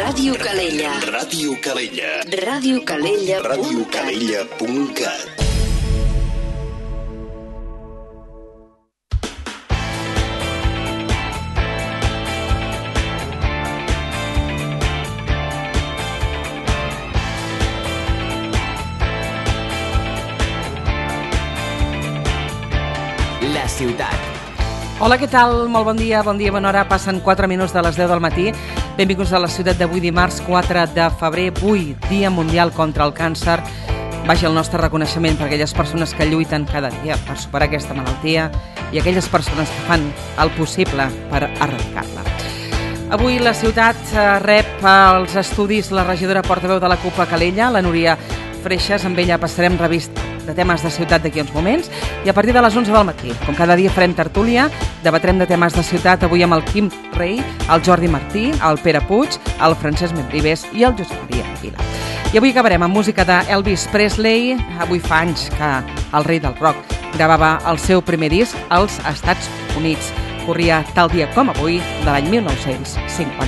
Ràdio Calella. Ràdio Calella. Ràdio Calella. radiocalella.cat. La ciutat. Hola, què tal? Molt bon dia, bona hora. Passen 4 minuts de les 10 del matí. Benvinguts a la ciutat d'avui, dimarts 4 de febrer, avui, Dia Mundial contra el Càncer. Vagi el nostre reconeixement per aquelles persones que lluiten cada dia per superar aquesta malaltia i aquelles persones que fan el possible per erradicar-la. Avui la ciutat rep als estudis la regidora portaveu de la CUP a Calella, la Núria Freixas. Amb ella passarem revista de temes de ciutat d'aquí uns moments i a partir de les 11 del matí, com cada dia farem tertúlia, debatrem de temes de ciutat avui amb el Quim Rei, el Jordi Martí, el Pere Puig, el Francesc Membrives i el Josep Maria Vila. I avui acabarem amb música d'Elvis Presley. Avui fa anys que el rei del rock gravava el seu primer disc als Estats Units. Corria tal dia com avui de l'any 1954.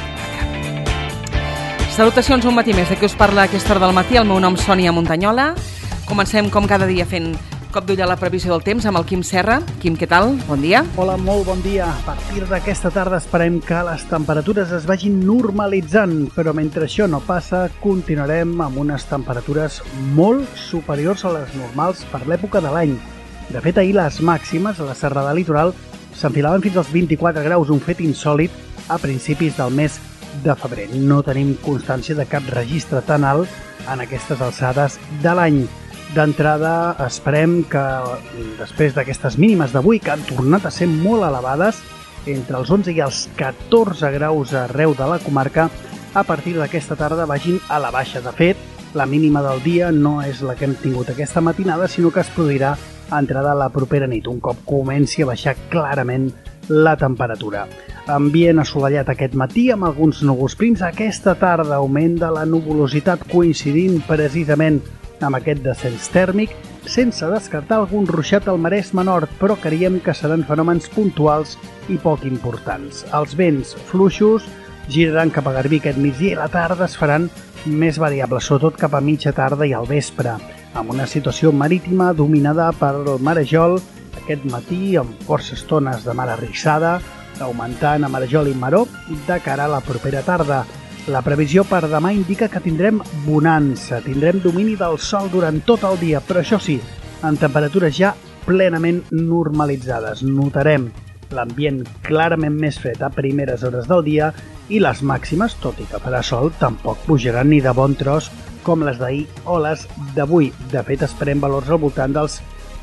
Salutacions un matí més. Aquí us parla a aquesta hora del matí. El meu nom és Sònia Montanyola. Comencem com cada dia fent cop d'ull a la previsió del temps amb el Quim Serra. Quim, què tal? Bon dia. Hola, molt bon dia. A partir d'aquesta tarda esperem que les temperatures es vagin normalitzant, però mentre això no passa, continuarem amb unes temperatures molt superiors a les normals per l'època de l'any. De fet, ahir les màximes a la serrada litoral s'enfilaven fins als 24 graus, un fet insòlit a principis del mes de febrer. No tenim constància de cap registre tan alt en aquestes alçades de l'any. D'entrada, esperem que després d'aquestes mínimes d'avui, que han tornat a ser molt elevades, entre els 11 i els 14 graus arreu de la comarca, a partir d'aquesta tarda vagin a la baixa. De fet, la mínima del dia no és la que hem tingut aquesta matinada, sinó que es produirà a entrada la propera nit, un cop comenci a baixar clarament la temperatura. Ambient assolellat aquest matí amb alguns núvols prims. Aquesta tarda augment de la nuvolositat coincidint precisament amb aquest descens tèrmic, sense descartar algun ruixat al Maresme Nord, però creiem que seran fenòmens puntuals i poc importants. Els vents fluixos giraran cap a Garbí aquest migdia i la tarda es faran més variables, sobretot cap a mitja tarda i al vespre, amb una situació marítima dominada pel marejol aquest matí amb forces estones de mar arrissada, augmentant a marejol i maró de cara a la propera tarda. La previsió per demà indica que tindrem bonança, tindrem domini del sol durant tot el dia, però això sí, en temperatures ja plenament normalitzades. Notarem l'ambient clarament més fred a primeres hores del dia i les màximes, tot i que farà sol, tampoc pujaran ni de bon tros com les d'ahir o les d'avui. De fet, esperem valors al voltant dels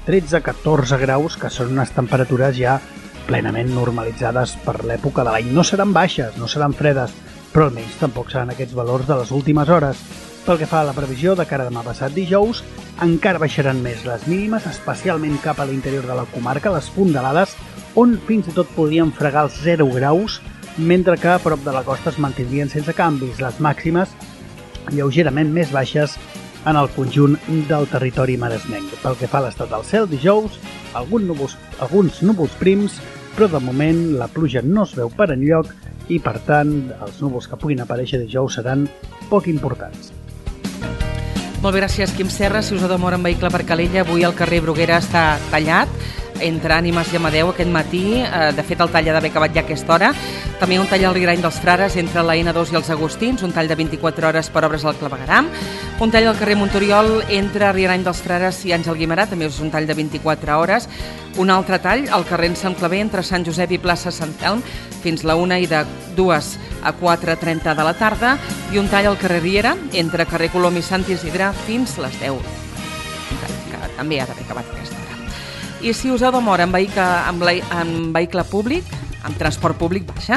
13-14 graus, que són unes temperatures ja plenament normalitzades per l'època de l'any. No seran baixes, no seran fredes, però almenys tampoc seran aquests valors de les últimes hores. Pel que fa a la previsió de cara a demà passat dijous, encara baixaran més les mínimes, especialment cap a l'interior de la comarca, les fondalades, on fins i tot podrien fregar els 0 graus, mentre que a prop de la costa es mantindrien sense canvis. Les màximes lleugerament més baixes en el conjunt del territori maresmenc. Pel que fa a l'estat del cel, dijous, alguns núvols prims, però de moment la pluja no es veu per enlloc i, per tant, els núvols que puguin aparèixer dijous seran poc importants. Molt bé, gràcies, Quim Serra. Si us ademora en vehicle per Calella, avui el carrer Bruguera està tallat entre Ànimes i Amadeu aquest matí. De fet, el tall ha d'haver acabat ja a aquesta hora. També un tall al Rigrany dels Frares entre la N2 i els Agustins, un tall de 24 hores per obres al Clavegueram. Un tall al carrer Montoriol entre Rigrany dels Frares i Àngel Guimerà, també és un tall de 24 hores. Un altre tall al carrer Sant Claver entre Sant Josep i plaça Sant Telm fins la 1 i de 2 a 4:30 de la tarda. I un tall al carrer Riera entre carrer Colom i Sant Isidre fins les 10. Que també ha d'haver acabat aquesta hora. I si us heu de moure en vehicle públic, amb transport públic, baixa.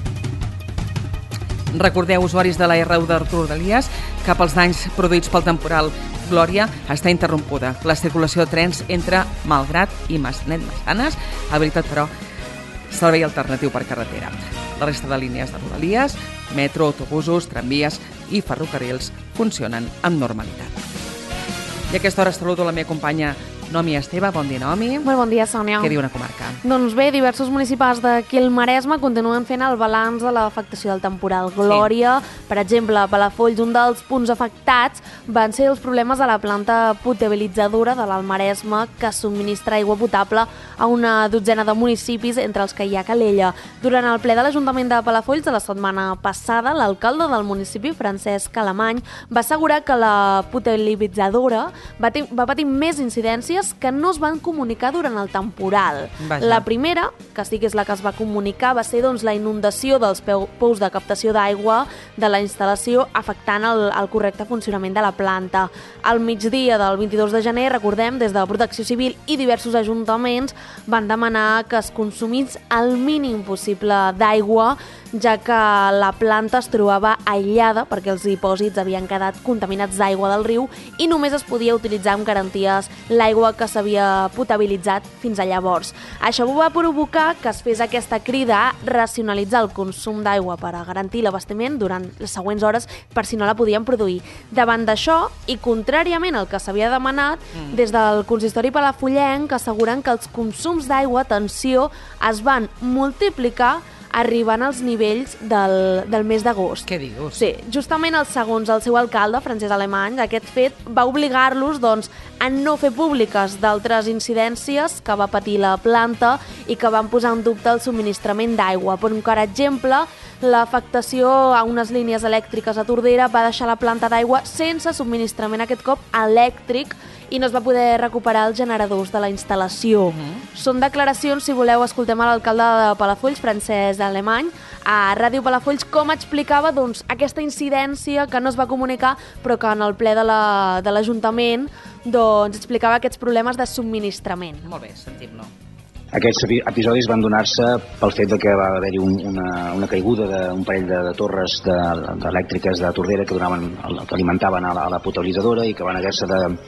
Recordeu, usuaris de la R1 d'Artur d'Elias, que pels danys produïts pel temporal Glòria està interrompuda la circulació de trens entre Malgrat i Massanet-Massanes, habilitat però servei alternatiu per carretera. La resta de línies de Rodalies, metro, autobusos, tramvies i ferrocarrils funcionen amb normalitat. I a aquesta hora saludo la meva companya Nomi Esteve, bon dia, Nomi. Molt bon dia, Sònia. Què diu una comarca? Doncs bé, diversos municipis d'aquí al Maresme continuen fent el balanç de l'afectació del temporal Glòria. Sí. Per exemple, a Palafolls, un dels punts afectats van ser els problemes de la planta potabilitzadora de l'Alt Maresme que subministra aigua potable a una dotzena de municipis, entre els que hi ha Calella. Durant el ple de l'Ajuntament de Palafolls de la setmana passada, l'alcalde del municipi, Francesc Alemany, va assegurar que la potabilitzadora va patir més incidències que no es van comunicar durant el temporal. Vaja. La primera, que sí que és la que es va comunicar, va ser la inundació dels pous de captació d'aigua de la instal·lació, afectant el correcte funcionament de la planta. Al migdia del 22 de gener, recordem, des de Protecció Civil i diversos ajuntaments van demanar que es consumís el mínim possible d'aigua, ja que la planta es trobava aïllada perquè els dipòsits havien quedat contaminats d'aigua del riu i només es podia utilitzar amb garanties l'aigua que s'havia potabilitzat fins a llavors. Això va provocar que es fes aquesta crida a racionalitzar el consum d'aigua per a garantir l'abastiment durant les següents hores per si no la podien produir. Davant d'això, i contràriament al que s'havia demanat, des del consistori palafollenc asseguren que els consums d'aigua, atenció, es van multiplicar arribant als nivells del mes d'agost. Què dius? Sí, justament segons el seu alcalde, Francesc Alemany, aquest fet va obligar-los a no fer públiques d'altres incidències que va patir la planta i que van posar en dubte el subministrament d'aigua. Per exemple, l'afectació a unes línies elèctriques a Tordera va deixar la planta d'aigua sense subministrament aquest cop elèctric i no es va poder recuperar els generadors de la instal·lació. Són declaracions, si voleu, escoltem a l'alcalde de Palafolls, Francesc Alemany, a Ràdio Palafolls, com explicava aquesta incidència que no es va comunicar, però que en el ple de l'Ajuntament explicava aquests problemes de subministrament. Molt bé, sentim-lo. Aquests episodis van donar-se pel fet que va haver-hi una caiguda d'un parell de torres elèctriques de Tordera que alimentaven a la potabilitzadora i que van haver-se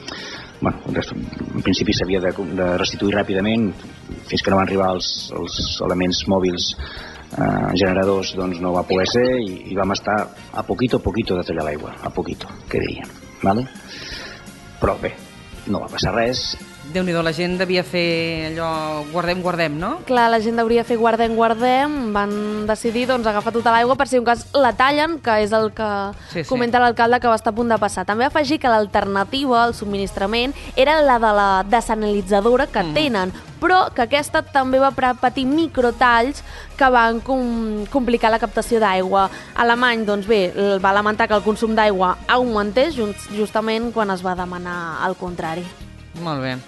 en principi s'havia de restituir ràpidament. Fins que no van arribar els elements mòbils generadors, doncs no va poder ser i vam estar a poquito de tallar l'aigua, a poquito, que diríem. Vale? Però bé, no va passar res. Déu-n'hi-do, la gent devia fer allò guardem, no? Clar, la gent hauria fer guardem, van decidir agafar tota l'aigua per si un cas la tallen, que és el que comenta l'alcalde que va estar a punt de passar. També va afegir que l'alternativa al subministrament era la de la desalinitzadora que tenen, però que aquesta també va patir microtalls que van complicar la captació d'aigua. Alemany, va lamentar que el consum d'aigua augmentés justament quan es va demanar el contrari. Molt bé.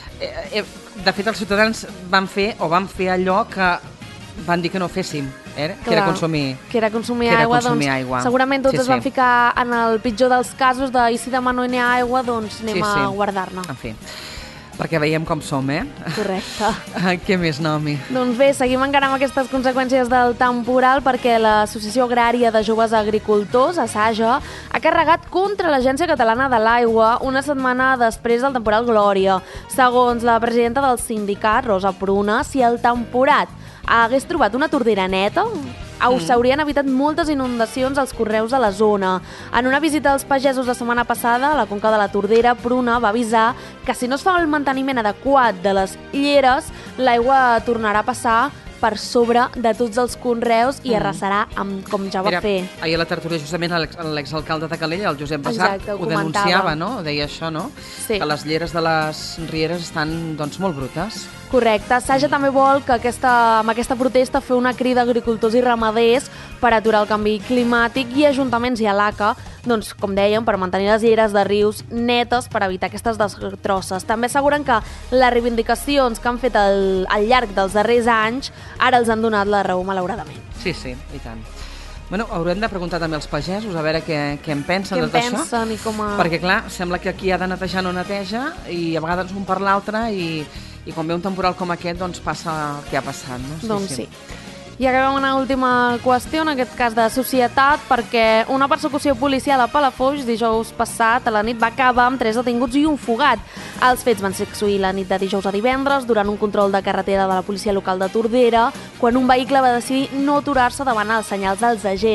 De fet, els ciutadans van fer allò que van dir que no féssim, que era consumir aigua. Segurament tots es van ficar en el pitjor dels casos de i si demà no hi ha aigua, anem a guardar-ne. En fi, perquè veiem com som, Correcte. Què més, Nomi? Doncs bé, seguim encara amb aquestes conseqüències del temporal perquè l'Associació Agrària de Joves Agricultors, ASAJA, ha carregat contra l'Agència Catalana de l'Aigua una setmana després del temporal Glòria. Segons la presidenta del sindicat, Rosa Pruna, si el temporat hagués trobat una tordera neta, s'haurien evitat moltes inundacions als conreus de la zona. En una visita als pagesos la setmana passada a la conca de la Tordera, Pruna va avisar que si no es fa el manteniment adequat de les lleres, l'aigua tornarà a passar per sobre de tots els conreus i arrasarà com ja va fer. Ahir a la tertúlia justament l'exalcalde de Calella, el Josep Bassart, ho denunciava, no? Deia això, no? Sí. Que les lleres de les rieres estan molt brutes. Correcte. Saja també vol que amb aquesta protesta fer una crida a agricultors i ramaders per aturar el canvi climàtic i ajuntaments i a l'ACA, com dèiem, per mantenir les lleres de rius netes per evitar aquestes destrosses. També asseguren que les reivindicacions que han fet al llarg dels darrers anys ara els han donat la raó, malauradament. Sí, i tant. Bueno, haurem de preguntar també als pagesos a veure què en pensen de tot això. Què en pensen i com a... Perquè, clar, sembla que qui ha de netejar no neteja i a vegades un per l'altre i quan ve un temporal com aquest, passa el que ha passat, no? Doncs sí. I acabem una última qüestió, en aquest cas de societat, perquè una persecució policial a Palafolls dijous passat a la nit va acabar amb 3 detinguts i un fugat. Els fets van succeir la nit de dijous a divendres durant un control de carretera de la policia local de Tordera, quan un vehicle va decidir no aturar-se davant els senyals dels agents.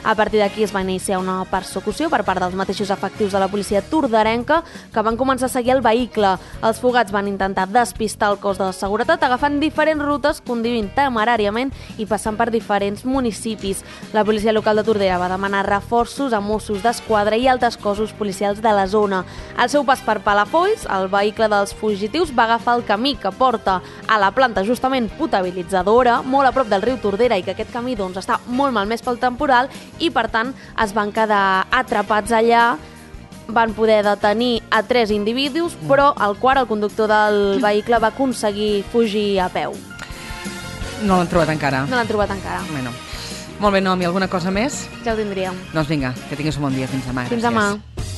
A partir d'aquí es va iniciar una persecució per part dels mateixos efectius de la policia tordarenca que van començar a seguir el vehicle. Els fugats van intentar despistar el cos de seguretat agafant diferents rutes, conduint temeràriament i passant per diferents municipis. La policia local de Tordera va demanar reforços a Mossos d'Esquadra i altres cossos policials de la zona. Al seu pas per Palafolls, el vehicle dels fugitius va agafar el camí que porta a la planta justament potabilitzadora, molt a prop del riu Tordera, i que aquest camí està molt malmès pel temporal i, per tant, es van quedar atrapats allà. Van poder detenir a 3 individus, però el quart, el conductor del vehicle, va aconseguir fugir a peu. No l'han trobat encara? No l'han trobat encara. Bueno. Molt bé, Noemi, alguna cosa més? Ja ho tindríem. Doncs vinga, que tinguis un bon dia. Fins demà. Fins demà.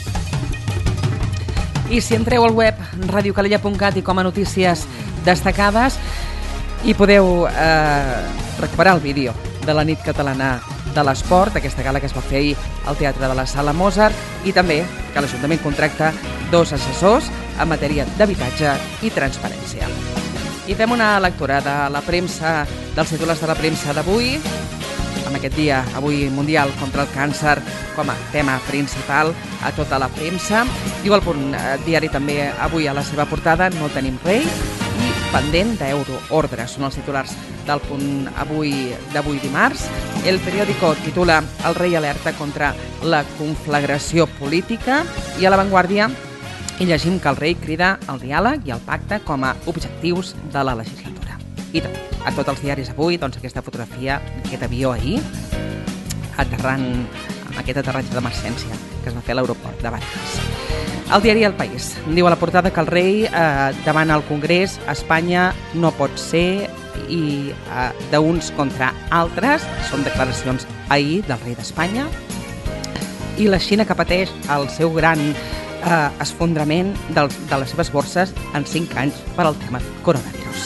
I si entreu al web radiocalella.cat i com a notícies destacades hi podeu recuperar el vídeo de la nit catalana de l'esport, aquesta gala que es va fer ahir al Teatre de la Sala Mozart, i també que l'Ajuntament contracta 2 assessors en matèria d'habitatge i transparència. I fem una lectura de la premsa, dels titulars de la premsa d'avui, amb aquest dia avui mundial contra el càncer com a tema principal a tota la premsa. Diu el Punt Diari també avui a la seva portada: no tenim rei i pendent d'euroordre. Són els titulars del Punt d'avui dimarts. El periòdico titula El rei alerta contra la conflagració política, i a La Vanguardia hi llegim que el rei crida al diàleg i al pacte com a objectius de la legislatura. I també a tots els diaris avui, doncs, aquesta fotografia d'aquest avió ahir aterrant amb aquest aterratge d'emergència que es va fer a l'aeroport de Barajas. El diari El País diu a la portada que el rei demana al Congrés Espanya no pot ser i d'uns contra altres. Són declaracions ahir del rei d'Espanya. I la Xina, que pateix el seu gran esfondrament de les seves borses en 5 anys per al tema coronavirus.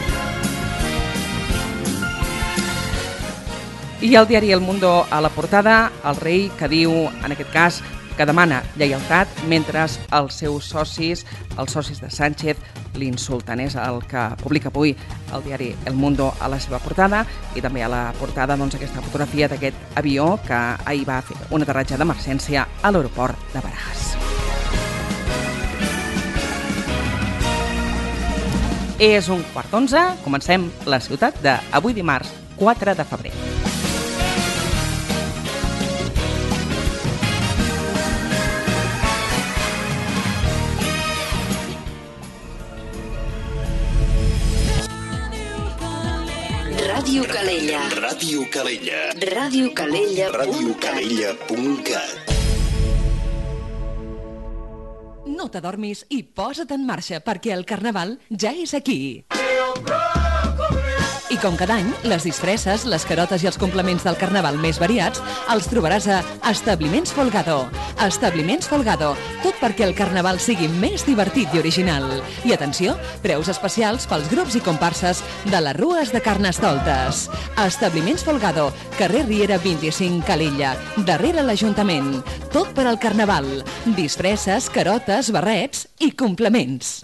I el diari El Mundo a la portada, el rei que diu, en aquest cas, que demana lleialtat mentre els seus socis, els socis de Sánchez, l'insulten. És el que publica avui el diari El Mundo a la seva portada, i també a la portada, doncs, aquesta fotografia d'aquest avió que ahir va fer un aterratge d'emergència a l'aeroport de Barajas. És 11:15, comencem la ciutat d'avui dimarts 4 de febrer. Ràdio Calella. Ràdio Calella. Ràdio Calella. Radiocalella.cat. No t'adormis i posa't en marxa, perquè el Carnaval ja és aquí. I com cada any, les disfresses, les carotes i els complements del Carnaval més variats els trobaràs a Establiments Folgado. Establiments Folgado, tot perquè el Carnaval sigui més divertit i original. I atenció, preus especials pels grups i comparses de les rues de Carnestoltes. Establiments Folgado, carrer Riera 25, Calella, darrere l'Ajuntament. Tot per al Carnaval. Disfresses, carotes, barrets i complements.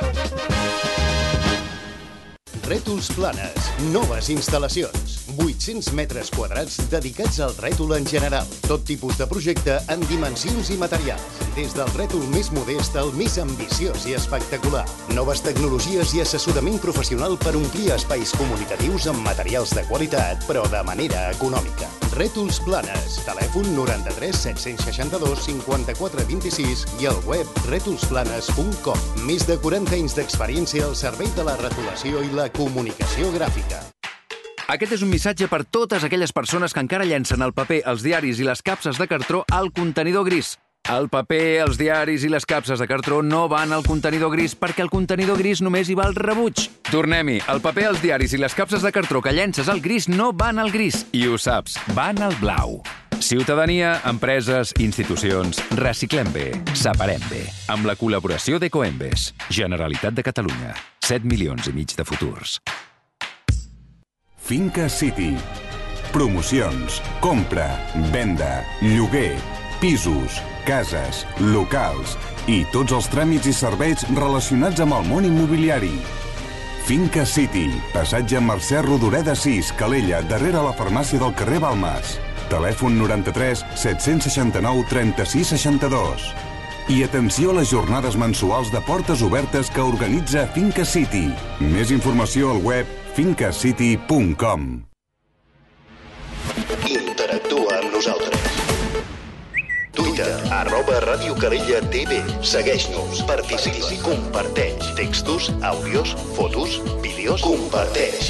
Rètols Planes, noves instal·lacions. 800 metres quadrats dedicats al rètol en general. Tot tipus de projecte en dimensions i materials. Des del rètol més modest al més ambiciós i espectacular. Noves tecnologies i assessorament professional per omplir espais comunicatius amb materials de qualitat, però de manera econòmica. Rètols Planes. Telèfon 93 762 54 26 i al web rètolsplanes.com. Més de 40 anys d'experiència al servei de la retolació i la comunicació gràfica. Aquest és un missatge per totes aquelles persones que encara llencen el paper, els diaris i les capses de cartró al contenidor gris. El paper, els diaris i les capses de cartró no van al contenidor gris perquè el contenidor gris només hi va al rebuig. Tornem-hi. El paper, els diaris i les capses de cartró que llences al gris no van al gris. I ho saps, van al blau. Ciutadania, empreses, institucions, reciclem bé, separem bé. Amb la col·laboració d'Ecoembes. Generalitat de Catalunya. 7,5 milions de futurs. Finca City. Promocions, compra, venda, lloguer, pisos, cases, locals i tots els tràmits i serveis relacionats amb el món immobiliari. Finca City, passatge Mercè Rodoreda 6, Calella, darrere la farmàcia del carrer Balmes. Telèfon 93 769 36 62. I atenció a les jornades mensuals de portes obertes que organitza Finca City. Més informació al web fincacity.com. Interactua amb nosaltres. Twitter, @RadioCalella.tv. Segueix-nos, participa, comparteix. Textos, àudios, fotos, vídeos, comparteix.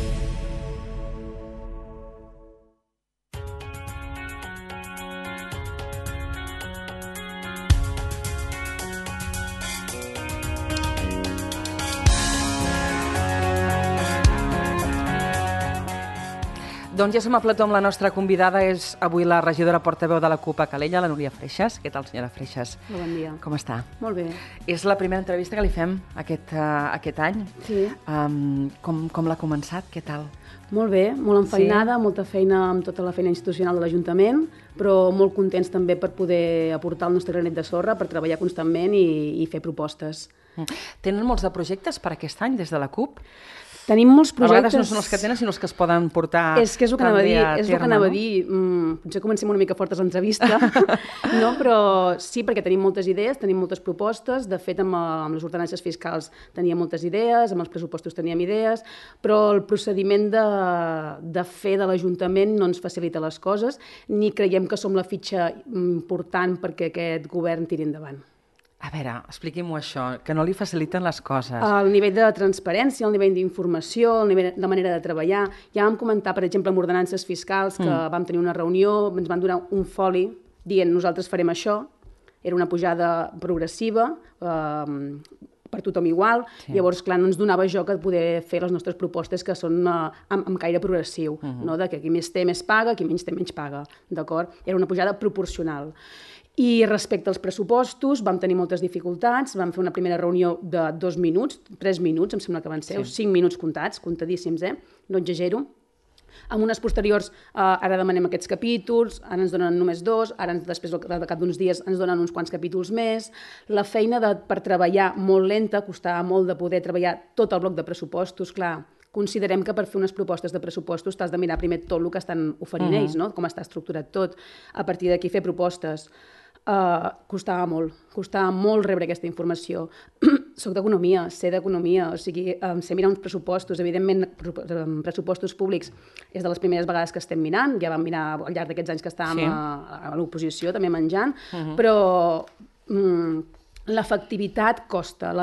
Doncs ja som a plató amb la nostra convidada, és avui la regidora portaveu de la CUP a Calella, la Núria Freixas. Què tal, senyora Freixas? Bon dia. Com està? Molt bé. És la primera entrevista que li fem aquest any. Sí. Com l'ha començat? Què tal? Molt bé, molt enfeinada, molta feina amb tota la feina institucional de l'Ajuntament, però molt contents també per poder aportar el nostre granet de sorra, per treballar constantment i fer propostes. Tenen molts de projectes per aquest any des de la CUP? Tenim molts projectes... A vegades no són els que tenen, sinó els que es poden portar és que és el que anava a dir, potser comencem una mica fortes l'entrevista, no? Però sí, perquè tenim moltes idees, tenim moltes propostes, de fet amb les ordenances fiscals teníem moltes idees, amb els pressupostos teníem idees, però el procediment de fer de l'Ajuntament no ens facilita les coses, ni creiem que som la fitxa important perquè aquest govern tiri endavant. A veure, expliqui-m'ho això, que no li faciliten les coses. El nivell de transparència, el nivell d'informació, el nivell de manera de treballar. Ja vam comentar, per exemple, amb ordenances fiscals, que vam tenir una reunió, ens van donar un foli dient nosaltres farem això, era una pujada progressiva, per tothom igual, llavors, clar, no ens donava joc a poder fer les nostres propostes que són amb caire progressiu, no? De que qui més té més paga, qui menys té menys paga, d'acord? Era una pujada proporcional. I respecte als pressupostos vam tenir moltes dificultats, vam fer una primera reunió de 2 minuts, 3 minuts, em sembla que van ser, 5 minuts comptats, comptadíssims, no exagero. Amb unes posteriors, ara demanem aquests capítols, ara ens donen només 2, ara després, al cap d'uns dies, ens donen uns quants capítols més. La feina per treballar molt lenta, costava molt de poder treballar tot el bloc de pressupostos, clar. Considerem que per fer unes propostes de pressupostos t'has de mirar primer tot el que estan oferint ells, no? Com està estructurat tot. A partir d'aquí fer propostes. Costava molt rebre aquesta informació. Soc d'economia, sé d'economia, o sigui, sé mirar uns pressupostos, evidentment pressupostos públics és de les primeres vegades que estem mirant, ja vam mirar al llarg d'aquests anys que estàvem a l'oposició també menjant, però l'efectivitat costa,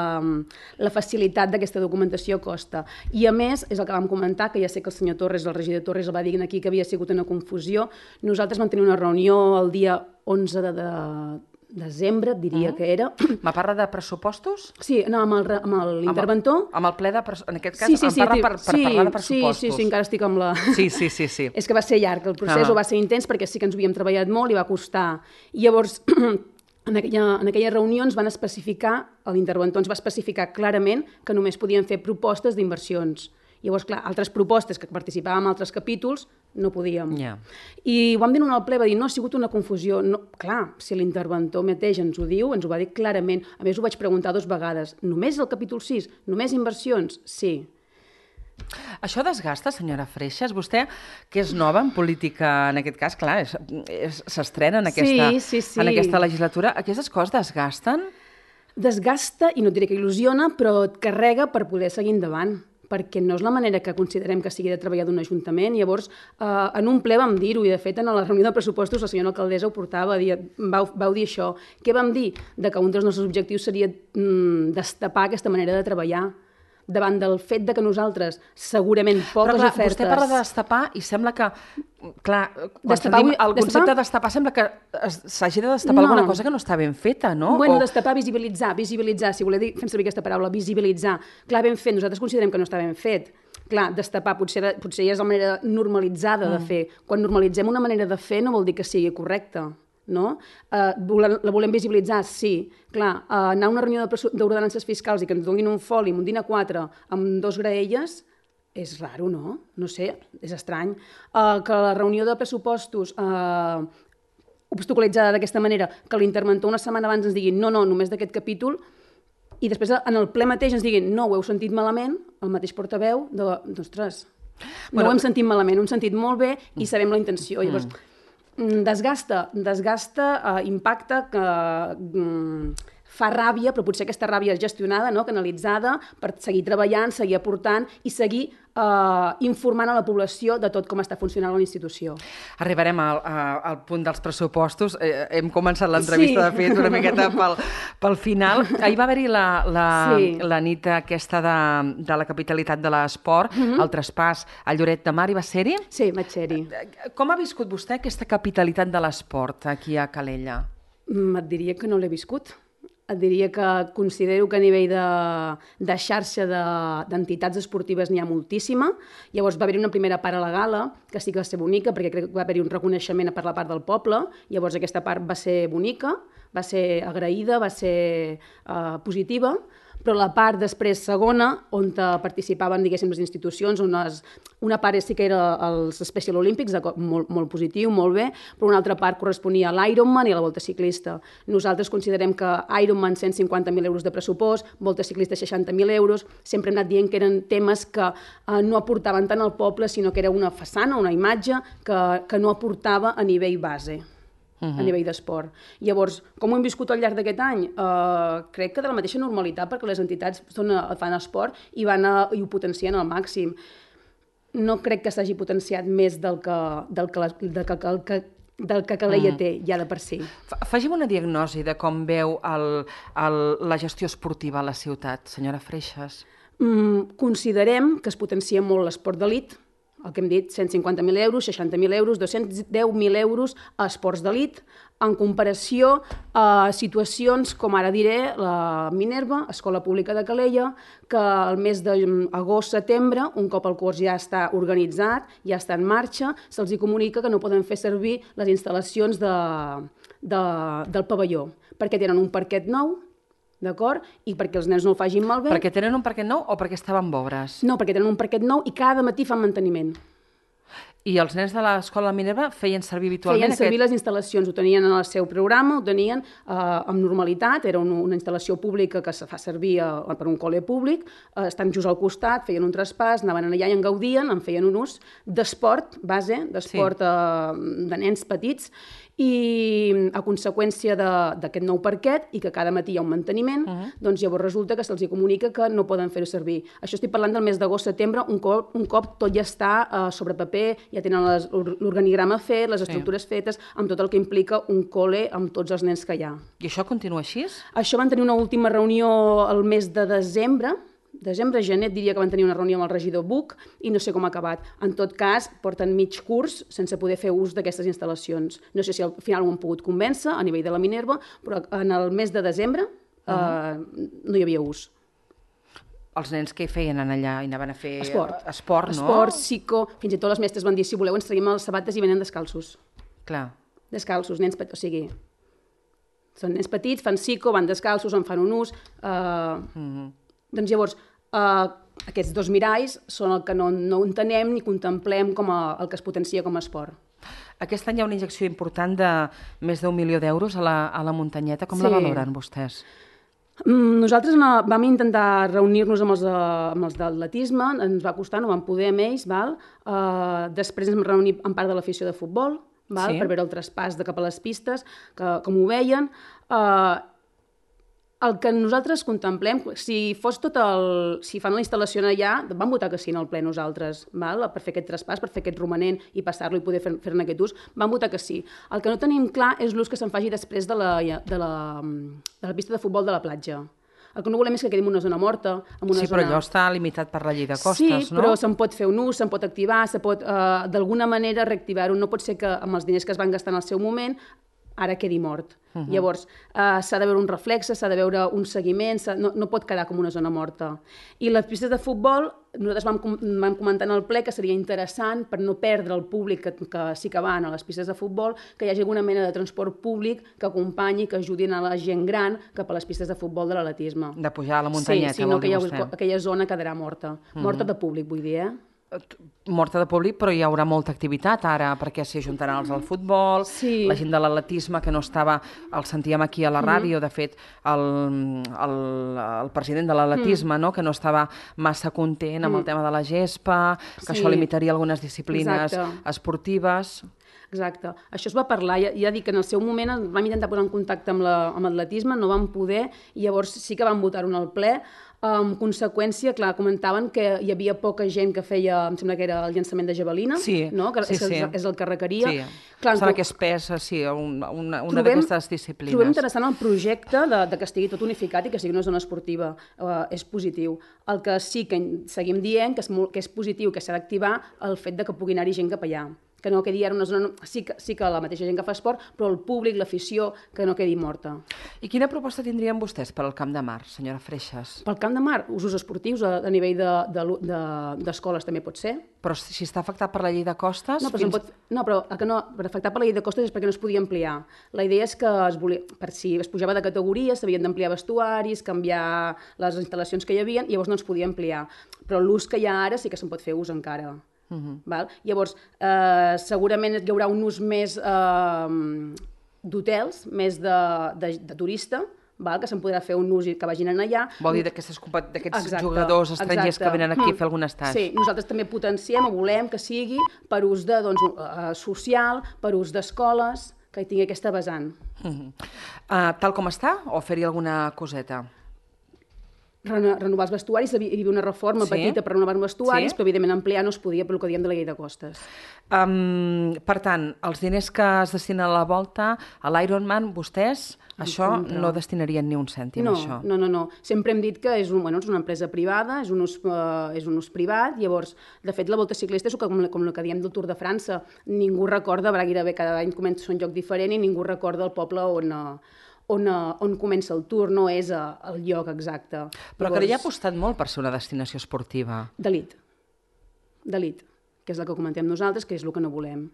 la facilitat d'aquesta documentació costa. I a més, és el que vam comentar, que ja sé que el senyor Torres, el regidor Torres, el va dir aquí que havia sigut una confusió. Nosaltres vam tenir una reunió el dia 11 de desembre, diria que era. Me parla de pressupostos? Sí, no, amb l'interventor. Amb el ple de... En aquest cas, em parla per parlar de pressupostos. Sí, encara estic amb la... Sí. És que va ser llarg, el procés va ser intens perquè sí que ens ho havíem treballat molt i va costar. I llavors... En aquella reunió ens van especificar, l'interventor ens va especificar clarament que només podien fer propostes d'inversions. Llavors, clar, altres propostes que participàvem en altres capítols no podíem. I ho vam dir en el ple, va dir, no, ha sigut una confusió. No, clar, si l'interventor mateix ens ho diu, ens ho va dir clarament. A més, ho vaig preguntar 2 vegades. Només el capítol 6? Només inversions? Sí. Això desgasta, senyora Freixas? Vostè, que és nova en política, en aquest cas, clar, s'estrena en aquesta legislatura. Aquestes coses desgasten? Desgasta, i no et diré que il·lusiona, però et carrega per poder seguir endavant, perquè no és la manera que considerem que sigui de treballar d'un ajuntament. Llavors, en un ple vam dir-ho, i de fet, en la reunió de pressupostos, la senyora alcaldessa ho portava, vau dir això. Què vam dir? Que un dels nostres objectius seria destapar aquesta manera de treballar, davant del fet de que nosaltres, segurament, poques ofertes... Però vostè parla de destapar i sembla que... Clar, quan sentim el concepte de destapar sembla que s'hagi de destapar alguna cosa que no està ben feta, no? Bueno, destapar, visibilitzar, si voleu dir, fem servir aquesta paraula, visibilitzar. Clar, ben fet, nosaltres considerem que no està ben fet. Clar, destapar potser ja és la manera normalitzada de fer. Quan normalitzem una manera de fer no vol dir que sigui correcta. No? La volem visibilitzar? Sí. Clar, anar a una reunió d'ordenances fiscals i que ens donin un foli amb un DIN A4 amb 2 graelles és raro, no? No sé, és estrany. Que la reunió de pressupostos obstaculitzada d'aquesta manera, que l'interventor una setmana abans ens digui no, només d'aquest capítol, i després en el ple mateix ens diguin no, ho heu sentit malament, el mateix portaveu, ostres, No ho hem sentit malament, ho hem sentit molt bé i sabem la intenció. Llavors, desgasta, impacta, que fa ràbia, però potser aquesta ràbia és gestionada, no? Canalitzada, per seguir treballant, seguir aportant i seguir informant a la població de tot com està funcionant la institució. Arribarem al punt dels pressupostos. Hem començat l'entrevista, de fet, una miqueta pel final. Ahir va haver-hi la nit aquesta de la capitalitat de l'esport, el traspàs a Lloret de Mar, i va ser-hi? Sí, vaig ser-hi. Com ha viscut vostè aquesta capitalitat de l'esport aquí a Calella? Et diria que no l'he viscut. Et diria que considero que a nivell de xarxa d'entitats esportives n'hi ha moltíssima. Llavors va haver-hi una primera part a la gala, que sí que va ser bonica, perquè crec que va haver-hi un reconeixement per la part del poble. Llavors aquesta part va ser bonica, va ser agraïda, va ser positiva, però la part després segona, on participaven, diguéssim, les institucions, una part sí que era els Special Olympics, molt positiu, molt bé, però una altra part corresponia a l'Ironman i a la Volta Ciclista. Nosaltres considerem que Ironman 150.000 euros de pressupost, Volta Ciclista 60.000 euros, sempre hem anat dient que eren temes que no aportaven tant al poble, sinó que era una façana, una imatge que no aportava a nivell base. A nivell d'esport. Llavors, com ho hem viscut al llarg d'aquest any? Crec que de la mateixa normalitat, perquè les entitats fan esport i ho potencien al màxim. No crec que s'hagi potenciat més del que Calella té ja de per si. Faci'm una diagnosi de com veu la gestió esportiva a la ciutat, senyora Freixas. Considerem que es potencia molt l'esport d'elit, el que hem dit, 150.000 euros, 60.000 euros, 210.000 euros a esports d'elit, en comparació a situacions, com ara diré, la Minerva, Escola Pública de Calella, que el mes d'agost-setembre, un cop el curs ja està organitzat, ja està en marxa, se'ls comunica que no poden fer servir les instal·lacions del pavelló, perquè tenen un parquet nou, d'acord? I perquè els nens no el facin malbé. Perquè tenen un parquet nou o perquè estaven obres? No, perquè tenen un parquet nou i cada matí fan manteniment. I els nens de l'escola Minerva feien servir habitualment Feien servir les instal·lacions, ho tenien en el seu programa, ho tenien amb normalitat, era una instal·lació pública que se fa servir per un col·le públic, estan just al costat, feien un traspàs, anaven allà i en gaudien, en feien un ús d'esport base, d'esport de nens petits, i a conseqüència d'aquest nou parquet i que cada matí hi ha un manteniment, doncs llavors resulta que se'ls comunica que no poden fer-ho servir. Això estic parlant del mes d'agost-setembre, un cop tot ja està sobre paper, ja tenen l'organigrama fet, les estructures fetes, amb tot el que implica un col·le amb tots els nens que hi ha. I això continua així? Això van tenir una última reunió el mes de gener, diria que van tenir una reunió amb el regidor Buch i no sé com ha acabat. En tot cas, porten mig curs sense poder fer ús d'aquestes instal·lacions. No sé si al final ho han pogut convèncer a nivell de la Minerva, però en el mes de desembre no hi havia ús. Els nens què hi feien allà? I anaven a fer esport, no? Esport, psico... Fins i tot les mestres van dir, si voleu ens traiem les sabates i venen descalços. Clar. Descalços, nens petits, o sigui... Són nens petits, fan psico, van descalços, en fan un ús... Doncs llavors, aquests dos miralls són el que no entenem ni contemplem com el que es potencia com a esport. Aquest any hi ha una injecció important de més d'1 milió d'euros a la muntanyeta. Com la valoren vostès? Nosaltres vam intentar reunir-nos amb els d'atletisme, ens va costar, no vam poder amb ells, després ens vam reunir amb part de l'afició de futbol, per veure el traspàs cap a les pistes, com ho veien. El que nosaltres contemplem, si fan la instal·lació allà, vam votar que sí en el ple nosaltres, per fer aquest traspàs, per fer aquest romanent i passar-lo i poder fer-ne aquest ús, vam votar que sí. El que no tenim clar és l'ús que se'n faci després de la pista de futbol de la platja. El que no volem és que quedi en una zona morta. Sí, però allò està limitat per la llei de costes, no? Sí, però se'n pot fer un ús, se'n pot activar, se pot d'alguna manera reactivar-ho. No pot ser que amb els diners que es van gastar en el seu moment ara quedi mort. Llavors, s'ha de veure un reflexe, s'ha de veure un seguiment, no pot quedar com una zona morta. I les pistes de futbol, nosaltres vam comentar en el ple que seria interessant, per no perdre el públic que sí que van a les pistes de futbol, que hi hagi alguna mena de transport públic que acompanyi, que ajudi a la gent gran cap a les pistes de futbol de l'atletisme. De pujar a la muntanyeta, vol dir vostè. Sí, si no, aquella zona quedarà morta. Morta de públic, vull dir, morta de públic, però hi haurà molta activitat ara, perquè s'hi ajuntaran els del futbol, la gent de l'atletisme, que no estava, el sentíem aquí a la ràdio, de fet, el president de l'atletisme, no?, que no estava massa content amb el tema de la gespa, que això limitaria algunes disciplines esportives. Exacte. Això es va parlar, ja dic que en el seu moment vam intentar posar en contacte amb l'atletisme, no vam poder, i llavors sí que vam votar-ho en el ple. En conseqüència, clar, comentaven que hi havia poca gent que feia, em sembla que era el llançament de javelina, no? Que és el que requeria. Sembla que es pesa, una d'aquestes disciplines. Trobem interessant el projecte de que estigui tot unificat i que sigui una zona esportiva. És positiu. El que sí que seguim dient que és positiu, que s'ha d'activar el fet de que pugui anar-hi gent cap allà. Que no quedi ara una zona... Sí que la mateixa gent que fa esport, però el públic, l'afició, que no quedi morta. I quina proposta tindrien vostès per al Camp de Mar, senyora Freixas? Pel Camp de Mar, usos esportius a nivell d'escoles també pot ser. Però si està afectat per la llei de costes... No, però per afectar per la llei de costes és perquè no es podia ampliar. La idea és que per si es pujava de categoria, s'havien d'ampliar vestuaris, canviar les instal·lacions que hi havia, i llavors no es podia ampliar. Però l'ús que hi ha ara sí que se'n pot fer ús encara. Llavors, segurament hi haurà un ús més d'hotels, més de turista, que se'n podrà fer un ús que vagin allà. Vol dir d'aquests jugadors estrangers que venen aquí a fer algun estat. Sí, nosaltres també potenciem o volem que sigui per ús social, per ús d'escoles, que tingui aquesta vessant. Tal com està o fer-hi alguna coseta? Renovar els vestuaris, hi havia una reforma petita per renovar els vestuaris, però evidentment ampliar no es podia pel que diem de la llei de costes. Per tant, els diners que es destinen a la volta, a l'Ironman, vostès, això no destinarien ni un cèntim, això? No. Sempre hem dit que és una empresa privada, és un ús privat, llavors, de fet, la Volta Ciclista és com el que diem del Tour de França. Ningú recorda, gairebé cada any comença un lloc diferent i ningú recorda el poble on comença el Tour, no és el lloc exacte. Però que hi ha apostat molt per ser una destinació esportiva. D'elit, que és la que comentem nosaltres, que és el que no volem.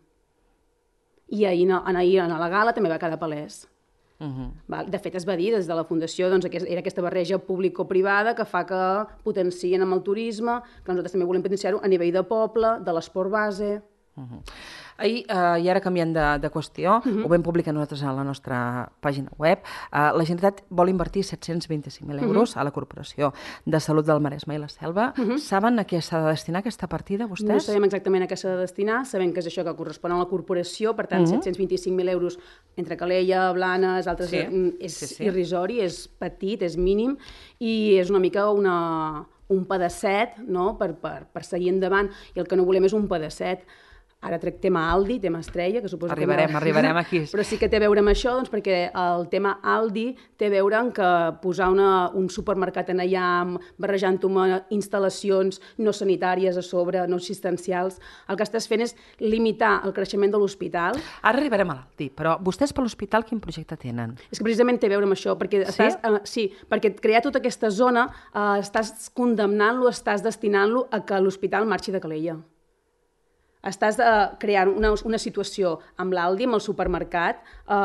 I ahir a la gala també va quedar palès. De fet, es va dir des de la Fundació que era aquesta barreja público-privada que fa que potencien amb el turisme, que nosaltres també volem potenciar-ho a nivell de poble, de l'esport base. Ahir, i ara canviant de qüestió, ho vam publicar nosaltres a la nostra pàgina web, la Generalitat vol invertir 725.000 euros a la Corporació de Salut del Maresme i la Selva. Saben a què s'ha de destinar aquesta partida, vostès? No sabem exactament a què s'ha de destinar, sabem que és això que correspon a la Corporació, per tant, 725.000 euros entre Calella, Blanes, altres, és irrisori, és petit, és mínim, i és una mica un pedacet per seguir endavant, i el que no volem és un pedacet. Ara trec tema Aldi, tema Estrella, que suposo que... Arribarem aquí. Però sí que té a veure amb això, perquè el tema Aldi té a veure amb que posar un supermercat en allà, barrejant-ho amb instal·lacions no sanitàries a sobre, no assistencials, el que estàs fent és limitar el creixement de l'hospital. Ara arribarem a l'Aldi, però vostès per l'hospital quin projecte tenen? És que precisament té a veure amb això, perquè perquè crear tota aquesta zona estàs condemnant-lo, estàs destinant-lo a que l'hospital marxi de Calella. Estàs creant una situació amb l'Aldi, amb el supermercat,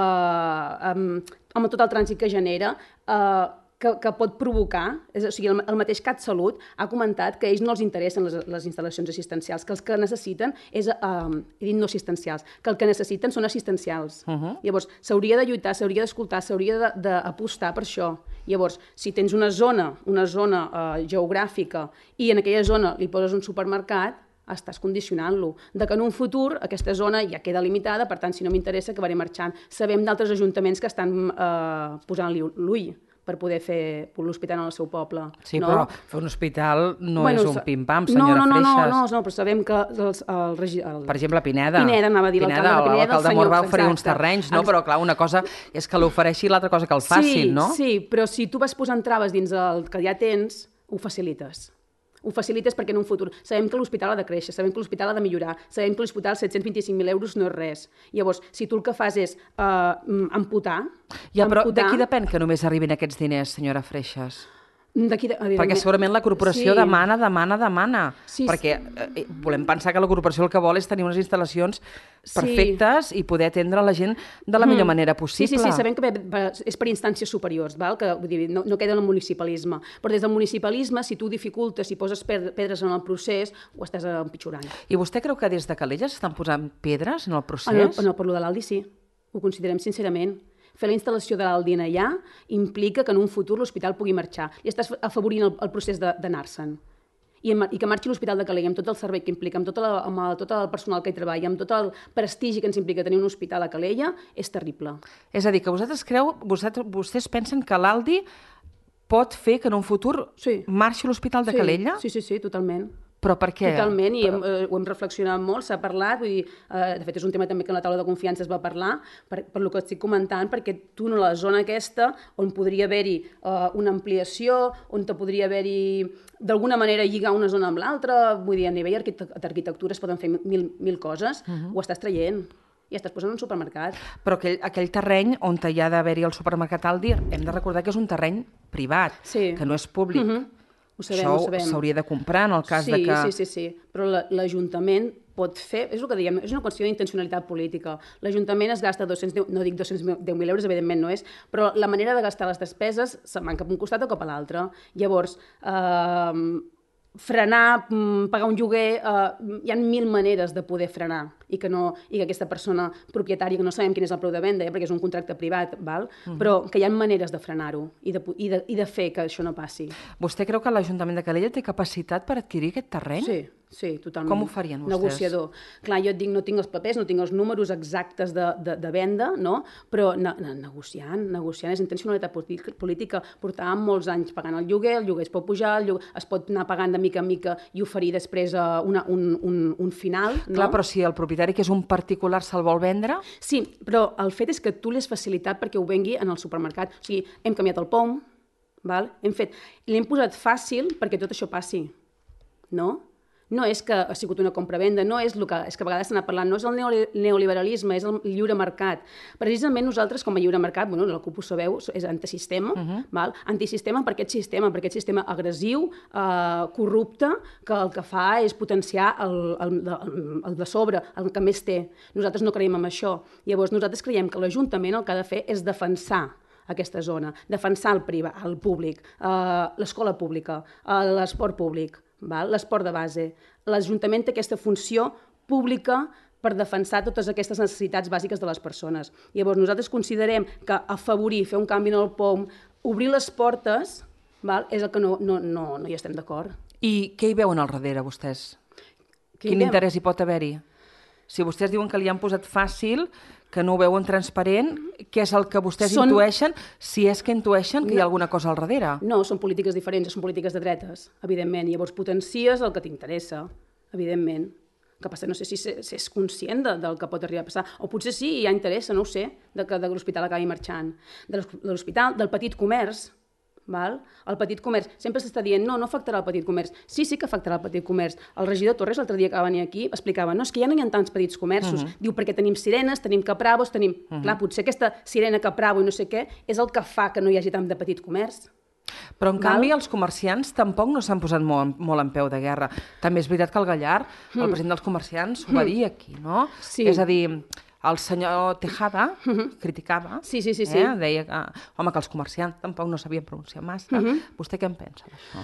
amb tot el trànsit que genera, que pot provocar, o sigui, el mateix CatSalut ha comentat que a ells no els interessen les instal·lacions assistencials, que els que necessiten he dit no assistencials, que el que necessiten són assistencials. Llavors, s'hauria de lluitar, s'hauria d'escoltar, s'hauria d'apostar per això. Llavors, si tens una zona geogràfica i en aquella zona li poses un supermercat, estàs condicionant-lo. Que en un futur aquesta zona ja queda limitada, per tant, si no m'interessa, acabaré marxant. Sabem d'altres ajuntaments que estan posant-li l'ull per poder fer l'hospital en el seu poble. Sí, però fer un hospital no és un pim-pam, senyora Freixas. No, però sabem que... Per exemple, Pineda. Pineda, anava a dir l'alcalde de Pineda. L'alcalde Mor va oferir uns terrenys, no? Però clar, una cosa és que l'ofereixi i l'altra cosa que el facin, no? Sí, però si tu vas posant traves dins el que ja tens, ho facilites. Ho facilites perquè en un futur sabem que l'hospital ha de créixer, sabem que l'hospital ha de millorar, sabem que l'hospital 725.000 euros no és res. Llavors, si tu el que fas és amputar... Ja, però de qui depèn que només arribin aquests diners, senyora Freixas? Perquè segurament la corporació demana. Perquè volem pensar que la corporació el que vol és tenir unes instal·lacions perfectes i poder atendre la gent de la millor manera possible. Sí, sabem que és per instàncies superiors, que vull dir, no queda en el municipalisme. Però des del municipalisme, si tu dificultes, si poses pedres en el procés, ho estàs empitjorant. I vostè creu que des de Calella s'estan posant pedres en el procés? No, per lo de l'Aldi sí. Ho considerem sincerament. Fer la instal·lació de l'Aldi allà implica que en un futur l'hospital pugui marxar. I estàs afavorint el procés d'anar-se'n. I que marxi l'Hospital de Calella amb tot el servei que implica, amb tot el personal que hi treballa, amb tot el prestigi que ens implica tenir un hospital a Calella, és terrible. És a dir, que vostès pensen que l'Aldi pot fer que en un futur marxi l'Hospital de Calella? Sí, totalment. Però per què? Totalment, i ho hem reflexionat molt, s'ha parlat, vull dir, de fet és un tema també que en la taula de confiança es va parlar, per lo que estic comentant, perquè tu en la zona aquesta, on podria haver-hi una ampliació, on podria haver-hi d'alguna manera lligar una zona amb l'altra, vull dir, a nivell d'arquitectura es poden fer mil coses, ho estàs traient. I estàs posant un supermercat. Però aquell terreny on hi ha d'haver-hi el supermercat Aldi, hem de recordar que és un terreny privat, que no és públic. Ho sabem. S'hauria de comprar en el cas de que... Sí, però l'Ajuntament pot fer, és el que diem, és una qüestió d'intencionalitat política. L'Ajuntament es gasta 210.000 euros, evidentment no és, però la manera de gastar les despeses se'n van cap a un costat o cap a l'altre. Llavors, frenar, pagar un lloguer, hi ha 1000 maneres de poder frenar i que aquesta persona propietària, que no sabem quin és el preu de venda, perquè és un contracte privat, però que hi ha maneres de frenar-ho i de fer que això no passi. Vostè creu que l'Ajuntament de Calella té capacitat per adquirir aquest terreny? Sí, totalment. Com ho farien vostès? Negociador. Clar, jo et dic, no tinc els papers, no tinc els números exactes de venda, no? Però negociant, és intencionalitat política. Portàvem molts anys pagant el lloguer es pot pujar, es pot anar pagant de mica en mica i oferir després un final. Clar, però si el propietari, que és un particular, se'l vol vendre... Sí, però el fet és que tu l'has facilitat perquè ho vengui en el supermercat. O sigui, hem canviat el POM, l'hem posat fàcil perquè tot això passi, no? No és que ha sigut una compra-venda, és que a vegades s'ha anat parlant, no és el neoliberalisme, és el lliure mercat. Precisament nosaltres, com a lliure mercat, la CUP ho sabeu, és antisistema, antisistema per aquest sistema agressiu, corrupte, que el que fa és potenciar el de sobre, el que més té. Nosaltres no creiem en això. Llavors, nosaltres creiem que l'Ajuntament el que ha de fer és defensar aquesta zona, defensar el privat, el públic, l'escola pública, l'esport públic, l'esport de base. L'Ajuntament té aquesta funció pública per defensar totes aquestes necessitats bàsiques de les persones. Llavors, nosaltres considerem que afavorir, fer un canvi en el POM, obrir les portes, és el que no hi estem d'acord. I què hi veuen al darrere, vostès? Quin interès hi pot haver-hi? Si vostès diuen que li han posat fàcil, que no ho veuen transparent, què és el que vostès intueixen, si és que intueixen que hi ha alguna cosa al darrere? No, són polítiques diferents, són polítiques de dretes, evidentment. Llavors potencies el que t'interessa, evidentment. El que passa, no sé si és conscient del que pot arribar a passar, o potser sí, hi ha interès, no ho sé, que l'hospital acabi marxant. De l'hospital, del petit comerç, el petit comerç, sempre s'està dient no afectarà el petit comerç. Sí que afectarà el petit comerç. El regidor Torres l'altre dia que va venir aquí explicava, no, és que ja no hi ha tants petits comerços. Diu, perquè tenim sirenes, tenim capravos, Clar, potser aquesta sirena, capravo i no sé què és el que fa que no hi hagi tant de petit comerç. Però, en canvi, els comerciants tampoc no s'han posat molt en peu de guerra. També és veritat que el Gallar, el president dels comerciants, ho va dir aquí, no? Sí. És a dir, el senyor Tejada criticava, deia que els comerciants tampoc no sabien pronunciar massa. Vostè què en pensa d'això?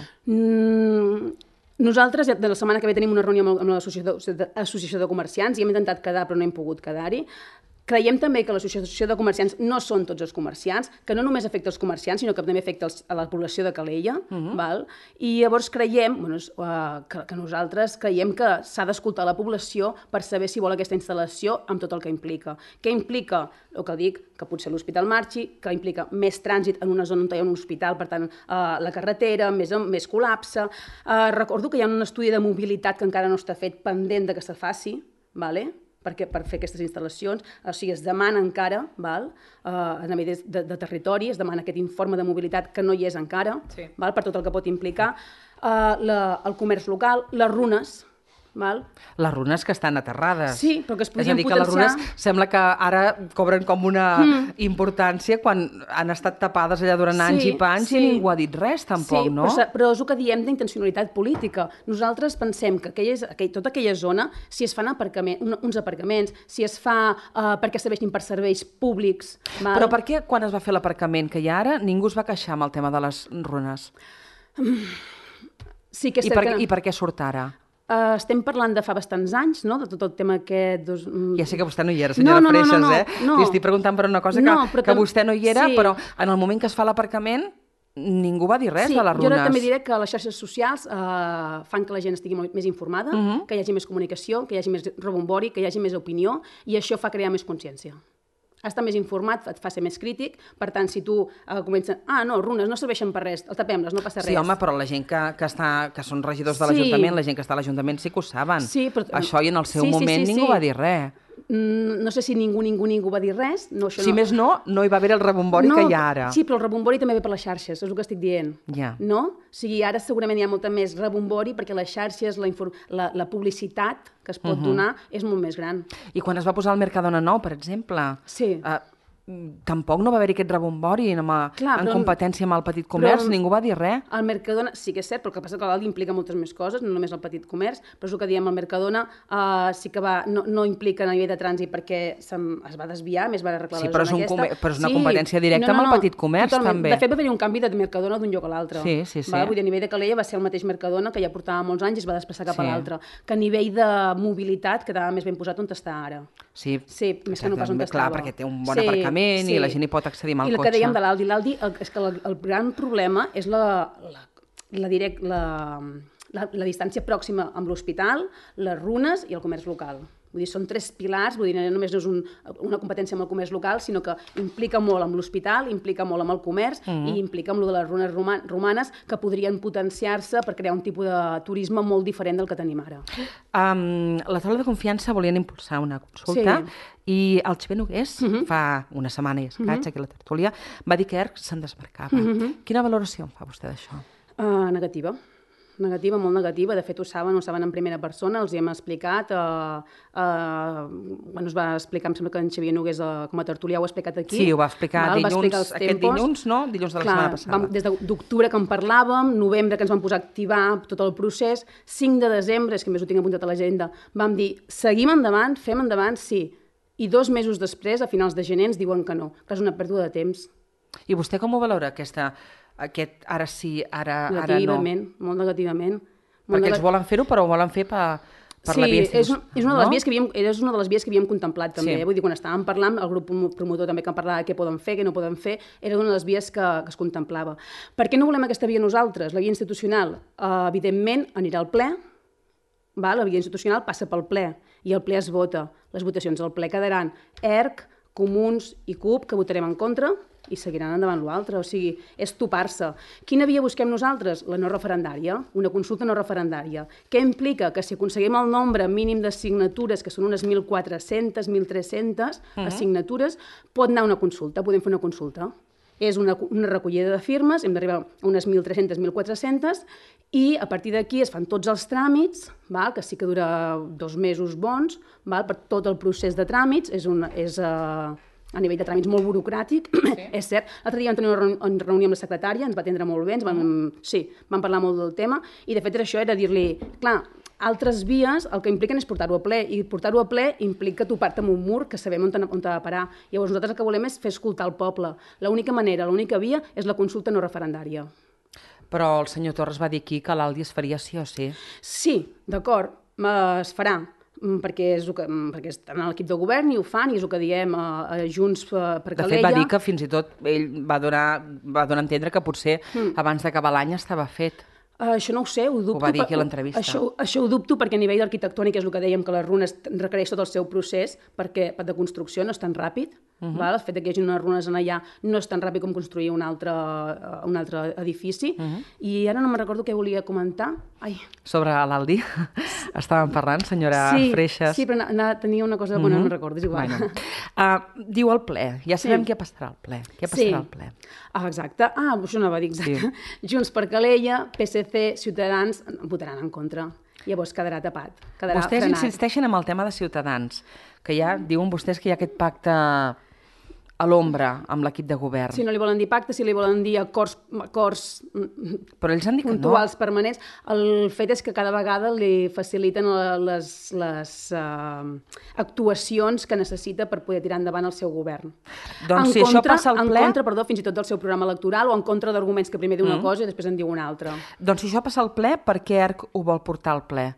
Nosaltres, de la setmana que ve tenim una reunió amb l'Associació de Comerciants i hem intentat quedar però no hem pogut quedar-hi. Creiem també que l'Associació de Comerciants no són tots els comerciants, que no només afecta els comerciants, sinó que també afecta a la població de Calella. I llavors creiem, que nosaltres creiem que s'ha d'escoltar la població per saber si vol aquesta instal·lació amb tot el que implica. Què implica? El que dic, que potser l'hospital marxi, que implica més trànsit en una zona on hi ha un hospital, per tant, la carretera, més col·lapse. Recordo que hi ha un estudi de mobilitat que encara no està fet, pendent de que se faci, per fer aquestes instal·lacions, o sigui, es demana encara, a nivell de territori, es demana aquest informe de mobilitat que no hi és encara, per tot el que pot implicar, el comerç local, les runes, Val? Les runes que estan aterrades. Sí, però que es podien potenciar... És a dir, que les runes sembla que ara cobren com una importància quan han estat tapades allà durant anys i panys i ningú ha dit res, tampoc, no? Sí, però és el que diem d'intencionalitat política. Nosaltres pensem que tota aquella zona, si es fan uns aparcaments, si es fa perquè serveixin per serveis públics... Val? Però per què, quan es va fer l'aparcament que hi ha ara, ningú es va queixar amb el tema de les runes? Sí que I per què surt ara? Estem parlant de fa bastants anys, no?, de tot el tema aquest... Ja sé que vostè no hi era, senyora Freixas, No. Li estic preguntant per una cosa que vostè no hi era, però en el moment que es fa l'aparcament ningú va dir res de les runes. Jo ara també diré que les xarxes socials fan que la gent estigui més informada, que hi hagi més comunicació, que hi hagi més rebombori, que hi hagi més opinió, i això fa crear més consciència. Estar més informat et fa ser més crític, per tant, si tu comences... no, runes no serveixen per res, tapem-les, no passa res. Sí, home, però la gent que són regidors de l'Ajuntament, la gent que està a l'Ajuntament sí que ho saben. Sí, però... Això i en el seu moment ningú va dir res. No sé si ningú va dir res. No, si més no hi va haver el rebombori que hi ha ara. Sí, però el rebombori també ve per les xarxes, és el que estic dient. No? O sigui, ara segurament hi ha molta més rebombori perquè les xarxes, la publicitat que es pot donar és molt més gran. I quan es va posar el Mercadona Nou, per exemple... Sí. Tampoc no va haver-hi aquest rebombori en competència amb el petit comerç, ningú va dir res. El Mercadona, sí que és cert, però el que passa que l'Aldi implica moltes més coses, no només el petit comerç, però és el que diem, el Mercadona sí que no implica a nivell de trànsit perquè es va desviar, més va arreglar la zona aquesta. Però és una competència directa amb el petit comerç, també. De fet, va haver-hi un canvi de Mercadona d'un lloc a l'altre. Sí. Vull dir, a nivell de Calella va ser el mateix Mercadona que ja portava molts anys i es va desplaçar cap a l'altre. Que a nivell de mobilitat quedava més ben posat on està ara. Sí, més que no pas on estava. Clar, perquè té un bon aparcament i la gent hi pot accedir amb el cotxe. I el que dèiem de l'Aldi. L'Aldi, és que el gran problema és la distància pròxima amb l'hospital, les runes i el comerç local. Vull dir, són tres pilars, vull dir, no només no és una competència amb el comerç local, sinó que implica molt amb l'hospital, implica molt amb el comerç i implica amb el de les runes romanes que podrien potenciar-se per crear un tipus de turisme molt diferent del que tenim ara. La taula de confiança volien impulsar una consulta i el Xavier Nogués, fa una setmana i escaig, aquí a la tertúlia, va dir que ERC se'n desmarcava. Quina valoració en fa vostè d'això? Negativa. Negativa, molt negativa. De fet, ho saben en primera persona, els hi hem explicat. Es va explicar, em sembla que en Xavier Nogués com a tertulià ho ha explicat aquí. Sí, ho va explicar aquest dilluns, no? Dilluns de la setmana passada. Des d'octubre que en parlàvem, novembre que ens vam posar a activar tot el procés, 5 de desembre, és que més ho tinc apuntat a l'agenda, vam dir, seguim endavant, fem endavant, sí. I 2 mesos després, a finals de gener, ens diuen que no, que és una pèrdua de temps. I vostè com ho valora, aquest ara sí, ara no? Negativament, molt negativament. Perquè ells volen fer-ho, però ho volen fer per la via institucional. Sí, és una de les vies que havíem contemplat també. Vull dir, quan estàvem parlant, el grup promotor també que parlava de què poden fer, què no poden fer, era una de les vies que es contemplava. Per què no volem aquesta via nosaltres? La via institucional, evidentment, anirà al ple, la via institucional passa pel ple i el ple es vota. Les votacions al ple quedaran ERC, Comuns i CUP, que votarem en contra, i seguiran endavant l'altre. O sigui, és topar-se. Quina via busquem nosaltres? La no referendària, una consulta no referendària. Què implica? Que si aconseguim el nombre mínim de signatures, que són unes 1.400, 1.300 signatures, pot anar una consulta, podem fer una consulta. És una recollida de firmes, hem d'arribar a unes 1.300, 1.400, i a partir d'aquí es fan tots els tràmits, que sí que dura 2 mesos bons, per tot el procés de tràmits, és a nivell de tràmits molt burocràtic, és cert. L'altre dia vam tenir una reunió amb la secretària, ens va atendre molt bé, vam parlar molt del tema, i de fet això era dir-li, clar, altres vies el que impliquen és portar-ho a ple, i portar-ho a ple implica topar-te amb un mur que sabem on ha de parar. Llavors nosaltres el que volem és fer escoltar el poble. L'única manera, l'única via és la consulta no referendària. Però el senyor Torres va dir aquí que l'Aldi es faria sí o sí. Sí, d'acord, es farà, perquè estan a l'equip de govern i ho fan, i és el que diem a Junts per Calella. De fet, va dir que fins i tot ell va donar a entendre que potser abans d'acabar l'any estava fet. Això no ho sé, ho dubto. Ho va dir aquí a l'entrevista. Això ho dubto perquè a nivell arquitectònic és el que dèiem, que les runes requereix tot el seu procés perquè de construcció no és tan ràpid. El fet que hi hagi unes runes allà no és tan ràpid com construir un altre edifici. I ara no me'n recordo què volia comentar. Sobre l'Aldi estàvem parlant, senyora Freixas. Sí, però tenia una cosa bona, no me'n recordo, és igual. Diu el ple, ja sabem què passarà al ple. Què passarà al ple? Exacte. Això no va dir exacte. Junts per Calella, PSC, Ciutadans votaran en contra. Llavors quedarà tapat, quedarà Vostès frenat. insisteixen en el tema de Ciutadans, que ja diuen vostès que hi ha aquest pacte a l'ombra amb l'equip de govern. Si no li volen dir pacte, si li volen dir acords Però ells han dit que no. puntuals permanents, el fet és que cada vegada li faciliten les actuacions que necessita per poder tirar endavant el seu govern. Doncs si això passa al ple... En contra, perdó, fins i tot del seu programa electoral, o en contra d'arguments que primer diu una cosa i després en diu una altra. Doncs si això passa al ple, per què ERC ho vol portar al ple?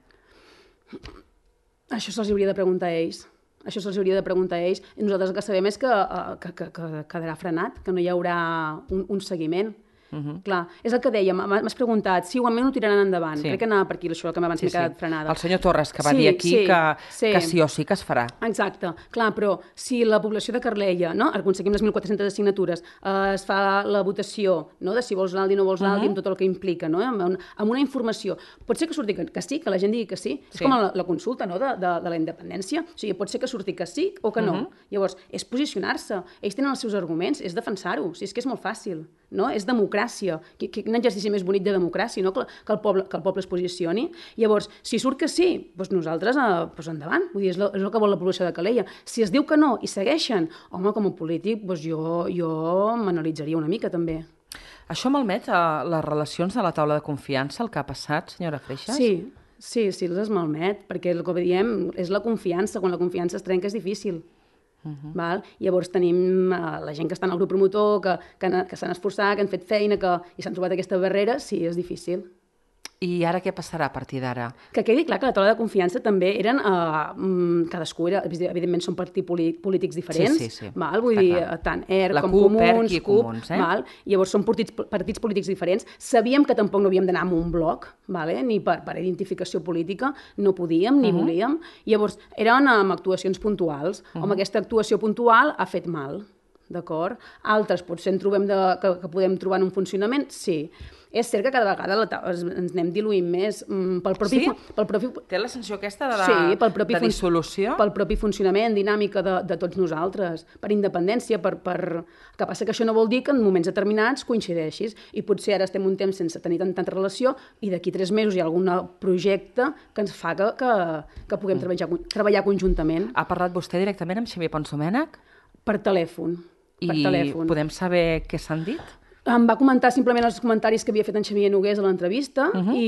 Això se'ls hauria de preguntar a ells. Això se'ls hauria de preguntar a ells. I nosaltres el que sabem és que quedarà frenat, que no hi haurà un seguiment. Clar, és el que dèiem, m'has preguntat si igualment ho tiraran endavant. Crec que anava per aquí, això que abans m'he quedat frenada. El senyor Torres, que va dir aquí que sí o sí que es farà. Exacte, clar, però si la població de Carleia, no, aconseguim les 1.400 assignatures, es fa la votació, no, de si vols l'Aldi o no vols l'Aldi, amb tot el que implica, no, amb una informació, pot ser que surti que sí, que la gent digui que sí, és com la consulta, no, de la independència, o sigui, pot ser que surti que sí o que no. Llavors, és posicionar-se, ells tenen els seus arguments, és defensar-ho, és que és molt fàcil, no, és democràcia. Quin exercici més bonic de democràcia, no? Que el poble es posicioni. Llavors, si surt que sí, doncs nosaltres endavant. Vull dir, és el que vol la població de Calella. Si es diu que no i segueixen, home, com a polític, doncs jo m'analitzaria una mica, també. Això malmet les relacions de la taula de confiança, el que ha passat, senyora Freixas? Sí, les malmet, perquè el que diem és la confiança. Quan la confiança es trenca és difícil. Val? Llavors tenim la gent que està en el grup promotor, que s'han esforçat, que han fet feina i s'han trobat aquesta barrera, sí, és difícil. I ara què passarà a partir d'ara? Que quedi clar que la taula de confiança també eren... cadascú era... Evidentment són partits polítics diferents. Sí. Val? Vull dir, tant ERC com Comuns, CUP. Llavors són partits polítics diferents. Sabíem que tampoc no havíem d'anar amb un bloc, ni per identificació política, no podíem ni volíem. Llavors eren amb actuacions puntuals. Home, aquesta actuació puntual ha fet mal. D'acord? Altres potser en trobem que podem trobar en un funcionament, sí. És cert que cada vegada ens anem diluint més pel propi... Té la sensació aquesta de dissolució? Pel propi funcionament, dinàmica de tots nosaltres, per independència, que passa que això no vol dir que en moments determinats coincideixis, i potser ara estem un temps sense tenir tanta relació i d'aquí 3 mesos hi ha algun projecte que ens fa que puguem treballar conjuntament. Ha parlat vostè directament amb Xavier Pons Domènech? Per telèfon. Podem saber què s'han dit? Em va comentar simplement els comentaris que havia fet en Xavier Nogués a l'entrevista,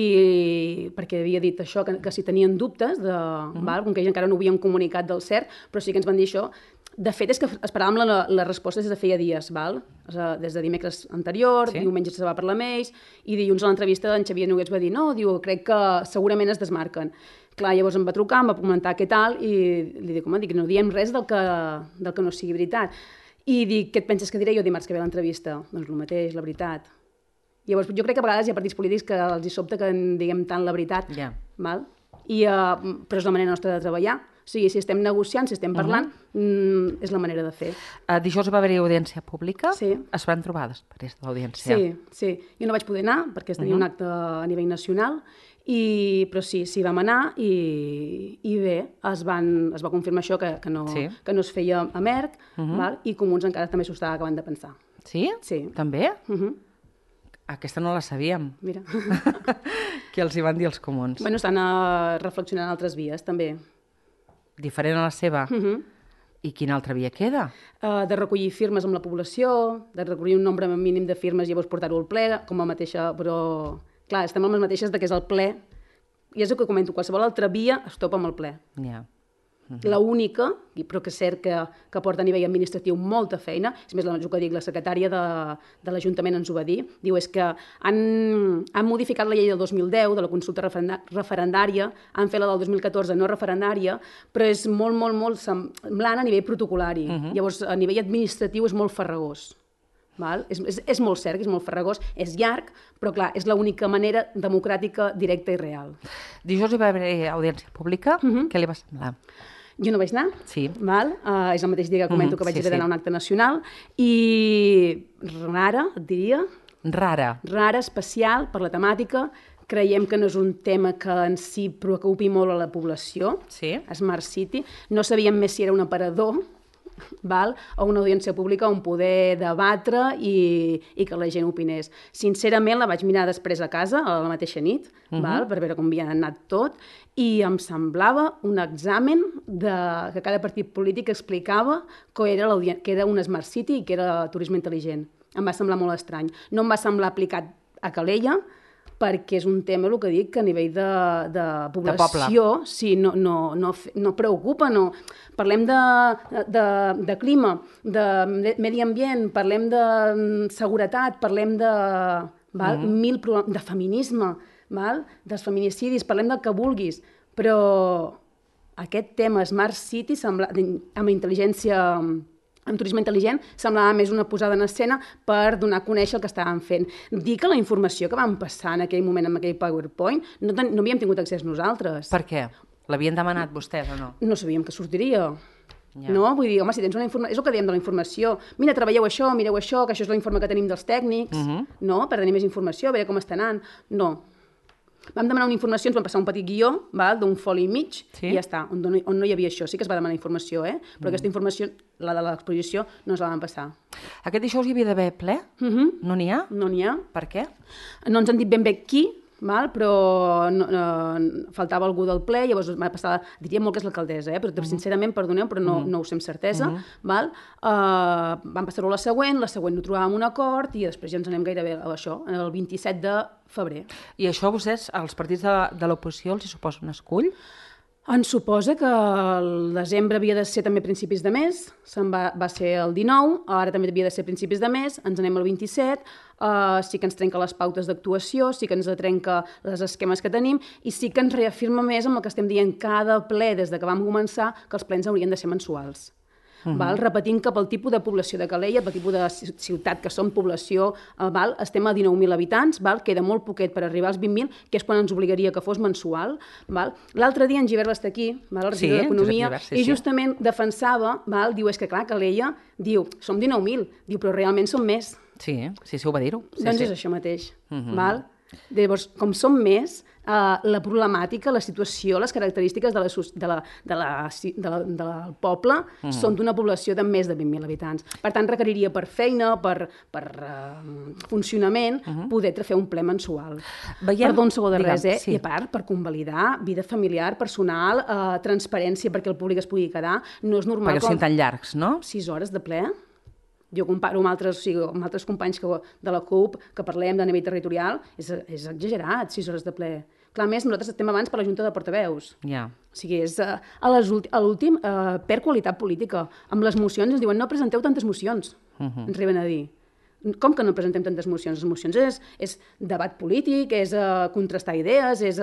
perquè havia dit això, que si tenien dubtes, com que ells encara no ho havien comunicat del cert, però sí que ens van dir això. De fet, és que esperàvem la resposta des de feia dies, des de dimecres anterior, diumenge se va parlar amb ells, i dilluns a l'entrevista en Xavier Nogués va dir no, crec que segurament es desmarquen. Clar, llavors em va trucar, em va comentar què tal, i li dic, home, no diem res del que no sigui veritat. I dic, què et penses que diré jo dimarts que ve a l'entrevista? Doncs el mateix, la veritat. Llavors, jo crec que a vegades hi ha partits polítics que els hi sobta que en diguem tant la veritat, val? Però és la manera nostra de treballar. O sigui, si estem negociant, si estem parlant, és la manera de fer. Dijous va haver-hi audiència pública? Sí. Es van trobar després de l'audiència? Sí. Jo no vaig poder anar perquè tenia un acte a nivell nacional, però sí, vam anar i bé, es va confirmar això, que no es feia a ERC, i Comuns encara també s'ho estava acabant de pensar. Sí? Sí. També? Aquesta no la sabíem. Mira. Què els hi van dir els Comuns? Bueno, estan reflexionant altres vies, també. Diferent a la seva? I quina altra via queda? De recollir firmes amb la població, de recollir un nombre mínim de firmes i llavors portar-ho al ple, com a mateixa, però... Clar, estem amb les mateixes que és el ple, i és el que comento, qualsevol altra via es topa amb el ple. La única, però que és cert que porta a nivell administratiu molta feina, és més el que dic, la secretària de l'Ajuntament ens ho va dir, diu és que han modificat la llei del 2010, de la consulta referendària, han fet la del 2014 no referendària, però és molt semblant a nivell protocolari. Llavors, a nivell administratiu és molt farragós. És molt cert, és molt farragós, és llarg, però clar, és l'única manera democràtica, directa i real. Dijous hi va haver audiència pública, què li va semblar? Jo no vaig anar, és el mateix dia que comento que vaig haver d'anar a un acte nacional, i rara, et diria. Rara, especial, per la temàtica. Creiem que no és un tema que en si preocupi molt a la població, Smart City. No sabíem més si era un aparador, val? O una audiència pública on poder debatre i que la gent opinés. Sincerament, la vaig mirar després a casa, a la mateixa nit, val? Per veure com havia anat tot, i em semblava un examen que cada partit polític explicava que era un Smart City i que era turisme intel·ligent. Em va semblar molt estrany. No em va semblar aplicat a Calella, perquè és un tema, el que dic, que a nivell de població no preocupa. No. Parlem de clima, de medi ambient, parlem de seguretat, parlem de de feminisme, dels feminicidis, parlem del que vulguis, però aquest tema Smart City amb intel·ligència, amb turisme intel·ligent, semblava més una posada en escena per donar a conèixer el que estàvem fent. Dir que la informació que vam passar en aquell moment amb aquell PowerPoint no havíem tingut accés nosaltres. Per què? L'havien demanat vostès o no? No sabíem que sortiria. No? Vull dir, home, si tens una informació... És el que diem de la informació. Mira, treballeu això, mireu això, que això és l'informe que tenim dels tècnics, no? Per tenir més informació, a veure com està anant. No. Vam demanar una informació, ens van passar un petit guió d'un foli i mig, i ja està, on no hi havia això. Sí que es va demanar informació, però aquesta informació, la de l'exposició, no ens la van passar. Aquest dijous hi havia d'haver ple? No n'hi ha? No n'hi ha. Per què? No ens han dit ben bé qui, però faltava algú del ple, llavors va passar, diria molt que és l'alcaldessa, però sincerament, perdoneu, però no ho sé amb certesa. Vam passar-ho a la següent no trobàvem un acord i després ja ens anem gairebé a això, el 27 de febrer. I això vostès, als partits de l'oposició, els hi suposa un escull? Ens suposa que el desembre havia de ser també principis de mes, va ser el 19, ara també havia de ser principis de mes, ens anem al 27, sí que ens trenca les pautes d'actuació, sí que ens trenca les esquemes que tenim i sí que ens reafirma més amb el que estem dient cada ple des que vam començar, que els plens haurien de ser mensuals. Repetint que pel tipus de població de Calella, pel tipus de ciutat que som, població, estem a 19.000 habitants, queda molt poquet per arribar als 20.000, que és quan ens obligaria que fos mensual. L'altre dia en Gibert va estar aquí, el regidor d'Economia, i justament defensava, diu, és que clar, Calella, diu, som 19.000, diu, però realment som més. Sí, ho va dir-ho. Doncs és això mateix. Llavors, com som més, la problemàtica, la situació, les característiques del poble són d'una població de més de 20.000 habitants. Per tant, requeriria per feina, per funcionament, poder fer un ple mensual. Perdó, un segon de res, i a part, per convalidar vida familiar, personal, transparència perquè el públic es pugui quedar. No és normal... Perquè són tan llargs, no? 6 hores de ple. Jo comparo amb altres companys de la CUP que parlem de nivell territorial, és exagerat, 6 hores de ple. Clar, més, nosaltres estem abans per la Junta de Portaveus. O sigui, és a l'últim perd qualitat política. Amb les mocions ens diuen no presenteu tantes mocions, ens arriben a dir. Com que no presentem tantes mocions? Les mocions és debat polític, és contrastar idees, és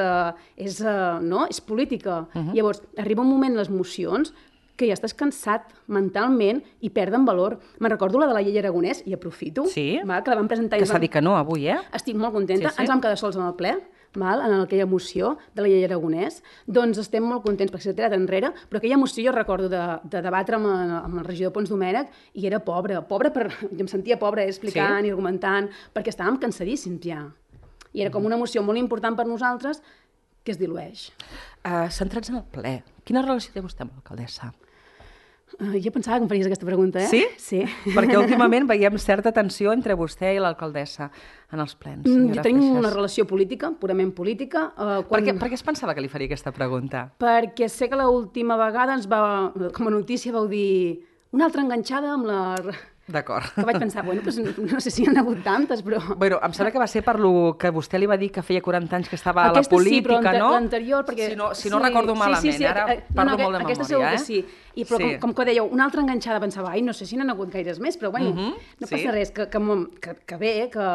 política. Llavors, arriba un moment les mocions que ja estàs cansat mentalment i perden valor. Me'n recordo la de la llei Aragonès, i aprofito, que la vam presentar... Que s'ha dit que no, avui, Estic molt contenta. Ens vam quedar sols en el ple, en aquella moció de la llei Aragonès. Doncs estem molt contents perquè s'ha tirat enrere, però aquella moció jo recordo de debatre amb el regidor Pons Domènech i era pobra. Jo em sentia pobra explicant i argumentant, perquè estàvem cansadíssims ja. I era com una moció molt important per nosaltres que es dilueix. Centrats en el ple, quina relació té vostè amb l'alcaldessa? Jo pensava que em faries aquesta pregunta, Sí? Sí. Perquè últimament veiem certa tensió entre vostè i l'alcaldessa en els plens. Jo tenim una relació política, purament política. Per què es pensava que li faria aquesta pregunta? Perquè sé que l'última vegada com a notícia vau dir una altra enganxada amb la... D'acord. Que vaig pensar, bueno, no sé si hi ha hagut tantes, però... Bueno, em sembla que va ser per lo que vostè li va dir que feia 40 anys que estava a la política, no? L'anterior, perquè... Si no recordo malament, ara parlo molt de memòria, Aquesta segur que sí. Però com que dèieu, una altra enganxada, pensava, no sé si n'han hagut gaires més, però bueno, no passa res, que bé, que...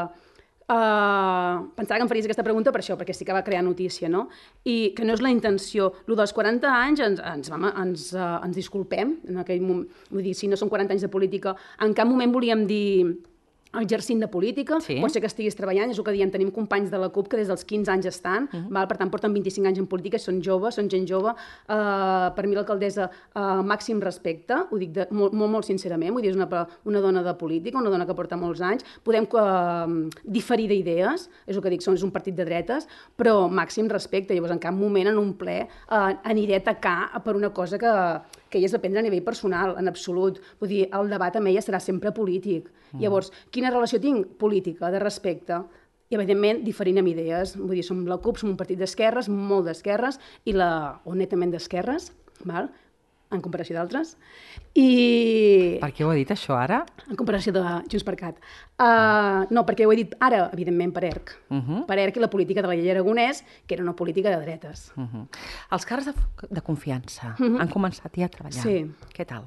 Pensava que em faries aquesta pregunta per això, perquè sí que va crear notícia, no? I que no és la intenció. Lo dels 40 anys ens disculpem, en aquell moment, vull dir, si no són 40 anys de política, en cap moment volíem dir exercint de política, pot ser que estiguis treballant, és el que diem, tenim companys de la CUP que des dels 15 anys estan, per tant porten 25 anys en política, són joves, són gent jove, per mi l'alcaldessa màxim respecte, ho dic molt sincerament, vull dir, és una dona de política, una dona que porta molts anys, podem diferir d'idees, és el que dic, és un partit de dretes, però màxim respecte, llavors en cap moment en un ple aniré a atacar per una cosa que que ella es va prendre a nivell personal, en absolut. Vull dir, el debat amb ella serà sempre polític. Llavors, quina relació tinc? Política, de respecte. I, evidentment, diferint amb idees. Vull dir, som la CUP, som un partit d'esquerres, molt d'esquerres, o netament d'esquerres, en comparació d'altres. I... Per què ho ha dit, això, ara? En comparació de JxCat. No, perquè ho he dit ara, evidentment, per ERC. Per ERC i la política de la llei Aragonès, que era una política de dretes. Els càrrecs de confiança han començat ja a treballar. Sí. Què tal?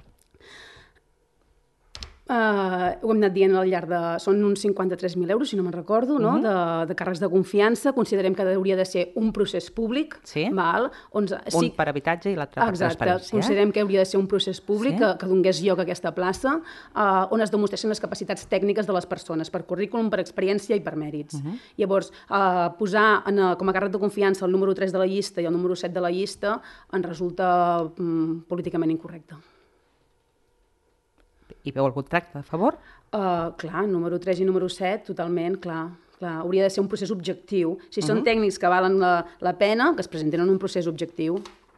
Ho hem anat dient al llarg de... Són uns 53.000 euros, si no me'n recordo, no? De càrrecs de confiança. Considerem que hauria de ser un procés públic. Sí? Val? Un per habitatge i l'altre per transparència. Exacte. Considerem que hauria de ser un procés públic que donés lloc a aquesta plaça, on es demostreixen les capacitats tècniques de les persones, per currículum, per experiència i per mèrits. Llavors, posar com a càrrec de confiança el número 3 de la llista i el número 7 de la llista ens resulta políticament incorrecte. I veu algun tracte a favor? Clar, número 3 i número 7, totalment, clar. Hauria de ser un procés objectiu. Si són tècnics que valen la pena, que es presentin en un procés objectiu.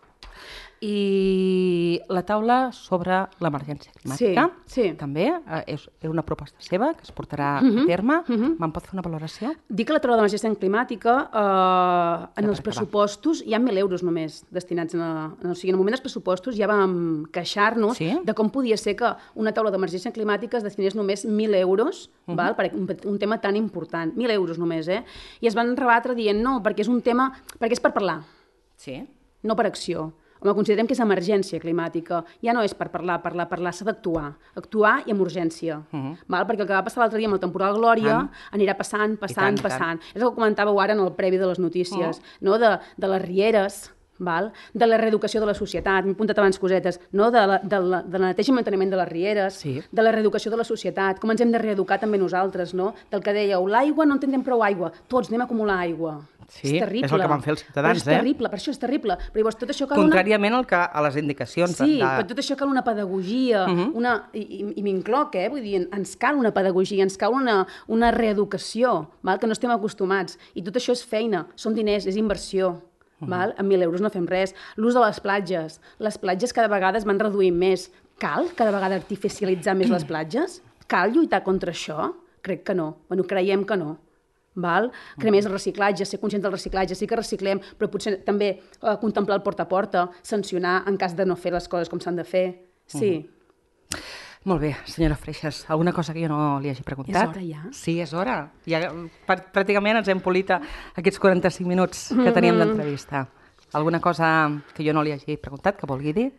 I la taula sobre l'emergència climàtica, també és una proposta seva que es portarà a terme. Me'n pot fer una valoració? Dic que la taula d'emergència climàtica, en els pressupostos, hi ha 1.000 euros només destinats o sigui, en el moment dels pressupostos ja vam queixar-nos de com podia ser que una taula d'emergència climàtica es destinés només 1.000 euros per un tema tan important. 1.000 euros només, I es van rebatre dient no, perquè és per parlar. Sí. No per acció. Home, considerem que és emergència climàtica. Ja no és per parlar, s'ha d'actuar. Actuar i amb urgència. Perquè el que va passar l'altre dia amb el temporal Glòria anirà passant. És el que comentàveu ara en el previ de les notícies, de les rieres, de la reeducació de la societat, m'he apuntat abans cosetes, de la neteja i manteniment de les rieres, de la reeducació de la societat, com ens hem de reeducar també nosaltres, del que dèieu, l'aigua no en tindrem prou aigua, tots anem a acumular aigua. Sí, és terrible. És el que van fer els ciutadans, per això és terrible. Però llavors, tot això cal contràriament a les indicacions. Sí, però tot això cal una pedagogia, i m'incloc, vull dir, ens cal una pedagogia, ens cal una reeducació, que no estem acostumats. I tot això és feina, són diners, és inversió. Amb 1.000 euros no fem res. L'ús de les platges cada vegada es van reduint més. Cal cada vegada artificialitzar més les platges? Cal lluitar contra això? Crec que no. Creiem que no. Que més el reciclatge, ser conscients del reciclatge, sí que reciclem, però potser també contemplar el porta a porta, sancionar en cas de no fer les coses com s'han de fer. Sí. Molt bé, senyora Freixas, alguna cosa que jo no li hagi preguntat? És hora ja? Sí, és hora. Ja, pràcticament ens hem polit aquests 45 minuts que teníem d'entrevista. Alguna cosa que jo no li hagi preguntat, que vulgui dir?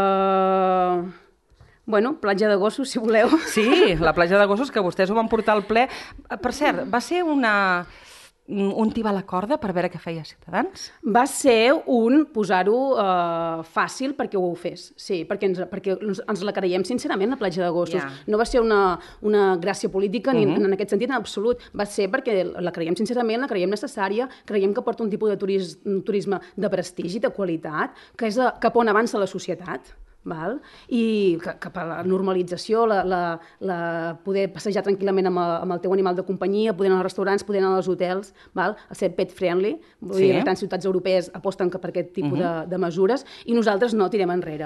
Platja de Gossos, si voleu. Sí, la platja de Gossos, que vostès ho van portar al ple. Per cert, va ser un tibar a la corda per veure què feia Ciutadans? Va ser posar-ho fàcil perquè ho fes, sí, perquè ens la creiem sincerament, la platja de Gossos. No va ser una gràcia política ni en aquest sentit en absolut, va ser perquè la creiem sincerament, la creiem necessària, creiem que porta un tipus de turisme de prestigi, de qualitat, que és cap on avança la societat. I cap a la normalització, poder passejar tranquil·lament amb el teu animal de companyia, poder anar als restaurants, poder anar als hotels, ser pet friendly, vull dir, tants ciutats europees aposten per aquest tipus de mesures i nosaltres no tirem enrere.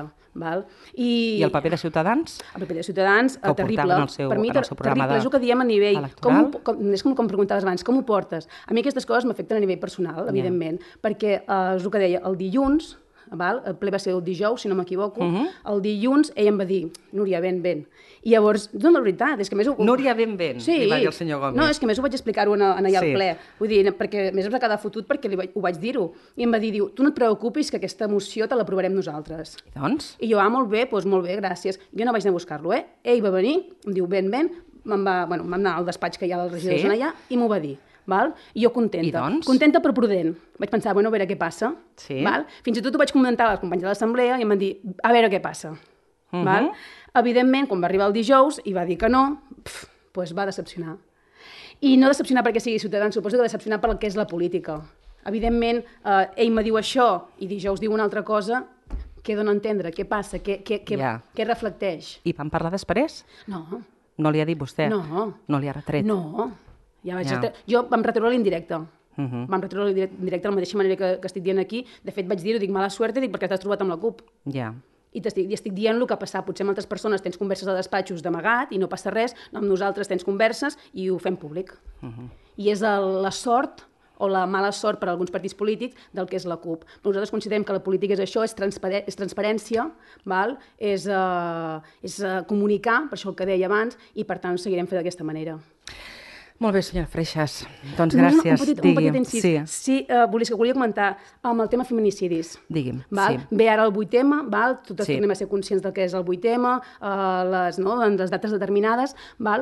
I el paper de Ciutadans? El paper de Ciutadans, terrible. Per mi, terrible, és el que diem a nivell electoral. És com preguntaves abans, com ho portes? A mi aquestes coses m'afecten a nivell personal, evidentment, perquè és el que deia, el dilluns, el ple va ser el dijous, si no m'equivoco, el dilluns ell em va dir, Núria, ben. I llavors, no, la veritat, és que més... Núria, ben, li va dir el senyor Gómez. No, és que més ho vaig explicar-ho allà al ple. Vull dir, perquè més em va quedar fotut perquè ho vaig dir-ho. I em va dir, tu no et preocupis que aquesta moció te l'aprovarem nosaltres. I doncs? I jo, molt bé, gràcies. Jo no vaig anar a buscar-lo, Ell va venir, em diu, ben, vam anar al despatx que hi ha dels regidors allà i m'ho va dir. I jo contenta. Contenta però prudent. Vaig pensar, a veure què passa. Fins i tot ho vaig comentar als companys de l'assemblea i em van dir, a veure què passa. Evidentment, quan va arribar el dijous i va dir que no, doncs va decepcionar. I no decepcionar perquè sigui Ciutadans, suposo que decepcionar pel que és la política. Evidentment, ell me diu això i dijous diu una altra cosa, què dona a entendre, què passa, què reflecteix. I van parlar després? No. No li ha dit vostè? No. No li ha retret? No. Jo vam retreure l'indirecte. Vam retreure l'indirecte de la mateixa manera que estic dient aquí. De fet, vaig dir-ho, dic mala suerte, perquè t'has trobat amb la CUP. i estic dient el que ha passat. Potser amb altres persones tens converses a despatxos d'amagat i no passa res, amb nosaltres tens converses i ho fem públic. I és la sort o la mala sort per a alguns partits polítics del que és la CUP. Nosaltres considerem que la política és això, és transparència, és comunicar, per això el que deia abans, i per tant seguirem fent d'aquesta manera. Molt bé, senyora Freixas. Doncs gràcies. Un petit incís. Sí, volia comentar amb el tema feminicidis. Digui'm, sí. Ve ara el 8M, totes tornem a ser conscients del que és el 8M, les dates determinades.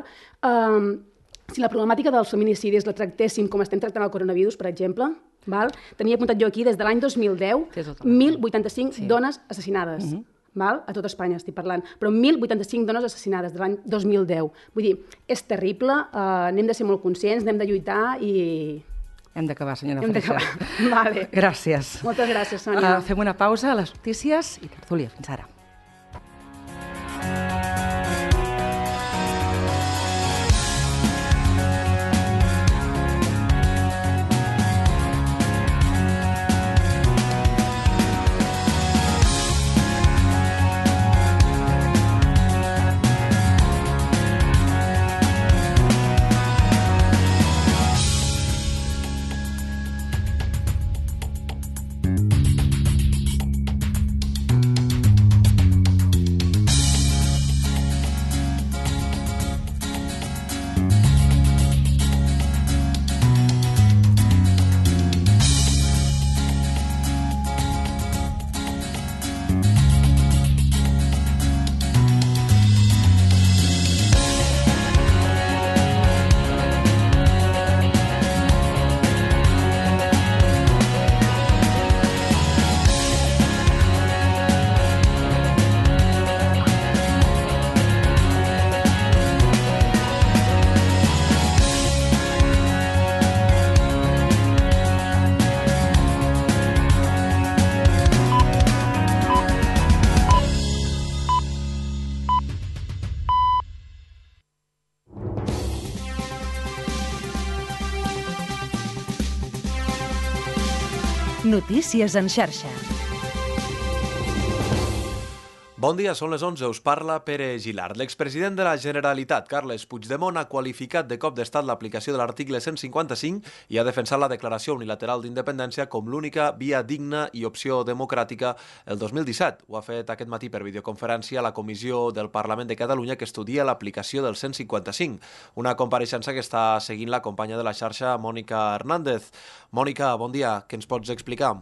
Si la problemàtica dels feminicidis la tractéssim com estem tractant el coronavirus, per exemple, tenia apuntat jo aquí des de l'any 2010 1.085 dones assassinades. A tot Espanya estic parlant, però 1.085 dones assassinades de l'any 2010. Vull dir, és terrible, n'hem de ser molt conscients, n'hem de lluitar i... Hem d'acabar, senyora Freixas. Vale. Gràcies. Moltes gràcies, Sònia. Fem una pausa a les notícies i tertúlia. Fins ara. Notícies en xarxa. Bon dia, són les 11. Us parla Pere Gilart. L'expresident de la Generalitat, Carles Puigdemont, ha qualificat de cop d'estat l'aplicació de l'article 155 i ha defensat la declaració unilateral d'independència com l'única via digna i opció democràtica el 2017. Ho ha fet aquest matí per videoconferència a la Comissió del Parlament de Catalunya que estudia l'aplicació del 155. Una compareixença que està seguint la companya de la xarxa, Mònica Hernández. Mònica, bon dia. Què ens pots explicar?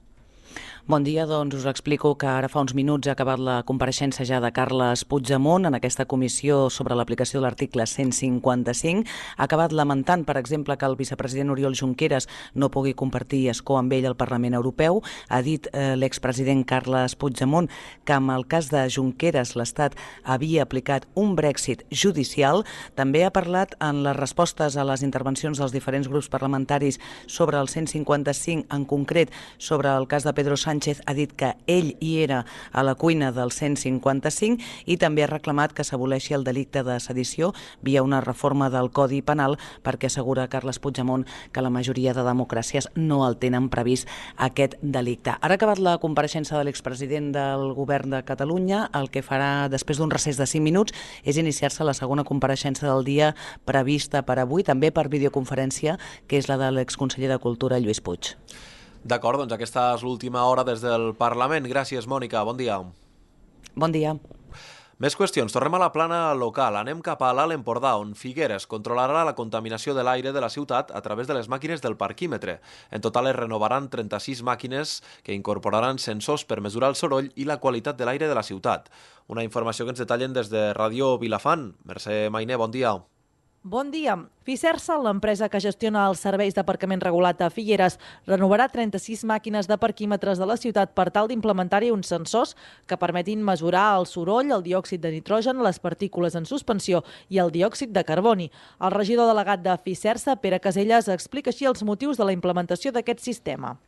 Bon dia, doncs us explico que ara fa uns minuts ha acabat la compareixença ja de Carles Puigdemont en aquesta comissió sobre l'aplicació de l'article 155. Ha acabat lamentant, per exemple, que el vicepresident Oriol Junqueras no pugui compartir escó amb ell al Parlament Europeu. Ha dit l'expresident Carles Puigdemont que en el cas de Junqueras l'Estat havia aplicat un Brexit judicial. També ha parlat en les respostes a les intervencions dels diferents grups parlamentaris sobre el 155, en concret sobre el cas de Pedro Sánchez. Ha dit que ell hi era a la cuina del 155 i també ha reclamat que s'aboleixi el delicte de sedició via una reforma del Codi Penal perquè assegura Carles Puigdemont que la majoria de democràcies no el tenen previst aquest delicte. Ara ha acabat la compareixença de l'expresident del Govern de Catalunya. El que farà després d'un recés de 5 minuts és iniciar-se la segona compareixença del dia prevista per avui, també per videoconferència, que és la de l'exconseller de Cultura, Lluís Puig. D'acord, doncs aquesta és l'última hora des del Parlament. Gràcies, Mònica. Bon dia. Bon dia. Més qüestions. Tornem a la plana local. Anem cap a l'Alt Empordà, on Figueres controlarà la contaminació de l'aire de la ciutat a través de les màquines del parquímetre. En total es renovaran 36 màquines que incorporaran sensors per mesurar el soroll i la qualitat de l'aire de la ciutat. Una informació que ens detallen des de Ràdio Vilafant. Mercè Mainer, bon dia. Bon dia. Fisersa, l'empresa que gestiona els serveis d'aparcament regulat a Figueres, renovarà 36 màquines de parquímetres de la ciutat per tal d'implementar-hi uns sensors que permetin mesurar el soroll, el diòxid de nitrogen, les partícules en suspensió i el diòxid de carboni. El regidor delegat de Fisersa, Pere Caselles, explica així els motius de la implementació d'aquest sistema.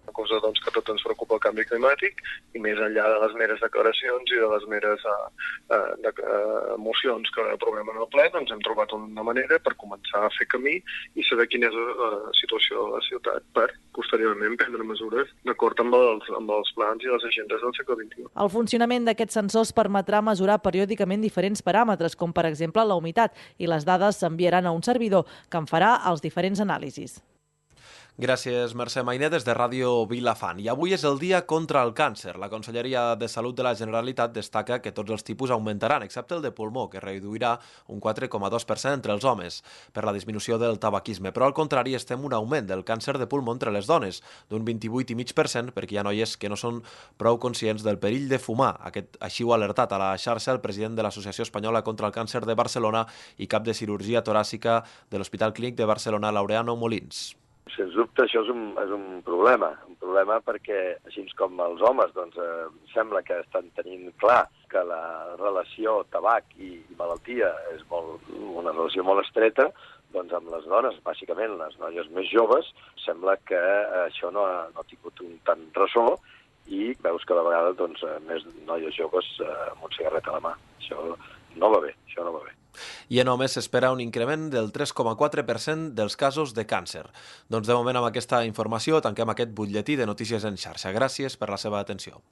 una cosa doncs, que tot ens preocupa el canvi climàtic, i més enllà de les meres declaracions i de les meres emocions que aprovem en el ple, doncs hem trobat una manera per començar a fer camí i saber quina és la situació de la ciutat per, posteriorment, prendre mesures d'acord amb els plans i les agendes del segle XXI. El funcionament d'aquests sensors permetrà mesurar periòdicament diferents paràmetres, com per exemple la humitat, i les dades s'enviaran a un servidor que en farà els diferents anàlisis. Gràcies, Mercè Mainé, des de Ràdio Vilafant. I avui és el dia contra el càncer. La Conselleria de Salut de la Generalitat destaca que tots els tipus augmentaran, excepte el de pulmó, que reduirà un 4,2% entre els homes per la disminució del tabaquisme. Però, al contrari, estem un augment del càncer de pulmó entre les dones, d'un 28,5%, perquè hi ha noies que no són prou conscients del perill de fumar. Així ho ha alertat a la xarxa el president de l'Associació Espanyola contra el Càncer de Barcelona i cap de cirurgia toràcica de l'Hospital Clínic de Barcelona, Laureano Molins. Sens dubte això és un problema perquè, així com els homes, doncs, sembla que estan tenint clar que la relació tabac i malaltia és una relació molt estreta, doncs amb les dones, bàsicament les noies més joves, sembla que això no ha tingut un tant ressò i veus que a la vegada doncs, més noies joves amb un cigarret a la mà. Això no va bé, això no va bé. I en homes s'espera un increment del 3,4% dels casos de càncer. Doncs de moment amb aquesta informació tanquem aquest butlletí de notícies en xarxa. Gràcies per la seva atenció.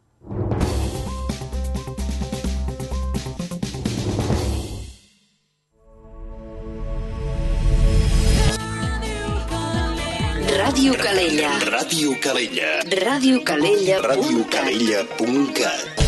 Ràdio Calella. Ràdio Calella. Radiocalella.cat. Radiocalella.cat.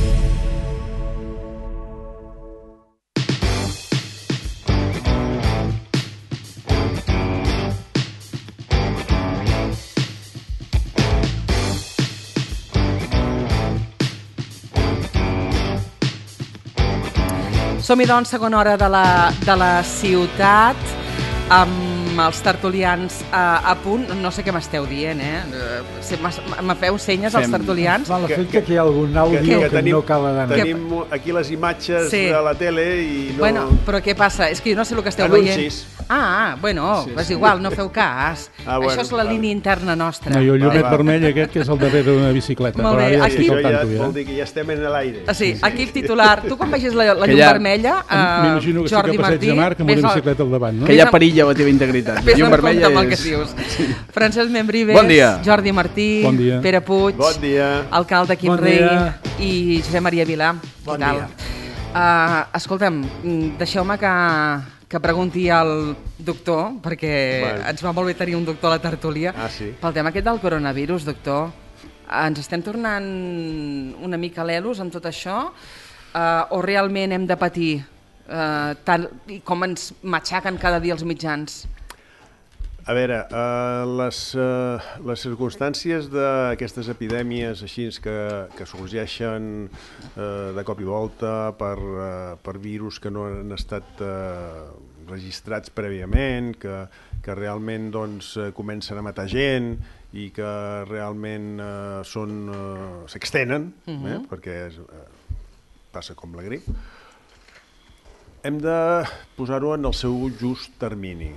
Som-hi, doncs, segona hora de la ciutat, amb els tertulians a punt. No sé què m'esteu dient, Me feu senyes als tertulians. Fa l'efecte que hi ha algun àudio que no acaba d'anar. Tenim aquí les imatges de la tele i no... Bueno, però què passa? És que jo no sé el que esteu veient. Bueno, és igual, no feu cas. Això és la línia interna nostra. No, i el llumet vermell aquest, que és el darrere d'una bicicleta. Molt bé, aquí... Vol dir que ja estem en l'aire. Sí, aquí el titular. Tu quan vegis la llum vermella, m'imagino que estic a Passeig de Mar amb una bicicleta al davant, no? Que ja perilla la teva integritat. Vés amb compte amb el que dius. Francesc Membrives, Jordi Martí, Pere Puig, alcalde Quim Rei i Josep Maria Vilà. Què tal? Escolta'm, deixeu-me que pregunti al doctor, perquè ens va molt bé tenir un doctor a la tertúlia, pel tema aquest del coronavirus, doctor. Ens estem tornant una mica lelos amb tot això o realment hem de patir tant com ens matxaquen cada dia els mitjans? A veure, les circumstàncies d'aquestes epidèmies així que sorgeixen de cop i volta per virus que no han estat registrats prèviament, que realment comencen a matar gent i que realment s'extenen, perquè passa com la grip, hem de posar-ho en el seu just termini.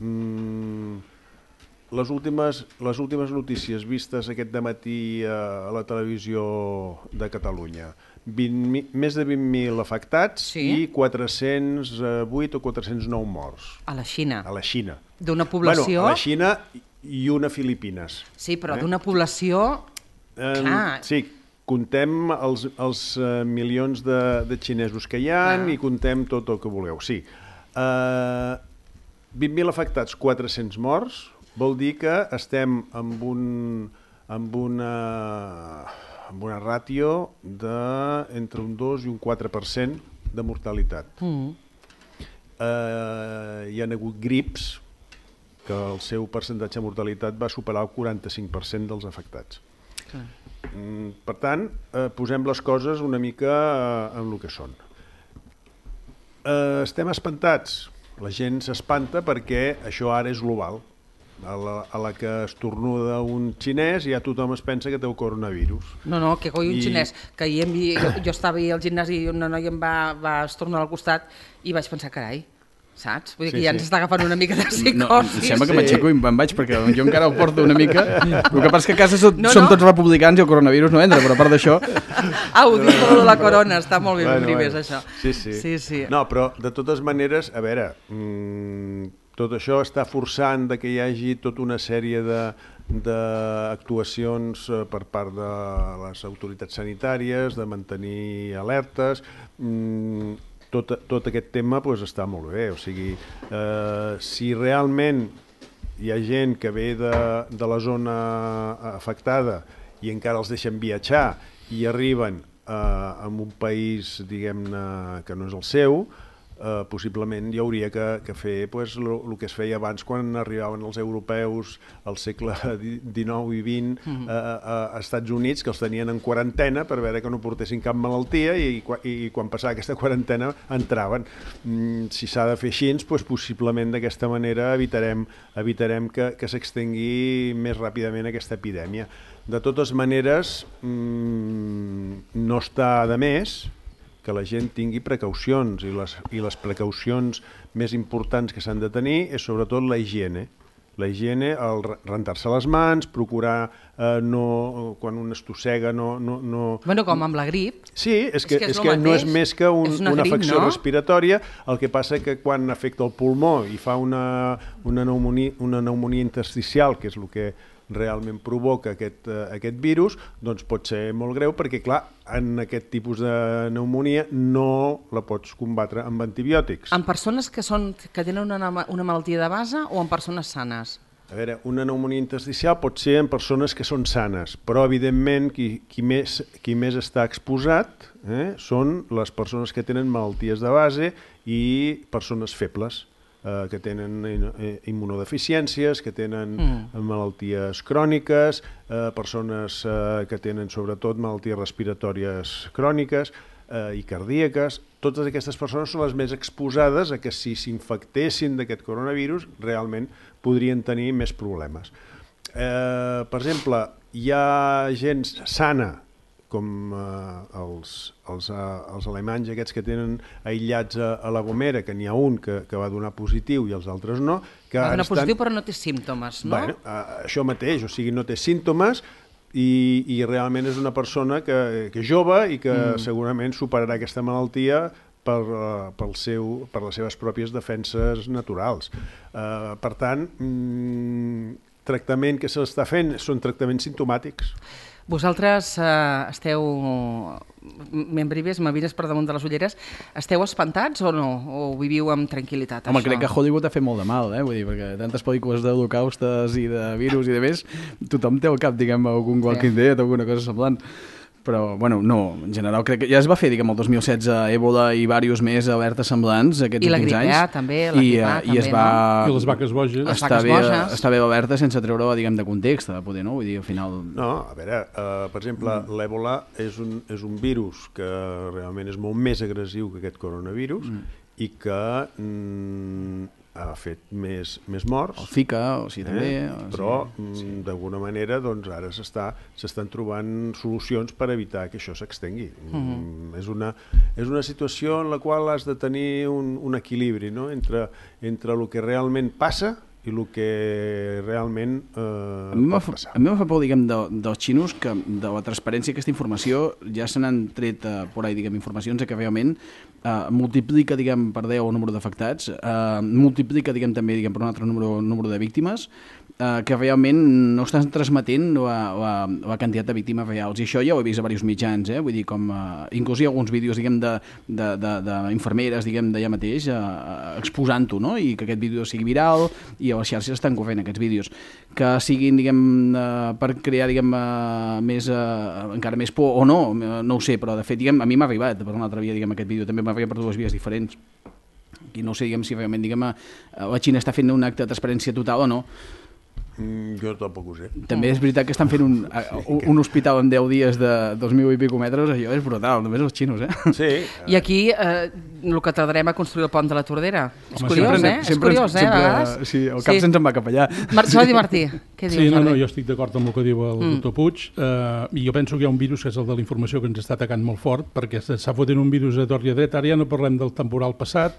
Les últimes notícies vistes aquest dematí a la televisió de Catalunya, més de 20.000 afectats i 408 o 409 morts. A la Xina? A la Xina. D'una població... Bueno, a la Xina i una Filipines. Sí, però d'una població... Sí, contem els milions de xinesos que hi ha i contem tot el que vulgueu. Sí. 20.000 afectats, 400 morts, vol dir que estem amb una ràtio d'entre un 2 i un 4% de mortalitat. Hi ha hagut grips que el seu percentatge de mortalitat va superar el 45% dels afectats. Per tant, posem les coses una mica en el que són. Estem espantats. La gent s'espanta perquè això ara és global. A la que estornuda un xinès ja tothom es pensa que té el coronavirus. No, que coi un xinès. Que jo estava al gimnàs i una noia em va estornudar al costat i vaig pensar, carai, saps? Vull dir que ja ens està agafant una mica de psicosi. Sembla que m'aixeco i me'n vaig, perquè jo encara ho porto una mica. El que passa és que a casa som tots republicans i el coronavirus no entra, però a part d'això... Ho dic per la corona, està molt bé, Ribes, això. Sí. No, però de totes maneres, a veure, tot això està forçant que hi hagi tota una sèrie d'actuacions per part de les autoritats sanitàries, de mantenir alertes. Tot aquest tema està molt bé, o sigui, si realment hi ha gent que ve de la zona afectada i encara els deixen viatjar i arriben a un país, diguem-ne, que no és el seu, possiblement hi hauria que fer el que es feia abans quan arribaven els europeus al segle XIX i XX a Estats Units, que els tenien en quarantena per veure que no portessin cap malaltia i quan passava aquesta quarantena entraven. Si s'ha de fer així, possiblement d'aquesta manera evitarem que s'extengui més ràpidament aquesta epidèmia. De totes maneres, no està de més que la gent tingui precaucions, i les precaucions més importants que s'han de tenir és sobretot la higiene. La higiene, el rentar-se les mans, procurar quan un estossega no... Bueno, com amb la grip. Sí, és que no és més que una afecció respiratòria, el que passa que quan afecta el pulmó i fa una pneumònia intersticial, que és el que realment provoca aquest virus, doncs pot ser molt greu perquè, clar, en aquest tipus de pneumònia no la pots combatre amb antibiòtics. En persones que tenen una malaltia de base o en persones sanes? A veure, una pneumònia intersticial pot ser en persones que són sanes, però evidentment qui més està exposat són les persones que tenen malalties de base i persones febles, que tenen immunodeficiències, que tenen malalties cròniques, persones que tenen sobretot malalties respiratòries cròniques i cardíaques. Totes aquestes persones són les més exposades a que si s'infectessin d'aquest coronavirus realment podrien tenir més problemes. Per exemple, hi ha gent sana, com els alemanys aquests que tenen aïllats a La Gomera, que n'hi ha un que va donar positiu i els altres no. Va donar positiu però no té símptomes, no? Bueno, això mateix, o sigui, no té símptomes i realment és una persona que és jove i que segurament superarà aquesta malaltia per les seves pròpies defenses naturals. Per tant, tractament que s'està fent són tractaments simptomàtics. Vosaltres esteu, Ribes, m'avires per damunt de les ulleres, esteu espantats o no? O viviu amb tranquil·litat? Home, crec que Hollywood ha fet molt de mal, vull dir, perquè tantes pel·lícules d'holocaustes i de virus i de més, tothom té al cap, diguem, algun Walking Dead o alguna cosa semblant. Però, bueno, no, en general crec que ja es va fer, diguem, el 2016 Ébola i diversos més alertes semblants aquests últims anys. I la gripe també, la gripa també, no? I les vaques boges. Està bé l'alerta sense treure-la, diguem, de context, poder, no? Vull dir, al final... No, a veure, per exemple, l'Ébola és un virus que realment és molt més agressiu que aquest coronavirus i que ha fet més morts. El Zika, o sigui, també. Però, d'alguna manera, doncs, ara s'estan trobant solucions per evitar que això s'extengui. És una situació en la qual has de tenir un equilibri, no?, entre el que realment passa i el que realment pot passar. A mi em fa por, diguem, dels xinos, que de la transparència d'aquesta informació ja se n'han tret por ahí, diguem, informacions que realment multiplica, diguem, per 10 el número d'afectats, multiplica, diguem, també, diguem, per un altre número de víctimes, que realment no estan transmetent la quantitat de víctimes reals. I això ja ho he vist a diversos mitjans, vull dir, com inclús hi ha alguns vídeos, diguem, d'infermeres, diguem, d'allà mateix, exposant-ho, no?, i que aquest vídeo sigui viral, i a les xarxes estan corrent aquests vídeos. Que siguin, diguem, per crear, diguem, encara més por o no ho sé, però de fet, diguem, a mi m'ha arribat per una altra via, diguem, aquest vídeo, també m'ha arribat per dues vies diferents. I no sé, diguem, si realment, diguem, la Xina està fent un acte de transparència total o no. Jo tampoc ho sé. També és veritat que estan fent un hospital en 10 dies de 2.000 i pico metres, allò és brutal, només els xinos, Sí. I aquí el que tardarem a construir el pont de la Tordera. És curiós, És curiós, a vegades. Sí, el cap se'ns en va cap allà. Jordi Martí, què dius? Sí, no, jo estic d'acord amb el que diu el doctor Puig, i jo penso que hi ha un virus que és el de la informació que ens està atacant molt fort, perquè s'ha fotent un virus a tort i a dret. Ara ja no parlem del temporal passat,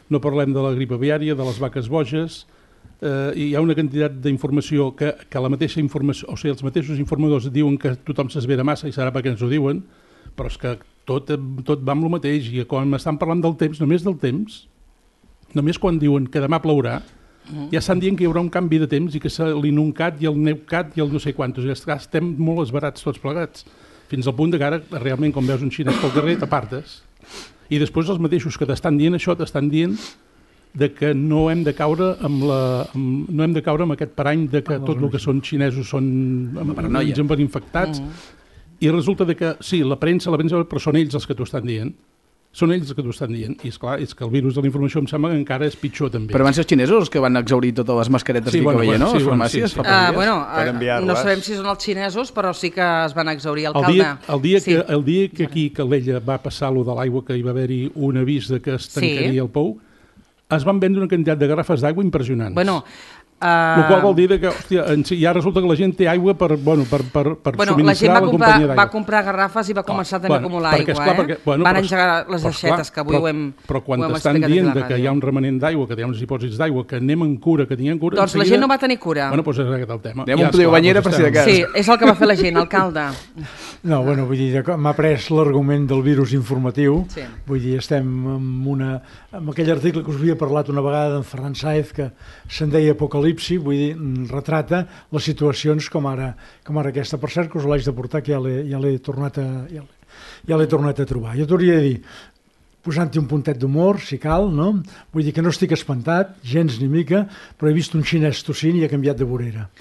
no parlem de la grip aviària, de les vaques boges, hi ha una quantitat d'informació que la mateixa informació, o sigui, els mateixos informadors diuen que tothom s'esvera massa i serà perquè ens ho diuen, però és que tot va amb el mateix, i quan estan parlant del temps, només del temps, només quan diuen que demà plourà, ja estan dient que hi haurà un canvi de temps i que l'inuncat i el neucat i el no sé quantos, i estem molt esbarats tots plegats, fins al punt de que ara realment quan veus un xinès pel carrer t'apartes, i després els mateixos que t'estan dient això t'estan dient de que no hem de caure amb aquest parany de que tot el que són xinesos ens han infectats, i resulta que sí, la premsa, però són ells els que t'ho estan dient. Són ells els que t'ho estan dient, i esclar, és que el virus de la informació em sembla que encara és pitjor també. Però van ser els xinesos els que van exhaurir totes les mascaretes que veia, no? Les farmàcies. No sabem si són els xinesos, però sí que es van exhaurir alcalde. El dia que aquí a Calella va passar allò de l'aigua, que hi va haver-hi un avís de que es tancaria el pou, es van vendre una quantitat de garrafes d'aigua impressionants. El qual vol dir que, hòstia, ja resulta que la gent té aigua per subministrar la companyia d'aigua. Va comprar garrafes i va començar també a acumular aigua, van engegar les aixetes, que avui ho hem explicat. Però quan t'estan dient que hi ha un remanent d'aigua, que hi ha uns dipòsits d'aigua, que anem en cura, que tinguem cura... Doncs la gent no va tenir cura. Bueno, doncs és aquest el tema. Anem omplir banyera per si de cas. Sí, és el que va fer la gent, alcalde. No, bueno, vull dir, m'ha pres l'argument del virus informatiu. Vull dir, estem amb aquell article que us havia parlat una vegada d'en Ferran Sáez, que se'n deia Apocalipsi, vull dir, retrata les situacions com ara aquesta. Per cert, que us l'haig de portar, que ja l'he tornat a trobar. Jo t'hauria de dir, posant-hi un puntet d'humor, si cal, no? Vull dir que no estic espantat, gens ni mica, però he vist un xinès tossint i he canviat de vorera.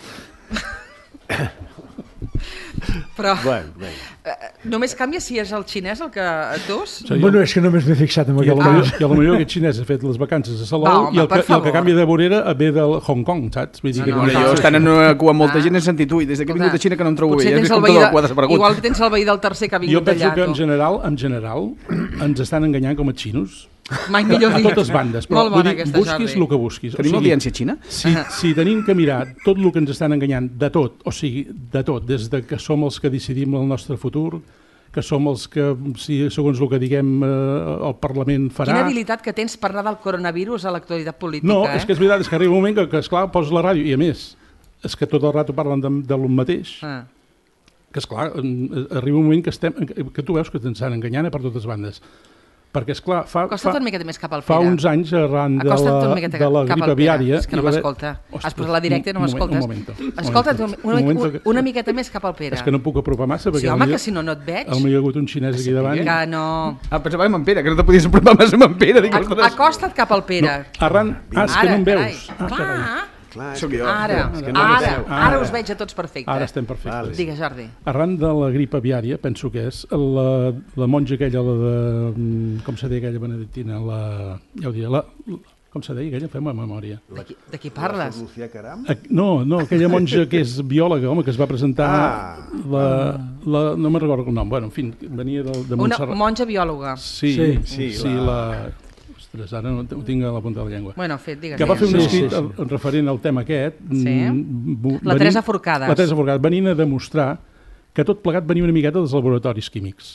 Però només canvia si és el xinès el que tos? Bueno, és que només m'he fixat en aquell cas. I potser aquest xinès ha fet les vacances a Salou i el que canvia de vorera ve del Hong Kong, saps? Jo estan en una cua amb molta gent he sentit, ui, des que he vingut a Xina que no em trobo bé, ja és com tot el quadre desaparegut. Igual tens el veí del tercer que ha vingut allà. Jo penso que en general ens estan enganyant com a xinos. Mai millor dit. A totes bandes, però busquis el que busquis. Tenim audiència xina? Si tenim que mirar tot el que ens estan enganyant, de tot, o sigui, de tot, des de que som els que decidim el nostre futur, que som els que, segons el que diguem, el Parlament farà... Quina habilitat que tens per anar del coronavirus a l'actualitat política, No, és que és veritat, és que arriba un moment que esclar, poses la ràdio, i a més, és que tot el rato parlen de lo mateix, que esclar, arriba un moment que tu veus que ens estan enganyant per totes bandes. Perquè, esclar, acosta't una miqueta més cap al Pere. Fa uns anys, arran de la grip aviària... És que no m'escolta. Has posat la directa i no m'escoltes. Escolta't una miqueta més cap al Pere. És que no puc apropar massa, perquè... Sí, home, que si no et veig. Potser hi ha hagut un xinès aquí davant. Que no... Pensava en Pere, que no te podies apropar massa amb en Pere. Acosta't cap al Pere. Arran... és que no em veus. Clar, ara us veig a tots perfectes. Ara estem perfectes. Digues, Jordi. Arran de la grip aviària, penso que és la monja aquella, la de... com se deia aquella benedictina? Ja ho diré, com se deia aquella? Fem-me memòria. De qui parles? No, aquella monja que és biòloga, home, que es va presentar... no me'n recordo el nom. Bueno, en fi, venia de Montserrat. Una monja biòloga. Sí, la... Ostres, ara no ho tinc a la punta de la llengua. Bueno, digues. Que va fer un escrit referent al tema aquest. La Teresa Forcades. La Teresa Forcades, venint a demostrar que tot plegat venia una miqueta dels laboratoris químics.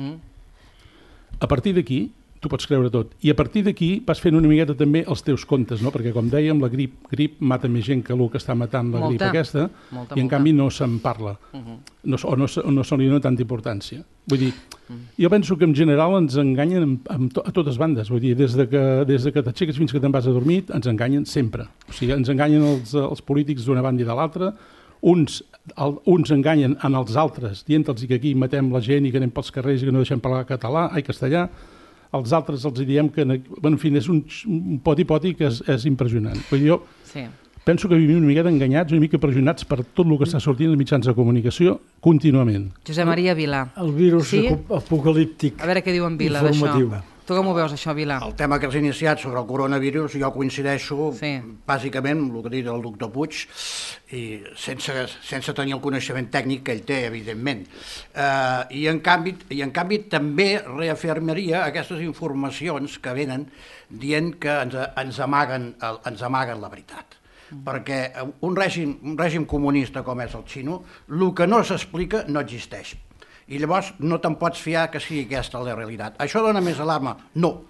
A partir d'aquí, tu pots creure tot. I a partir d'aquí vas fent una miqueta també els teus comptes, no? Perquè, com dèiem, la grip mata més gent que el que està matant la grip aquesta, i en canvi no se'n parla. No se li dona tanta importància. Vull dir, jo penso que en general ens enganyen a totes bandes. Vull dir, des de que t'aixeques fins que te'n vas a dormir, ens enganyen sempre. O sigui, ens enganyen els polítics d'una banda i de l'altra, uns enganyen en els altres, dient-los que aquí matem la gent i que anem pels carrers i que no deixem parlar castellà, els altres els diem que... En fi, és un poti-poti que és impressionant. Jo penso que vivim una miqueta enganyats, una mica pressionats per tot el que està sortint als mitjans de comunicació contínuament. Josep Maria Vila. El virus apocalíptic. A veure què diu en Vila d'això. Tu com ho veus, això, Vila? El tema que has iniciat sobre el coronavirus, jo coincideixo bàsicament amb el que ha dit el doctor Puig, i sense tenir el coneixement tècnic que ell té, evidentment. I en canvi també reafirmaria aquestes informacions que venen dient que ens amaguen la veritat. Perquè un règim comunista com és el xino, el que no s'explica no existeix. I llavors no te'n pots fiar que sigui aquesta la realitat. Això dona més alarma? No.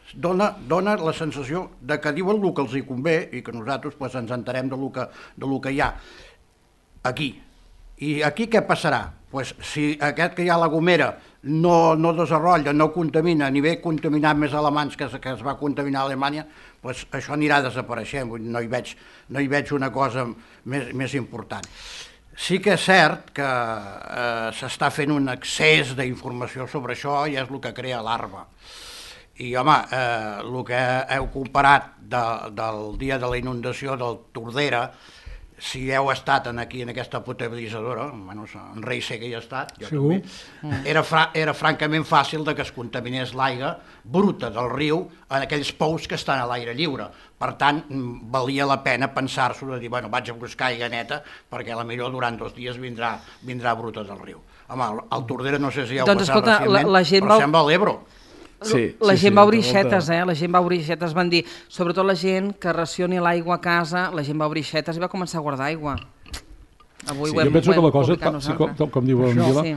dona la sensació de que diuen el que els hi convé i que nosaltres pues, ens enterem de lo que hi ha aquí. I aquí què passarà? Pues, si aquest que hi ha a la Gomera no desenrotlla, no contamina, ni ve contaminat més alemans que es va contaminar a Alemanya, pues, això anirà desapareixent, no hi veig una cosa més important. Sí que és cert que s'està fent un excés d'informació sobre això i és el que crea alarma. I, home, el que heu comparat del dia de la inundació del Tordera, si heu estat aquí en aquesta potabilitzadora, en Rei sé que hi ha estat, jo també, era francament fàcil que es contaminés l'aigua bruta del riu en aquells pous que estan a l'aire lliure. Per tant, valia la pena pensar-s'ho de dir, bueno, vaig a buscar aigua neta perquè potser durant 2 dies vindrà bruta del riu. Home, al Tordera no sé si heu passat recentment, però sembla l'Ebro. La gent va obrir aixetes, la gent va obrir aixetes, van dir, sobretot la gent que racioni l'aigua a casa, la gent va obrir aixetes i va començar a guardar aigua. Avui jo penso que la cosa, com diu en Vila,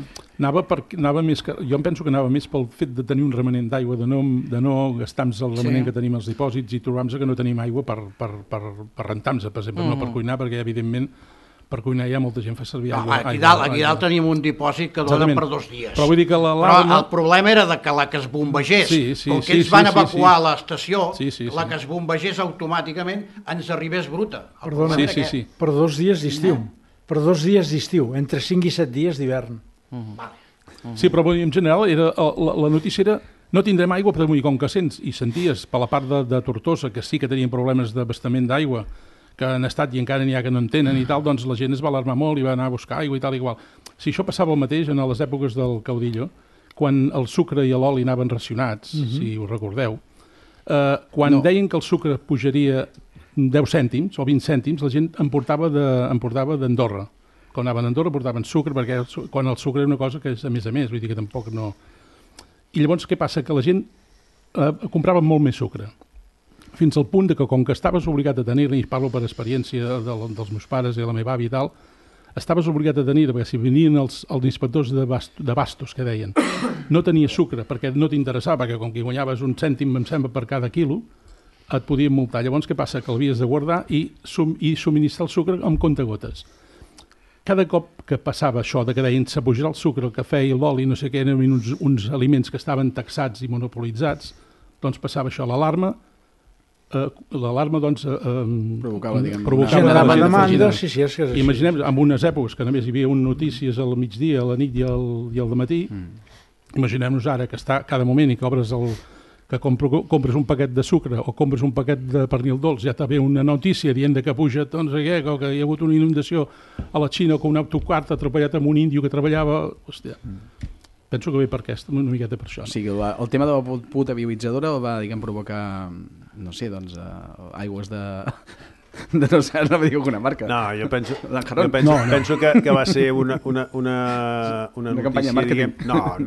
jo em penso que anava més pel fet de tenir un remanent d'aigua, de no gastar-nos el remanent que tenim als dipòsits i trobar-nos que no tenim aigua per rentar-nos, per exemple, no per cuinar, perquè evidentment per cuinar ja molta gent fa servir aigua. Aquí dalt tenim un dipòsit que dona per 2 dies. Però vull dir que Però el problema era que la que es bombegés, com que ells van evacuar l'estació, la que es bombegés automàticament ens arribés bruta. Perdona, per 2 dies d'estiu. Per 2 dies d'estiu, entre 5 i 7 dies d'hivern. Sí, però en general la notícia era no tindrem aigua, però com que senties per la part de Tortosa que sí que tenien problemes d'abastament d'aigua, que han estat i encara n'hi ha que no en tenen i tal, doncs la gent es va alarmar molt i va anar a buscar aigua i tal igual. Si això passava el mateix en les èpoques del caudillo, quan el sucre i l'oli anaven racionats, si us recordeu, quan deien que el sucre pujaria 10 cèntims o 20 cèntims, la gent em portava d'Andorra. Quan anaven a Andorra portaven sucre, perquè quan el sucre era una cosa que és a més, vull dir que tampoc no... I llavors què passa? Que la gent comprava molt més sucre. Fins al punt que, com que estaves obligat a tenir-ne, i parlo per experiència dels meus pares i de la meva àvia i tal, estaves obligat a tenir-ne, perquè si venien els inspectors de bastos, que deien, no tenia sucre, perquè no t'interessava, perquè com que guanyaves 1 cèntim, em sembla, per cada quilo, et podien multar. Llavors, què passa? Que l'havies de guardar i subministrar el sucre amb comptagotes. Cada cop que passava això, de que deien se pujarà el sucre, el cafè i l'oli, no sé què, eren uns aliments que estaven taxats i monopolitzats, doncs passava això, l'alarma, doncs provocava generava demanda. Imaginem, en unes èpoques que només hi havia notícies al migdia, a la nit i al dematí, imaginem-nos ara que està cada moment i que obres que compres un paquet de sucre o compres un paquet de pernil dolç, ja t'ha ve una notícia dient que puja, doncs, que hi ha hagut una inundació a la Xina, que un autocar ha atropellat amb un índio que treballava... Hòstia, penso que ve per aquesta, una miqueta per això. O sigui, el tema de la potabilitzadora va, provocar, no sé, doncs, aigües de... no sé, no me diu alguna marca. No, jo penso que va ser una notícia, diguem...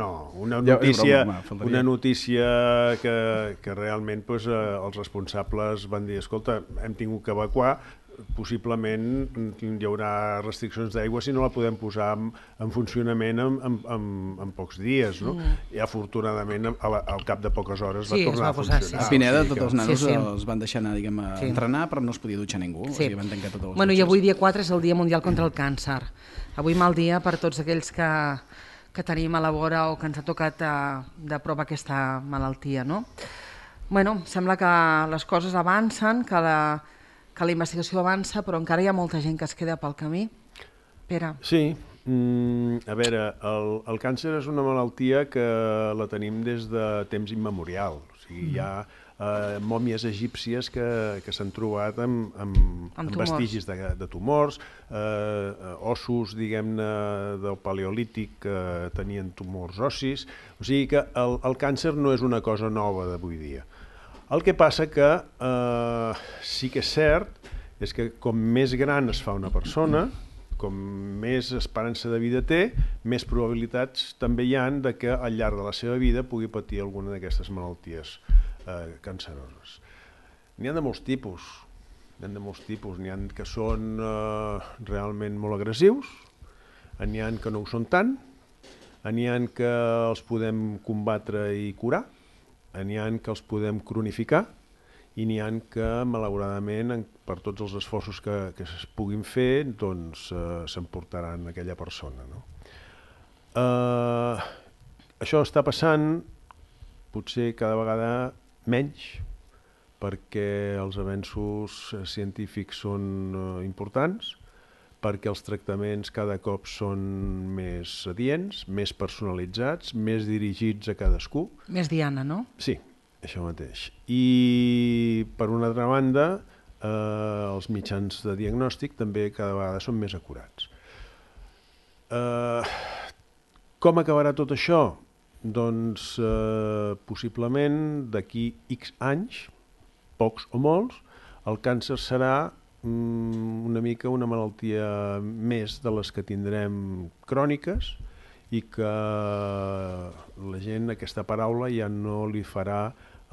Una notícia que realment els responsables van dir, escolta, hem tingut que evacuar, possiblement hi haurà restriccions d'aigua si no la podem posar en funcionament en pocs dies, no? I afortunadament al cap de poques hores va tornar a funcionar. A Pineda tots els nanos els van deixar anar a entrenar però no es podia dutxar ningú. Van tancar totes les dutxes. I avui dia 4 és el Dia Mundial contra el Càncer. Avui mal dia per tots aquells que tenim a la vora o que ens ha tocat de prop aquesta malaltia, no? Sembla que les coses avancen, que la investigació avança, però encara hi ha molta gent que es queda pel camí. Pere. Sí, a veure, el càncer és una malaltia que la tenim des de temps immemorial. O sigui, hi ha mòmies egípcies que s'han trobat amb vestigis de tumors, ossos, diguem-ne, del paleolític que tenien tumors ossis. O sigui que el càncer no és una cosa nova d'avui dia. El que passa que sí que és cert és que com més gran es fa una persona, com més esperança de vida té, més probabilitats també hi ha de que al llarg de la seva vida pugui patir alguna d'aquestes malalties canceroses. N'hi ha de molts tipus. N'hi ha que són realment molt agressius, n'hi ha que no ho són tant, n'hi ha que els podem combatre i curar, N'hi ha que els podem cronificar i n'hi ha que, malauradament, per tots els esforços que es puguin fer, doncs s'emportaran aquella persona. No? Això està passant potser cada vegada menys, perquè els avenços científics són importants, perquè els tractaments cada cop són més adients, més personalitzats, més dirigits a cadascú. Més diana, no? Sí, això mateix. I, per una altra banda, els mitjans de diagnòstic també cada vegada són més acurats. Com acabarà tot això? Doncs possiblement d'aquí X anys, pocs o molts, el càncer serà una mica una malaltia més de les que tindrem cròniques i que la gent aquesta paraula ja no li farà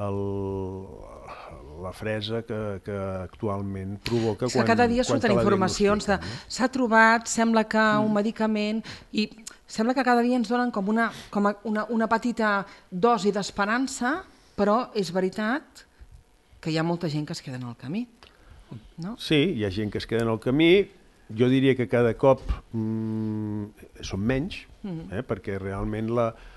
la fresa que actualment provoca quan cada dia surten informacions de s'ha trobat, sembla que un medicament, i sembla que cada dia ens donen com una petita dosi d'esperança, però és veritat que hi ha molta gent que es queda en el camí. No? Sí, hi ha gent que es queda en el camí. Jo diria que cada cop són menys, perquè realment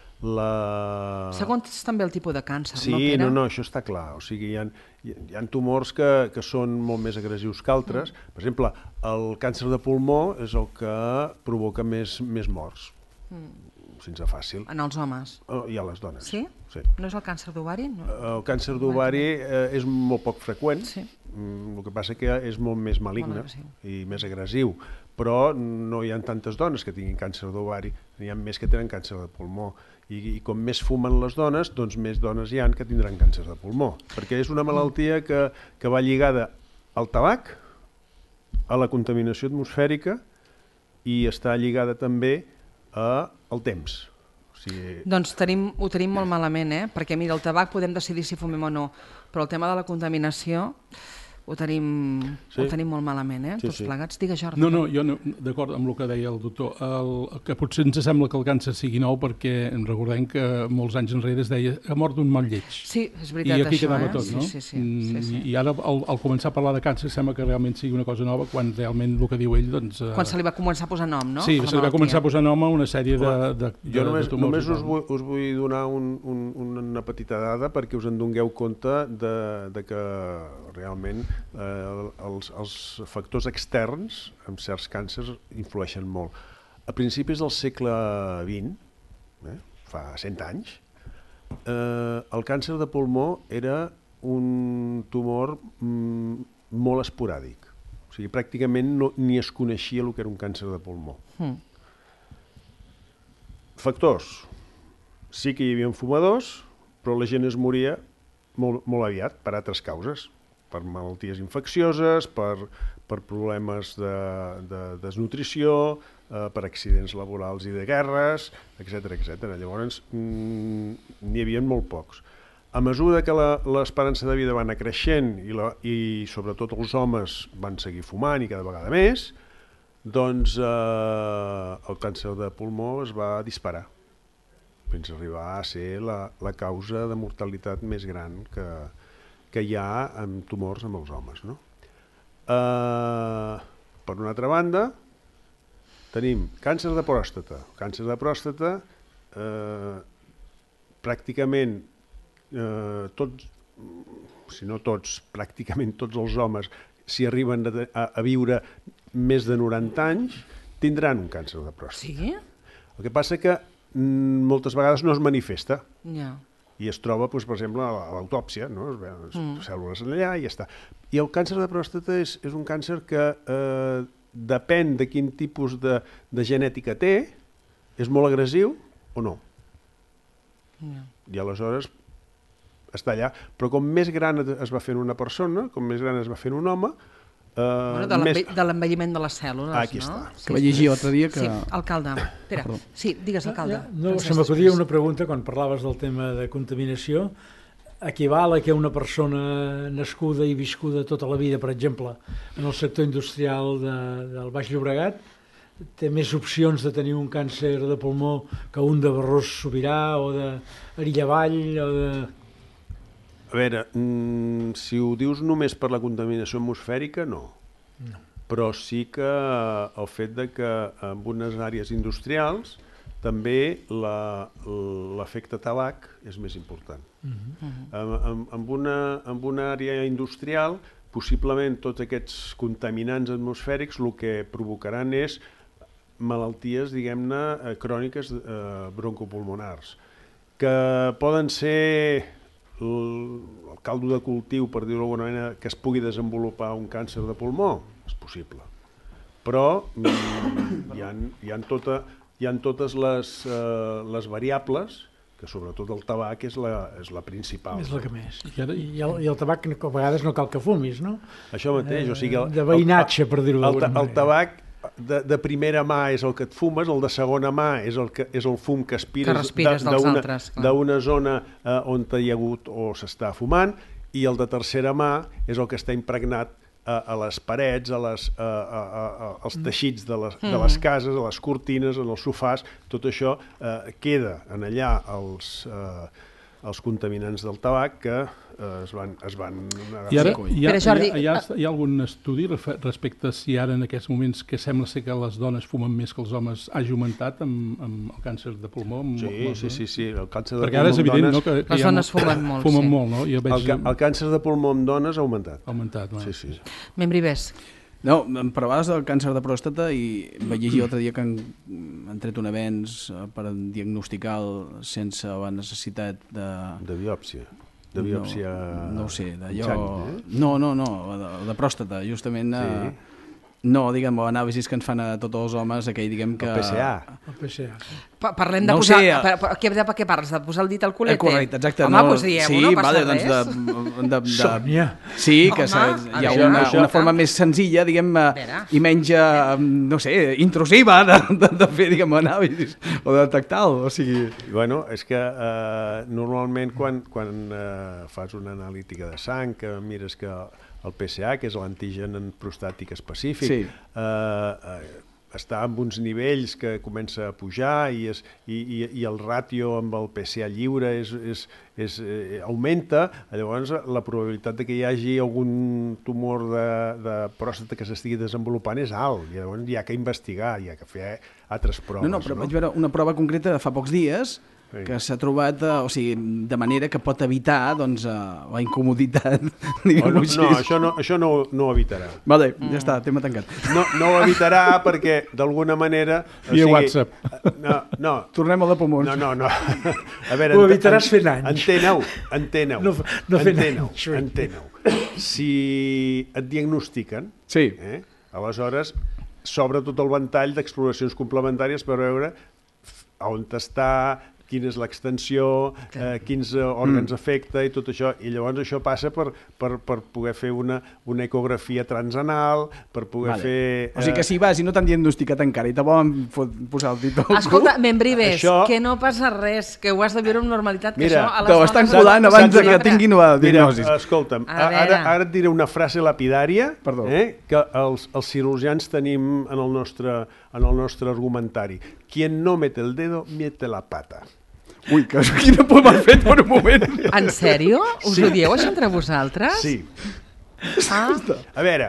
Segons també el tipus de càncer, sí, no, Pere? No, això està clar. O sigui, hi ha tumors que són molt més agressius que altres. Per exemple, el càncer de pulmó és el que provoca més morts, sense fàcil. En els homes? I a les dones. Sí? Sí. No és el càncer d'ovari? No. El càncer d'ovari és molt poc freqüent, el que passa que és molt més maligne i més agressiu, però no hi ha tantes dones que tinguin càncer d'ovari, n'hi ha més que tenen càncer de pulmó. I com més fumen les dones, doncs més dones hi ha que tindran càncer de pulmó, perquè és una malaltia que va lligada al tabac, a la contaminació atmosfèrica i està lligada també al temps. Doncs ho tenim molt malament, perquè mira, el tabac podem decidir si fumem o no, però el tema de la contaminació ho tenim molt malament, tots plegats. Digues, Jordi. No, jo d'acord amb el que deia el doctor, que potser ens sembla que el càncer sigui nou perquè recordem que molts anys enrere es deia ha mort d'un mal lleig. Sí, és veritat, i aquí això, quedava tot, no? Sí. I ara al començar a parlar de càncer sembla que realment sigui una cosa nova quan realment el que diu ell, doncs... Quan se li va començar a posar nom, no? Sí, se li va començar a posar nom a una sèrie de jo només us vull donar una petita dada perquè us en dongueu compte de que realment els factors externs en certs càncers influeixen molt. A principis del segle XX, fa 100 anys, el càncer de pulmó era un tumor molt esporàdic. O sigui, pràcticament ni es coneixia el que era un càncer de pulmó. Factors. Sí que hi havia fumadors, però la gent es moria molt aviat per altres causes, per malalties infeccioses, per problemes de desnutrició, per accidents laborals i de guerres, etc. Llavors, n'hi havia molt pocs. A mesura que l'esperança de vida va anar creixent i sobretot els homes van seguir fumant i cada vegada més, doncs el càncer de pulmó es va disparar fins a arribar a ser la causa de mortalitat més gran que hi ha en tumors amb els homes. No? Per una altra banda, tenim càncer de pròstata. Càncer de pròstata, pràcticament tots, si no tots, pràcticament tots els homes, si arriben a viure més de 90 anys, tindran un càncer de pròstata. Sí? El que passa que moltes vegades no es manifesta. Ja. I es troba, per exemple, a l'autòpsia, cèl·lules allà i ja està. I el càncer de pròstata és un càncer que depèn de quin tipus de genètica té, és molt agressiu o no. I aleshores està allà. Però com més gran es va fent una persona, com més gran es va fent un home, de l'envelliment de les cèl·lules, aquí no? està. Que vaig llegir l'altre dia que... Sí, alcalde. Pere, sí, digues, alcalde. No, se m'acudia una pregunta quan parlaves del tema de contaminació. Equival a que una persona nascuda i viscuda tota la vida, per exemple, en el sector industrial del Baix Llobregat, té més opcions de tenir un càncer de pulmó que un de Barrós Sobirà o de Arillavall o de... A veure, si ho dius només per la contaminació atmosfèrica, no. Però sí que el fet de que en unes àrees industrials també l'efecte tabac és més important. En una àrea industrial, possiblement tots aquests contaminants atmosfèrics el que provocaran és malalties, diguem-ne, cròniques broncopulmonars, que poden ser el caldo de cultiu, per dir-ho d'alguna manera, que es pugui desenvolupar un càncer de pulmó, és possible. Però hi ha totes les variables, que sobretot el tabac és la principal. És la que més. I el tabac a vegades no cal que fumis, no? Això mateix, o sigui... De veïnatge, per dir-ho d'alguna manera. El tabac de primera mà és el que et fumes, el de segona mà és el fum que aspires d'una zona on hi ha hagut o s'està fumant, i el de tercera mà és el que està impregnat a les parets, als teixits de les cases, a les cortines, en els sofàs. Tot això queda en allà els contaminants del tabac que es van I ara hi ha algun estudi respecte a si ara en aquests moments que sembla ser que les dones fumen més que els homes hagi augmentat amb el càncer de pulmó? Sí, el càncer de pulmó perquè ara és evident que les dones fumen molt. Fumen molt, no? El càncer de pulmó en dones ha augmentat. Sí. Membrives. No, em parlaves del càncer de pròstata i vaig llegir l'altre dia que han tret un avenç per diagnosticar sense la necessitat de biòpsia. De biòpsia... No ho sé, d'allò... No, de pròstata, justament... No, diguem, l'anàlisi que ens fan a tots els homes, aquell, diguem que... El PSA. Parlem de posar... De què parles? De posar el dit al culete? Correcte, exacte. Home, doncs diem-ho, no passa res. Sònia. Sí, que hi ha una forma més senzilla, diguem, i menys, no sé, intrusiva de fer, diguem, anàlisis o de detectar-lo, o sigui... Bueno, és que normalment quan fas una analítica de sang, que mires que el PSA, que és l'antigen prostàtic específic, està en uns nivells que comença a pujar i el ràtio amb el PSA lliure augmenta, llavors la probabilitat que hi hagi algun tumor de pròstata que s'estigui desenvolupant és alt, i llavors hi ha que investigar, hi ha que fer altres proves. No, però vaig veure una prova concreta de fa pocs dies que s'ha trobat, o sigui, de manera que pot evitar, doncs, la incomoditat, diguem-ho així. No, això no ho evitarà. Vale, ja està, tema tancat. No ho evitarà perquè, d'alguna manera... Via WhatsApp. No. Tornem a la Pomons. No. A veure, ho evitaràs fent anys. Enteneu. No fent anys. Enteneu. Si et diagnostiquen, aleshores s'obre tot el ventall d'exploracions complementàries per veure on està, quina és l'extensió, quins òrgans afecta i tot això. I llavors això passa per poder fer una ecografia transanal, per poder fer... O sigui que si vas i no t'han diagnosticat encara i te volen posar el dit al cul... Escolta, Membrives, que no passa res, que ho has de viure amb normalitat, que això a les dones... Te ho estan colant abans que tinguin la diagnosi. Mira, escolta'm, ara et diré una frase lapidària que els cirurgians tenim en el nostre argumentari. Quien no mete el dedo, mete la pata. Ui, quina por m'ha fet per un moment. En sèrio? Us ho dieu això entre vosaltres? Sí. A veure...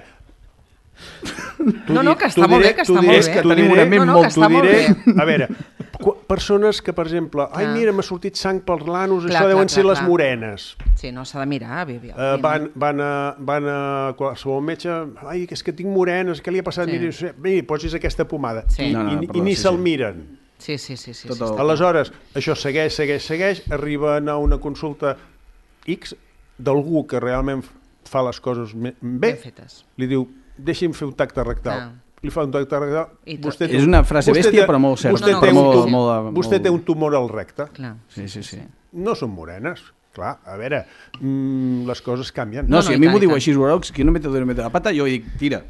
No, que està molt bé, que està molt bé. És que tenim una ment molt... A veure, persones que, per exemple, ai, mira, m'ha sortit sang per l'anus, això deuen ser les morenes. Sí, no, s'ha de mirar, Vivi. Van a qualsevol metge, ai, és que tinc morenes, què li ha passat? Mira, posis aquesta pomada. I ni se'l miren. Sí. Aleshores, això segueix, arriben a una consulta X d'algú que realment fa les coses bé, li diu, deixi'm fer un tacte rectal. Li fa un tacte rectal. És una frase bèstia, però molt certa. Vostè té un tumor al recte. Sí. No són morenes. Clar, a veure, les coses canvien. No, si a mi m'ho diu així, que no mete la pata, jo dic, tira.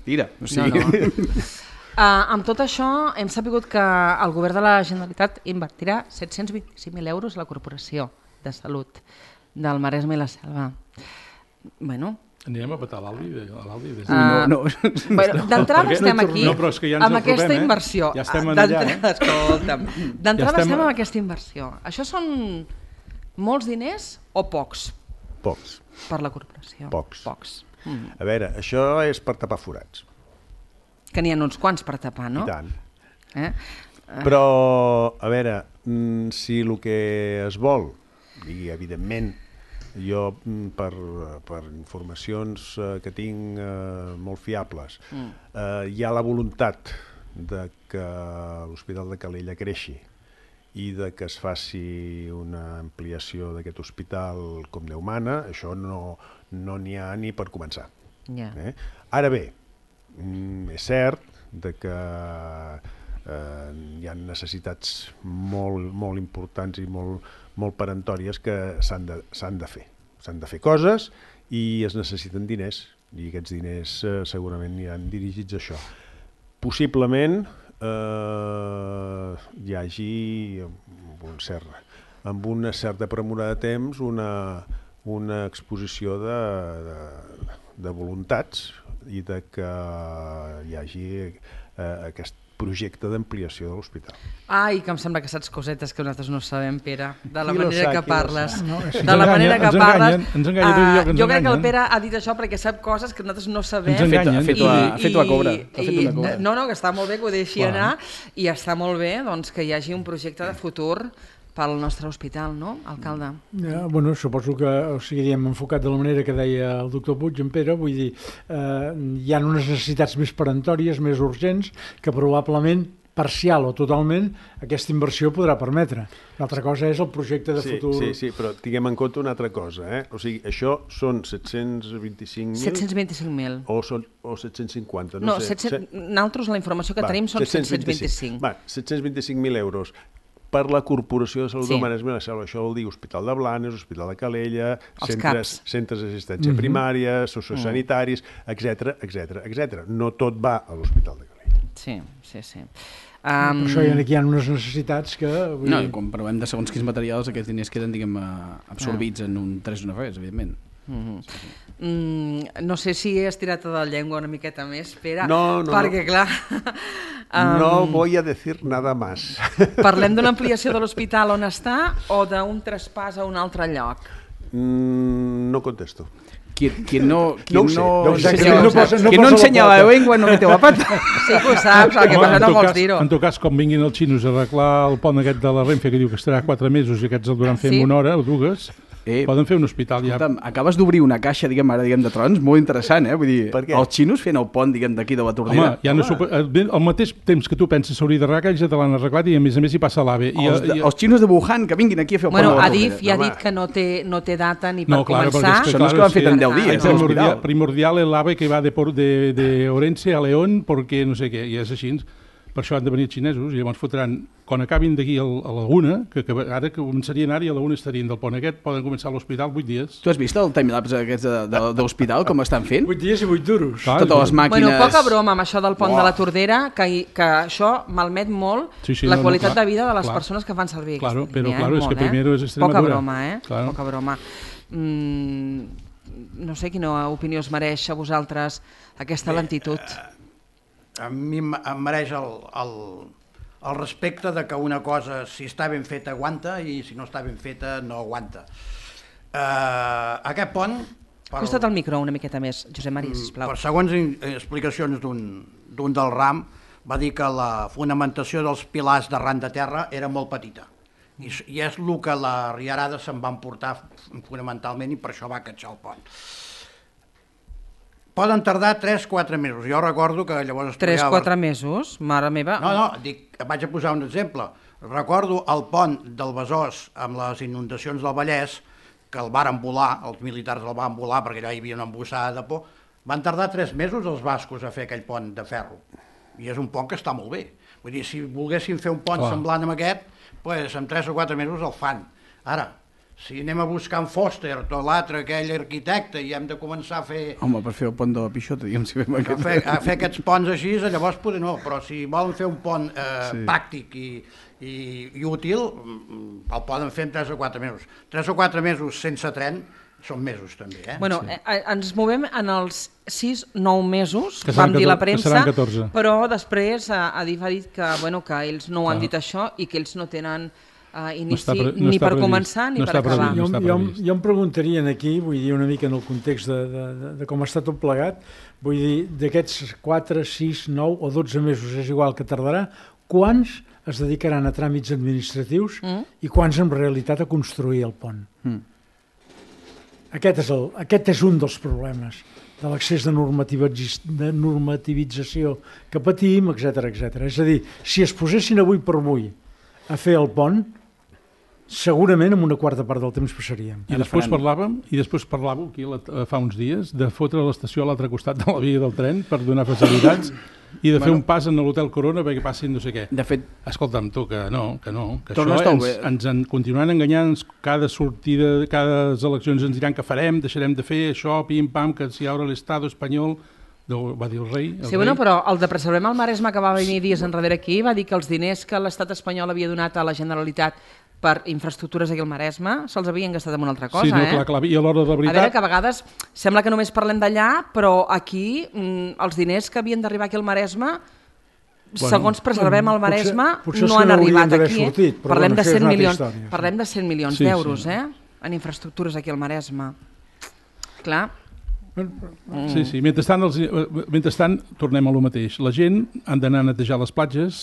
Amb tot això, hem sabut que el govern de la Generalitat invertirà 725.000 euros a la Corporació de Salut del Maresme i la Selva. Bueno... Anirem a petar l'Albi? No. D'entrada estem aquí amb aquesta inversió. Ja estem allà. Escolta'm. D'entrada estem amb aquesta inversió. Això són molts diners o pocs? Pocs. Per la corporació. Pocs. A veure, això és per tapar forats. Que n'hi ha uns quants per tapar, no? I tant. Però, a veure, si el que es vol, i evidentment jo per informacions que tinc molt fiables, hi ha la voluntat de que l'Hospital de Calella creixi i de que es faci una ampliació d'aquest hospital com Déu mana, això no n'hi ha ni per començar. Ara bé, és cert que hi ha necessitats molt importants i molt peremptòries que s'han de fer. S'han de fer coses i es necessiten diners, i aquests diners segurament aniran dirigits a això. Possiblement hi hagi amb una certa premura de temps una exposició de voluntats i de que hi hagi aquest projecte d'ampliació de l'hospital. Ai, que em sembla que saps cosetes que nosaltres no sabem, Pere, de la manera que parles. De la manera que parles. Jo crec que el Pere ha dit això perquè sap coses que nosaltres no sabem. Ha fet-ho a cobre. No, que està molt bé que ho deixi anar i està molt bé que hi hagi un projecte de futur pel nostre hospital, no, alcalde? Bueno, suposo que hem enfocat de la manera que deia el doctor Puig, en Pere, vull dir, hi ha unes necessitats més peremptòries, més urgents, que probablement parcial o totalment aquesta inversió podrà permetre. L'altra cosa és el projecte de futur. Sí, però tinguem en compte una altra cosa. O sigui, això són 725.000... 725.000. O 750, no sé. Nosaltres la informació que tenim són 725. 725.000 euros. Per la Corporació de Salut del Maresme i la Selva. Això vol dir Hospital de Blanes, Hospital de Calella, centres d'assistència primària, sociosanitaris, etc. No tot va a l'Hospital de Calella. Sí. Per això aquí hi ha unes necessitats que... No, i quan parlem de segons quins materials, aquests diners queden, absorbits en un 3 1 fes, evidentment. No sé si he estirat de la llengua una miqueta més, Pere, perquè clar... No voy a decir nada más. Parlem d'una ampliació de l'hospital on està o d'un traspàs a un altre lloc? No contesto. Quien no enseña la lengua no mete la pata. Sí que ho saps, el que passa no vols dir-ho. En tot cas, com vinguin els xinos a arreglar el pont aquest de la Renfe, que diu que estarà 4 mesos i aquests el duran fer en 1 hora o 2, poden fer un hospital ja. Acabes d'obrir una caixa, de trons, molt interessant, Vull dir, els xinos fent el pont, d'aquí de la Tordera. Home, al mateix temps que tu penses s'hauria d'arreglar, ells ja te l'han arreglat i a més hi passa l'AVE. Els xinos de Wuhan que vinguin aquí a fer el pont de la Tordera. Adif ja ha dit que no té data ni per començar. Això no és que l'han fet en 10 dies. Primordial el AVE que va de Orense a León perquè no sé què, i és així. Per això han de venir els xinesos i llavors fotran, quan acabin d'aquí a la una, que ara que començarien ara i a la una estarien del pont aquest, poden començar a l'hospital 8 dies. Tu has vist el timelapse aquests de l'hospital, com estan fent? 8 dies i 8 duros. Totes les màquines... Bueno, poca broma amb això del pont de la Tordera, que això malmet molt la qualitat de vida de les persones que fan servir. Claro, però claro, és que primero és Extremadura. Poca broma, Poca broma. No sé quina opinió us mereix a vosaltres aquesta lentitud. A mi em mereix el respecte de que una cosa, si està ben feta, aguanta, i si no està ben feta, no aguanta. Aquest pont... Acosta't al micro una miqueta més, Josep Maria, sisplau. Per segons explicacions d'un del RAM, va dir que la fonamentació dels pilars d'arran de terra era molt petita. I és el que la riarada se'n va emportar fonamentalment i per això va catxar el pont. Poden tardar 3-4 mesos. Jo recordo que llavors... 3-4 mesos? Mare meva... No, vaig a posar un exemple. Recordo el pont del Besòs amb les inundacions del Vallès, que el varen volar, els militars el van volar perquè allà hi havia una embussada de por. Van tardar 3 mesos els bascos a fer aquell pont de ferro. I és un pont que està molt bé. Vull dir, si volguessin fer un pont semblant amb aquest, doncs en 3 o 4 mesos el fan. Ara, si anem a buscar en Foster o l'altre, aquell arquitecte, i hem de començar a fer... Home, per fer el pont de la Pixota, diguem si fem aquest... A fer aquests ponts així, llavors potser no, però si volen fer un pont pràctic i útil, el poden fer en 3 o 4 mesos. 3 o 4 mesos sense tren són mesos també, Bueno, ens movem en els 6-9 mesos, vam dir la premsa, però després Adif ha dit que ells no ho han dit això i que ells no tenen inici ni per començar ni per acabar. Jo em preguntaria aquí, vull dir, una mica en el context de com està tot plegat, vull dir, d'aquests 4, 6, 9 o 12 mesos, és igual que tardarà, quants es dedicaran a tràmits administratius i quants en realitat a construir el pont? Aquest és un dels problemes de l'accés de normativització que patim, etc. És a dir, si es posessin avui per avui a fer el pont, segurament en una quarta part del temps passaríem. I després parlàvem aquí fa uns dies de fotre l'estació a l'altre costat de la via del tren per donar facilitats i de fer un pas en l'Hotel Corona perquè passin no sé què. De fet... Escolta'm, tu, que això ens continuaran enganyant cada sortida, cada eleccions ens diran que farem, deixarem de fer això, pim-pam, que si hi haurà l'Estado espanyol, va dir el rei. Sí, bueno, però el de Preservem el Maresme que va venir dies enrere aquí va dir que els diners que l'estat espanyol havia donat a la Generalitat per infraestructures aquí al Maresme se'ls havien gastat en una altra cosa, clar, i a l'hora de veritat... A veure, que a vegades sembla que només parlem d'allà, però aquí els diners que havien d'arribar aquí al Maresme, segons Preservem el Maresme, no han arribat aquí. Parlem de 100 milions d'euros, en infraestructures aquí al Maresme. Clar... Sí, mentrestant tornem a lo mateix. La gent han d'anar a netejar les platges,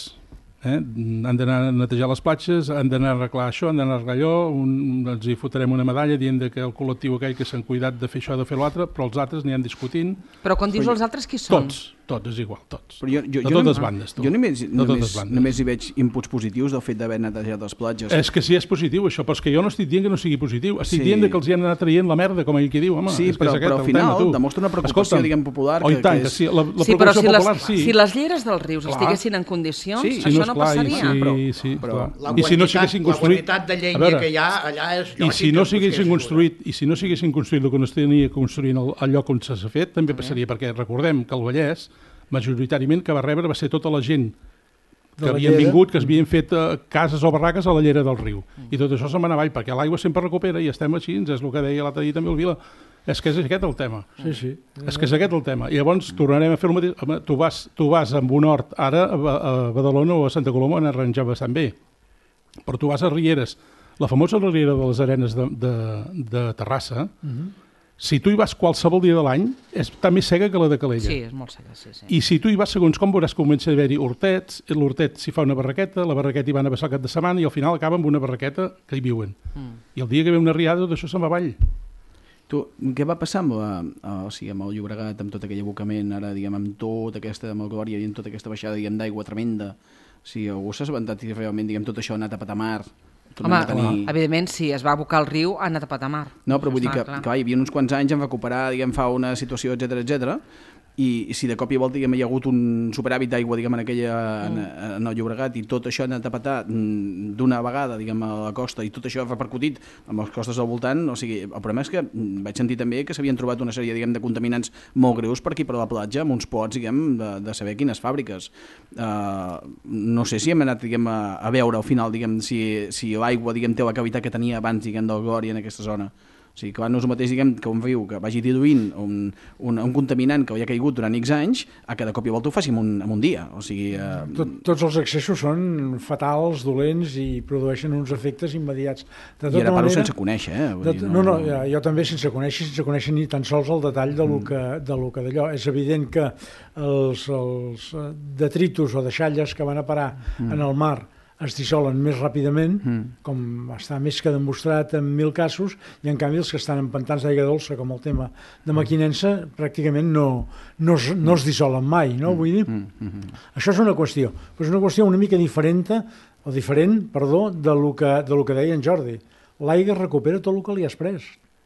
han d'anar a netejar les platges, han d'anar a arreglar això, han d'anar a arreglar allò, ens hi fotrem una medalla dient que el col·lectiu aquell que s'han cuidat de fer això, de fer l'altre, però els altres n'hi han discutint. Però quan dius els altres, qui són? Tots, és igual, tots. De totes bandes. Jo només hi veig inputs positius del fet d'haver netejat les platges. És que sí, és positiu això, però és que jo no estic dient que no sigui positiu, estic dient que els hi han anat traient la merda, com ell que diu, home. Sí, però al final demostra una preocupació, diguem, popular. Sí, però si les lleres dels rius estiguessin en condicions, això no passaria. Sí, la quantitat de llenya que hi ha allà és lògic. I si no s'haguessin construït el que no es tenia construint al lloc on s'ha fet, també passaria, perquè recordem que el Vallès majoritàriament que va rebre va ser tota la gent que havien vingut, que es havien fet cases o barraques a la llera del riu. I tot això se'n va anar avall, perquè l'aigua sempre recupera i estem així, és el que deia l'altre dia també el Vila. És que és aquest el tema. Sí. És que és aquest el tema. I llavors tornarem a fer el mateix. Home, tu vas amb un hort ara a Badalona o a Santa Coloma on arranjar bastant bé. Però tu vas a Rieres, la famosa riera de les Arenes de Terrassa, si tu hi vas qualsevol dia de l'any, està més cega que la de Calella. Sí, és molt cega, sí. I si tu hi vas segons com veuràs que comença a haver-hi hortets, l'hortet s'hi fa una barraqueta, la barraqueta hi van a passar el cap de setmana i al final acaba amb una barraqueta que hi viuen. I el dia que ve una riada, tot això se'n va avall. Tu, què va passar amb el Llobregat, amb tot aquell abocament, ara, diguem, amb tota aquesta, amb el Glòria i amb tota aquesta baixada, diguem, d'aigua tremenda? Si algú s'ha assabentat i realment, diguem, tot això ha anat a patamar? Home, evidentment, si es va abocar al riu, ha anat a patamar. No, però vull dir que hi havia uns quants anys en recuperar, diguem, fa una situació, etc. I si de cop i volta, diguem, hi ha hagut un superàvit d'aigua, diguem, en el Llobregat i tot això ha anat a patar d'una vegada, diguem, a la costa i tot això ha repercutit amb les costes al voltant, o sigui, el problema és que vaig sentir també que s'havien trobat una sèrie, diguem, de contaminants molt greus per aquí per la platja, amb uns pots, diguem, de saber quines fàbriques. No sé si hem anat, diguem, a veure al final, diguem, si l'aigua, diguem, té la cavitat que tenia abans, diguem, del Glòria en aquesta zona. O sigui, que no és el mateix, diguem, que un riu que vagi diluint un contaminant que havia caigut durant X anys a que de cop i volta ho faci en un dia. O sigui, Tots els excessos són fatals, dolents i produeixen uns efectes immediats. I ara parlo sense conèixer. Jo també sense conèixer ni tan sols el detall de lo que d'allò. És evident que els detritus o deixalles que van a parar en el mar es dissolen més ràpidament, com està més que demostrat en 1000 casos, i en canvi els que estan en pantans d'aigua dolça, com el tema de Mequinensa, pràcticament no es dissolen mai, no? Vull dir, això és una qüestió, però és una qüestió una mica diferent de lo que deia en Jordi. L'aigua recupera tot el que li has pres.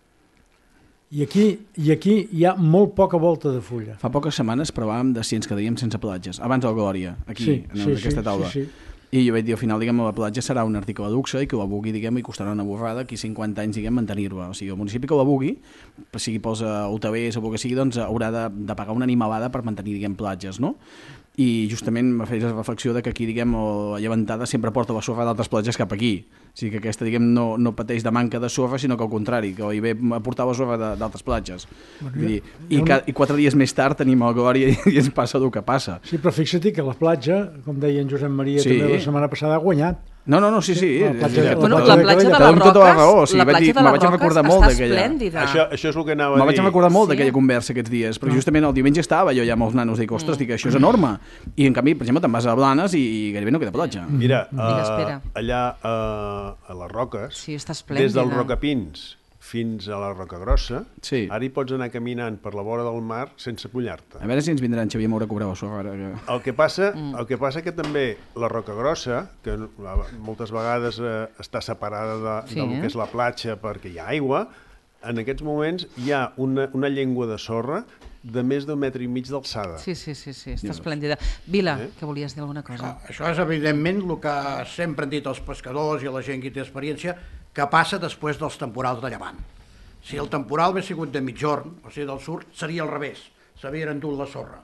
I aquí hi ha molt poca volta de fulla. Fa poques setmanes parlàvem de si ens quedaríem sense platges, abans del Glòria, aquí, en aquesta taula. I jo vaig dir, al final, diguem, la platja serà un article de luxe i que la vulgui, diguem, i costarà una borrada aquí 50 anys, diguem, mantenir-la. O sigui, el municipi que la vulgui, sigui pels hotelers o el que sigui, doncs haurà de pagar una animalada per mantenir, diguem, platges, no? I justament m'ha fet la reflexió de que aquí, diguem, la llevantada sempre porta la sorra d'altres platges cap aquí. O sigui que aquesta, diguem, no pateix de manca de sorra, sinó que al contrari, que hi ve a portar la sorra d'altres platges. I 4 dies més tard tenim el Glòria i ens passa el que passa. Sí, però fixa't que la platja, com deia en Josep Maria també la setmana passada, ha guanyat. No, sí. La platja de les Roques, la platja de les Roques està esplèndida. Això és el que anava a dir. Me vaig recordar molt d'aquella conversa aquests dies, perquè justament el diumenge estava jo ja amb els nanos, dic, ostres, això és enorme. I en canvi, per exemple, te'n vas a Blanes i gairebé no queda platja. Mira, allà a les Roques, des del Rocapins fins a la Roca Grossa, ara hi pots anar caminant per la vora del mar sense mullar-te. A veure si ens vindran Xavier Moura a cobrar això. El que passa que també la Roca Grossa, que moltes vegades està separada del que és la platja perquè hi ha aigua, en aquests moments hi ha una llengua de sorra de més d'1,5 metres d'alçada. Sí, està esplèndida. Vila, que volies dir alguna cosa? Això és evidentment el que sempre han dit els pescadors i la gent que té experiència, que passa després dels temporals de llevant. Si el temporal hagués sigut de mitjorn, o sigui del sud, seria al revés, s'havia endut la sorra.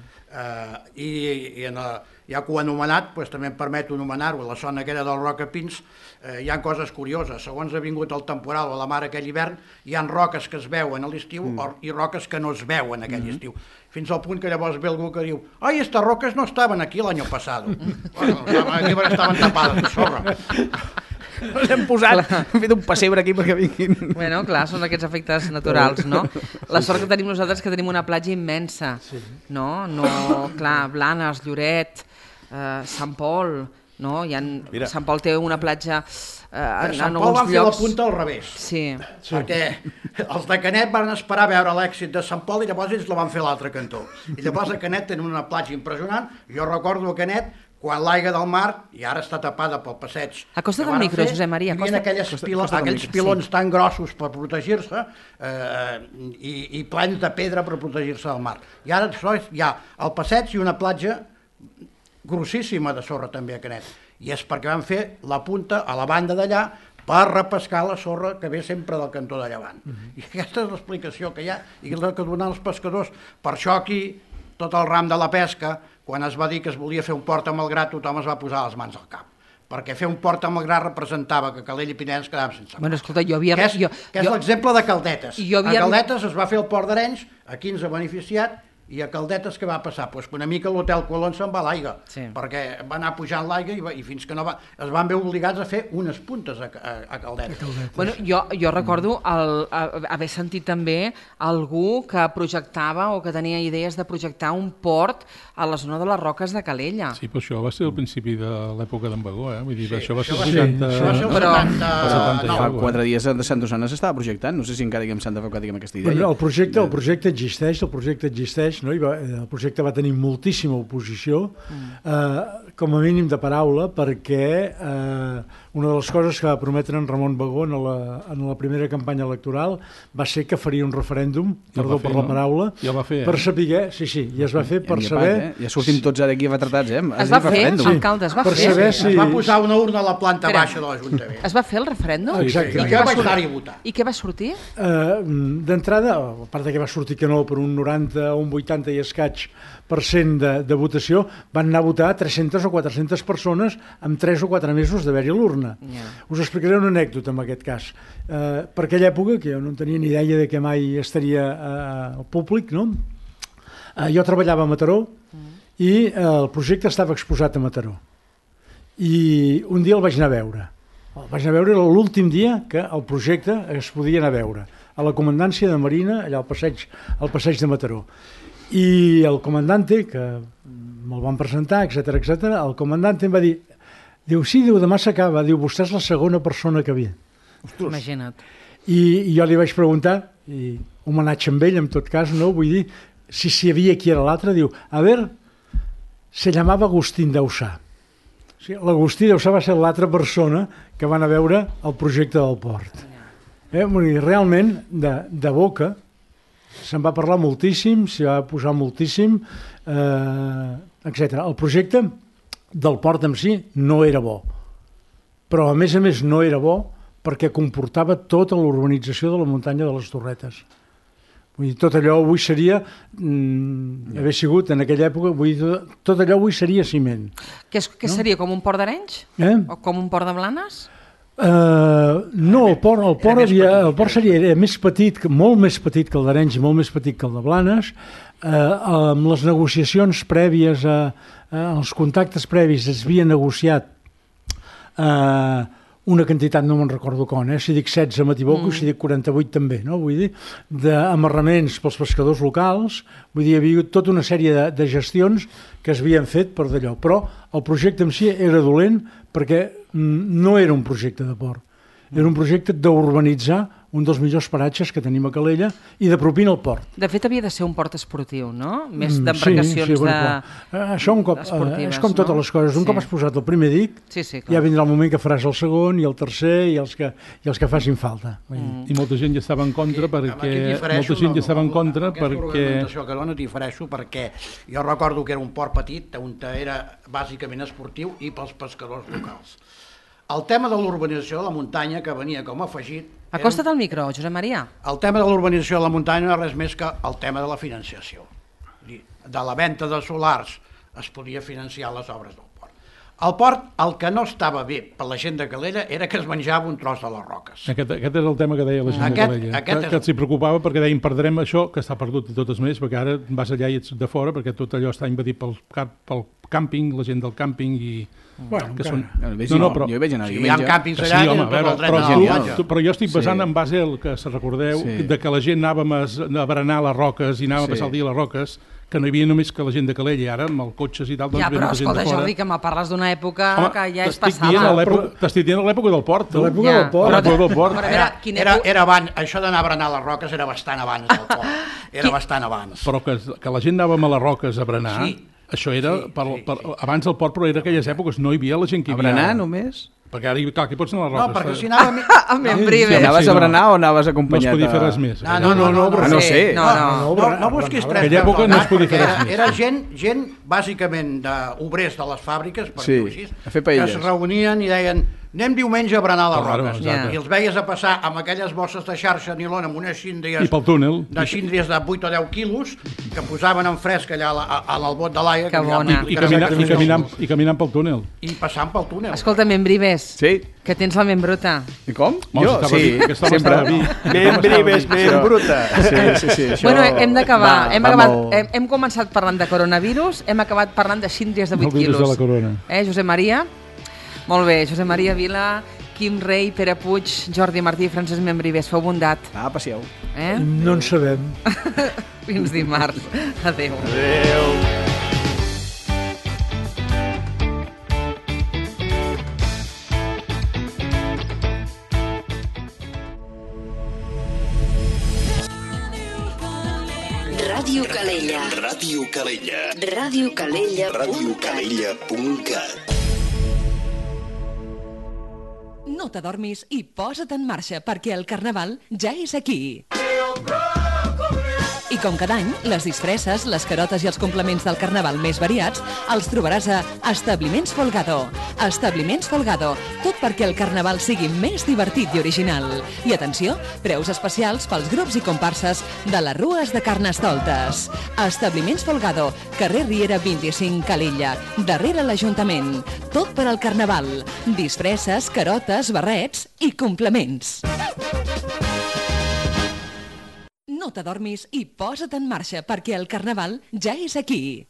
I ja que ho he anomenat, també em permeto anomenar-ho, la zona aquella del Rocapins, hi ha coses curioses. Segons ha vingut el temporal o la mar aquell hivern, hi ha roques que es veuen a l'estiu i roques que no es veuen aquell estiu. Fins al punt que llavors ve algú que diu «Ai, estas roques no estaven aquí l'any passat». Bueno, estaven tapades de sorra. Ens hem posat, hem fet un pessebre aquí perquè vinguin. Bueno, clar, són aquests efectes naturals, no? La sort que tenim nosaltres que tenim una platja immensa, no? Clar, Blanes, Lloret, Sant Pol, no? Sant Pol té una platja en Sant Pol alguns van fer la llocs... punta al revés. Sí. Perquè els de Canet van esperar a veure l'èxit de Sant Pol i llavors ells la van fer a l'altre cantó. I llavors a Canet tenen una platja impressionant. Jo recordo a Canet quan l'aigua del mar, i ara està tapada pel passeig... Acosta't al micro, Josep Maria. Hi havia aquells pilons tan grossos per protegir-se i plens de pedra per protegir-se del mar. I ara hi ha el passeig i una platja grossíssima de sorra també a Canet. I és perquè van fer la punta a la banda d'allà per repescar la sorra que ve sempre del cantó de llevant. I aquesta és l'explicació que hi ha i la que donen els pescadors. Per això aquí, tot el ram de la pesca, quan es va dir que es volia fer un port a Malgrat, tothom es va posar les mans al cap. Perquè fer un port a Malgrat representava que Calella i Pineda es quedaven sense mar. Bueno, escolta, jo havia... Que és l'exemple de Caldetes. A Caldetes es va fer el port d'Arenys, aquí ens ha beneficiat, i a Caldetes què va passar? Doncs que una mica l'Hotel Colón se'n va a l'aigua, perquè va anar pujant l'aigua i fins que no es van veure obligats a fer unes puntes a Caldetes. Bueno, jo recordo haver sentit també algú que projectava o que tenia idees de projectar un port a la zona de les Roques de Calella. Sí, però això va ser al principi de l'època d'en Bagó, Vull dir, això va ser el 70... Fa 4 dies de Sant Osana s'estava projectant, no sé si encara s'han d'enfocar aquesta idea. El projecte existeix, no? El projecte va tenir moltíssima oposició, com a mínim de paraula, perquè una de les coses que va prometre en Ramon Bagó en la primera campanya electoral va ser que faria un referèndum, perdó per la paraula, per saber, i es va fer per saber... Ja sortim tots ara aquí retratats, Es va fer, alcalde, es va fer. Es va posar una urna a la planta baixa de l'Ajuntament. Es va fer el referèndum? Exacte. I què vaig anar-hi a votar? I què va sortir? D'entrada, a part que va sortir que no per un 90 o un 80 i escaig % de votació, van anar a votar 300 o 400 persones amb 3 o 4 mesos d'haver-hi l'urna. Us explicaré una anècdota en aquest cas. Per aquella època, que jo no tenia ni idea de que mai estaria al públic, no? Jo treballava a Mataró i el projecte estava exposat a Mataró. I un dia el vaig anar a veure. El vaig anar a veure l'últim dia que el projecte es podia anar a veure, a la comandància de Marina, allà al passeig de Mataró. I el comandante, que me'l van presentar, etc, el comandante em va dir, sí, demà s'acaba, vostè és la segona persona que ve. Imagina't. I jo li vaig preguntar, i homenatge amb ell, en tot cas, no? Vull dir, si hi havia qui era l'altre, a veure, se llamava Agustín Dausà. L'Agustí Dausà va ser l'altra persona que van a veure el projecte del port. Realment, de boca, se'n va parlar moltíssim, s'hi va posar moltíssim, etc. El projecte del port en si no era bo, però a més no era bo perquè comportava tota l'urbanització de la muntanya de les Torretes. Vull dir, tot allò avui seria, haver sigut en aquella època, vull dir, tot allò avui seria ciment. Què seria, com un port d'Arenys? O com un port de Blanes? No, el port seria més petit, molt més petit que el d'Arenys i molt més petit que el de Blanes. Amb les negociacions prèvies, els contactes previs es havia negociat una quantitat, no me'n recordo com, si dic 16 m'equivoco, si dic 48 també, no? Vull dir, d'amarraments pels pescadors locals, vull dir, hi havia tota una sèrie de gestions que es havien fet per d'allò, però el projecte en si era dolent perquè no era un projecte de port, era un projecte d'urbanitzar un dels millors paratges que tenim a Calella i de propina al port. De fet, havia de ser un port esportiu, no? Més d'embarcacions això un cop, és com totes les coses. Un cop has posat el primer dic, ja vindrà el moment que faràs el segon i el tercer i els que facin falta. I molta gent ja estava en contra perquè... Que no difereixo perquè jo recordo que era un port petit on era bàsicament esportiu i pels pescadors locals. El tema de l'urbanització de la muntanya que venia com a afegit... Acosta't al micro, Josep Maria. El tema de l'urbanització de la muntanya no és res més que el tema de la financiació. De la venda de solars es podia financiar les obres del port. El port, el que no estava bé per la gent de Calella era que es menjava un tros de les roques. Aquest és el tema que deia la gent de Calella. Que s'hi preocupava perquè deien perdrem això, que està perdut i totes més, perquè ara vas allà i ets de fora, perquè tot allò està invadit pel càmping, la gent del càmping i... Bueno, que són... jo hi veig anar diumenge. Hi ha càmpings allà que tenen tot el dret de viatge. Però jo estic basant en base al que se recordeu, de que la gent anàvem a berenar a les roques i anàvem a passar el dia a les roques, que no hi havia només que la gent de Calella, i ara amb els cotxes i tal... Ja, però escolta, Jordi, que me parles d'una època que ja és passada. T'estic dient l'època del port, tu. L'època del port. Era abans, això d'anar a berenar a les roques era bastant abans del port. Era bastant abans. Però que la gent anàvem a les roques a berenar... Això era abans del port, però era aquelles èpoques, no hi havia la gent que hi havia... A berenar només? Perquè ara, clar, aquí pots anar a les roques. No, perquè si anàvem... A Membrives. Anaves a berenar o anaves acompanyat? No es podia fer res més. No sé. No busquis tres. En aquella època no es podia fer res més. Era gent bàsicament d'obrers de les fàbriques, per dir-ho així, que es reunien i deien anem diumenge a berenar a les roques. I els veies a passar amb aquelles bosses de xarxa nilona amb unes síndries... I pel túnel. De síndries de 8 o 10 quilos que posaven en fresc allà al bot de l'aigua. Que bona. I caminant pel túnel. I passant pel túnel. Escolta, Membrives, que tens la ment bruta. I com? Jo? Sí, sempre. Membrives, ment bruta. Sí. Bueno, hem d'acabar. Hem començat parlant de coronavirus, hem acabat parlant de síndries de 8 quilos. El virus de la corona. Josep Maria? Molt bé, Josep Maria Vila, Quim Rei, Pere Puig, Jordi Martí i Francesc Membrives. Feu bondat. Passeu. No en sabem. Fins dimarts. Adéu. Ràdio Calella. Ràdio Calella. radiocalella.cat. No t'adormis i posa't en marxa perquè el Carnaval ja és aquí. I com cada any, les disfresses, les carotes i els complements del Carnaval més variats els trobaràs a Establiments Folgado. Establiments Folgado, tot perquè el Carnaval sigui més divertit i original. I atenció, preus especials pels grups i comparses de les rues de Carnestoltes. Establiments Folgado, carrer Riera 25, Calella, darrere l'Ajuntament. Tot per al Carnaval. Disfresses, carotes, barrets i complements. No t'adormis i posa't en marxa perquè el Carnaval ja és aquí.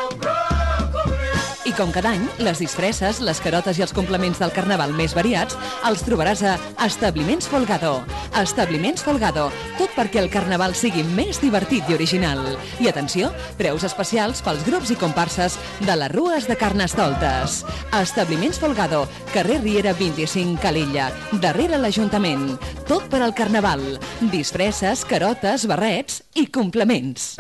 I com cada any, les disfresses, les carotes i els complements del Carnaval més variats els trobaràs a Establiments Folgado. Establiments Folgado, tot perquè el Carnaval sigui més divertit i original. I atenció, preus especials pels grups i comparses de les rues de Carnestoltes. Establiments Folgado, carrer Riera 25, Calella, darrere l'Ajuntament. Tot per al Carnaval. Disfresses, carotes, barrets i complements.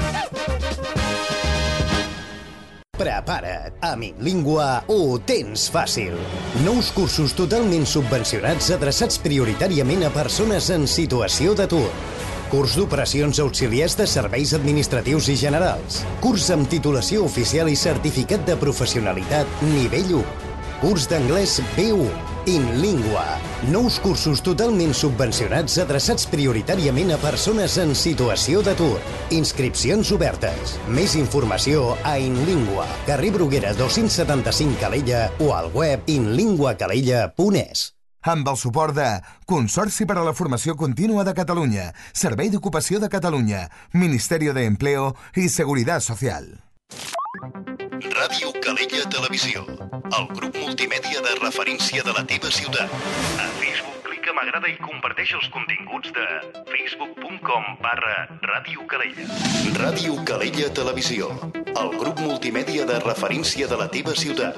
Prepara't, amic Lingua, ho tens fàcil. Nous cursos totalment subvencionats adreçats prioritàriament a persones en situació d'atur. Curs d'operacions auxiliars de serveis administratius i generals. Curs amb titulació oficial i certificat de professionalitat nivell 1. Curs d'anglès B1. InLingua. Nous cursos totalment subvencionats adreçats prioritàriament a persones en situació d'atur. Inscripcions obertes. Més informació a InLingua. Carrer Bruguera 275 Calella o al web inlinguacalella.es. Amb el suport de Consorci per a la Formació Contínua de Catalunya, Servei d'Ocupació de Catalunya, Ministerio de Empleo i Seguridad Social. Ràdio Calella Televisió, el grup multimèdia de referència de la teva ciutat. A Facebook, clica m'agrada i comparteix els continguts de facebook.com/Ràdio Calella. Ràdio Calella Televisió, el grup multimèdia de referència de la teva ciutat.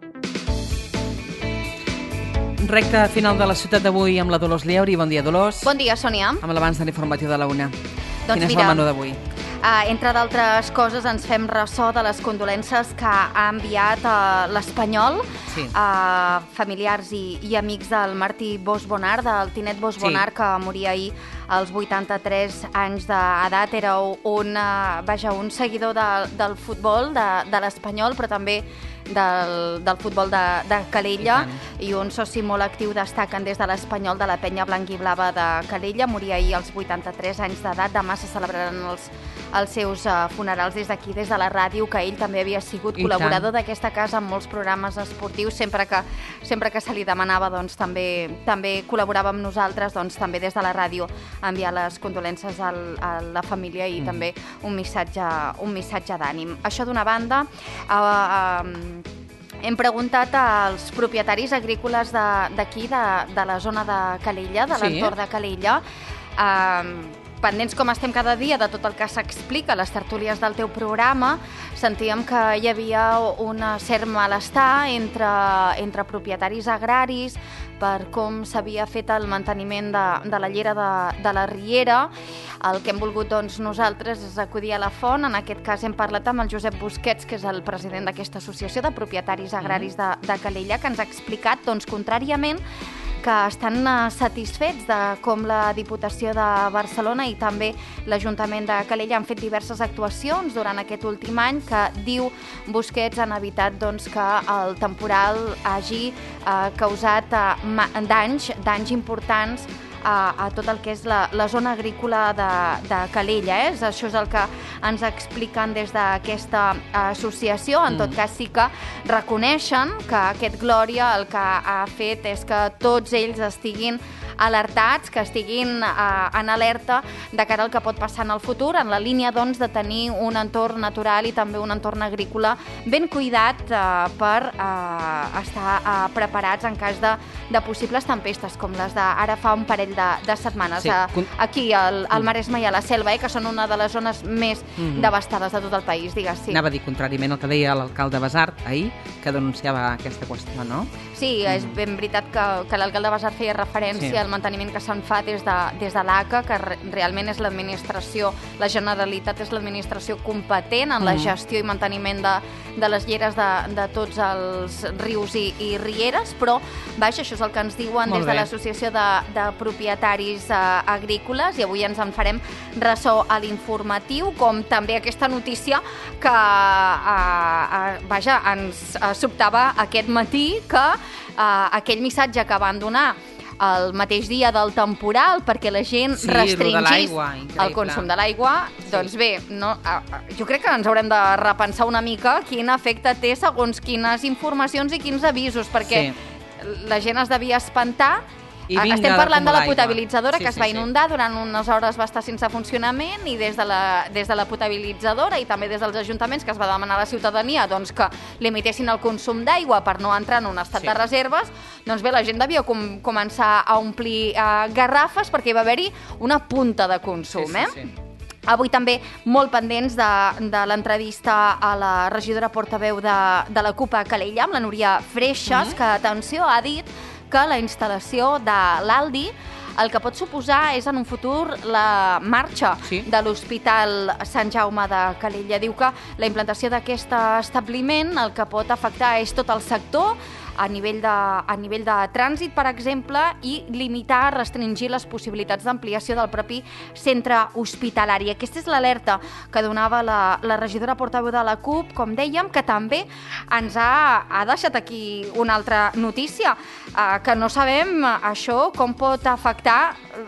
Recte final de la ciutat d'avui amb la Dolors Lliauri. Bon dia, Dolors. Bon dia, Sònia. Amb l'avanç de l'informatiu de la UNA. Doncs Quin és el menú d'avui? Entre d'altres coses, ens fem ressò de les condolences que ha enviat l'Espanyol a familiars i amics del Martí Bosch Bonart, del Tinet Bosch Bonart, que moria ahir als 83 anys d'edat. Era un seguidor del futbol de l'Espanyol, però també del futbol de Calella, i un soci molt actiu, destaquen des de l'Espanyol, de la penya blanc i blava de Calella. Moria ahir als 83 anys d'edat. Demà se celebraran els seus funerals des d'aquí, des de la ràdio, que ell també havia sigut col·laborador d'aquesta casa en molts programes esportius. Sempre que se li demanava, doncs, també col·laborava amb nosaltres, doncs, també des de la ràdio, enviar les condolences a la família i també un missatge d'ànim. Això d'una banda. Hem preguntat als propietaris agrícoles d'aquí, de la zona de Calella, de l'entorn de Calella, pendents com estem cada dia de tot el que s'explica a les tertúlies del teu programa, sentíem que hi havia un cert malestar entre propietaris agraris per com s'havia fet el manteniment de la llera de la riera. El que hem volgut, doncs, nosaltres és acudir a la font. En aquest cas hem parlat amb el Josep Busquets, que és el president d'aquesta associació de propietaris agraris de Calella, que ens ha explicat, doncs, contràriament, que estan satisfets de com la Diputació de Barcelona i també l'Ajuntament de Calella han fet diverses actuacions durant aquest últim any que, diu Busquets, han evitat, doncs, que el temporal hagi causat danys importants a tot el que és la zona agrícola de Calella. Això és el que ens expliquen des d'aquesta associació. En tot cas, sí que reconeixen que aquest Glòria el que ha fet és que tots ells estiguin alertats, que estiguin en alerta de cara al que pot passar en el futur, en la línia, doncs, de tenir un entorn natural i també un entorn agrícola ben cuidat per estar preparats en cas de possibles tempestes, com les d'ara fa un parell de setmanes. Aquí, al Maresme i a la Selva, que són una de les zones més devastades de tot el país, digues. Anava a dir, contràriament al que deia l'alcalde Basart ahir, que denunciava aquesta qüestió, no? Sí, és ben veritat que l'alcalde Basart feia referència al manteniment que se'n fa des de l'ACA, que realment és l'administració, la Generalitat és l'administració competent en la gestió i manteniment de les lleres de tots els rius i rieres, però, vaja, això és el que ens diuen des de l'Associació de Propietaris Agrícoles, i avui ens en farem ressò a l'informatiu, com també aquesta notícia que, vaja, ens sobtava aquest matí, que aquell missatge que van donar el mateix dia del temporal perquè la gent restringís el consum de l'aigua, doncs bé, jo crec que ens haurem de repensar una mica quin efecte té segons quines informacions i quins avisos, perquè la gent es devia espantar. Estem parlant de la potabilitzadora que es va inundar, durant unes hores va estar sense funcionament, i des de la potabilitzadora i també des dels ajuntaments, que es va demanar a la ciutadania que limitessin el consum d'aigua per no entrar en un estat de reserves, doncs bé, la gent devia començar a omplir garrafes perquè hi va haver-hi una punta de consum. Avui també molt pendents de l'entrevista a la regidora portaveu de la CUP a Calella, amb la Núria Freixas, que, atenció, ha dit que la instal·lació de l'Aldi el que pot suposar és en un futur la marxa de l'Hospital Sant Jaume de Calella. Diu que la implantació d'aquest establiment el que pot afectar és tot el sector, a nivell de trànsit, per exemple, i limitar, restringir les possibilitats d'ampliació del propi centre hospitalari. Aquesta és l'alerta que donava la regidora portaveu de la CUP, com dèiem, que també ens ha deixat aquí una altra notícia, que no sabem això com pot afectar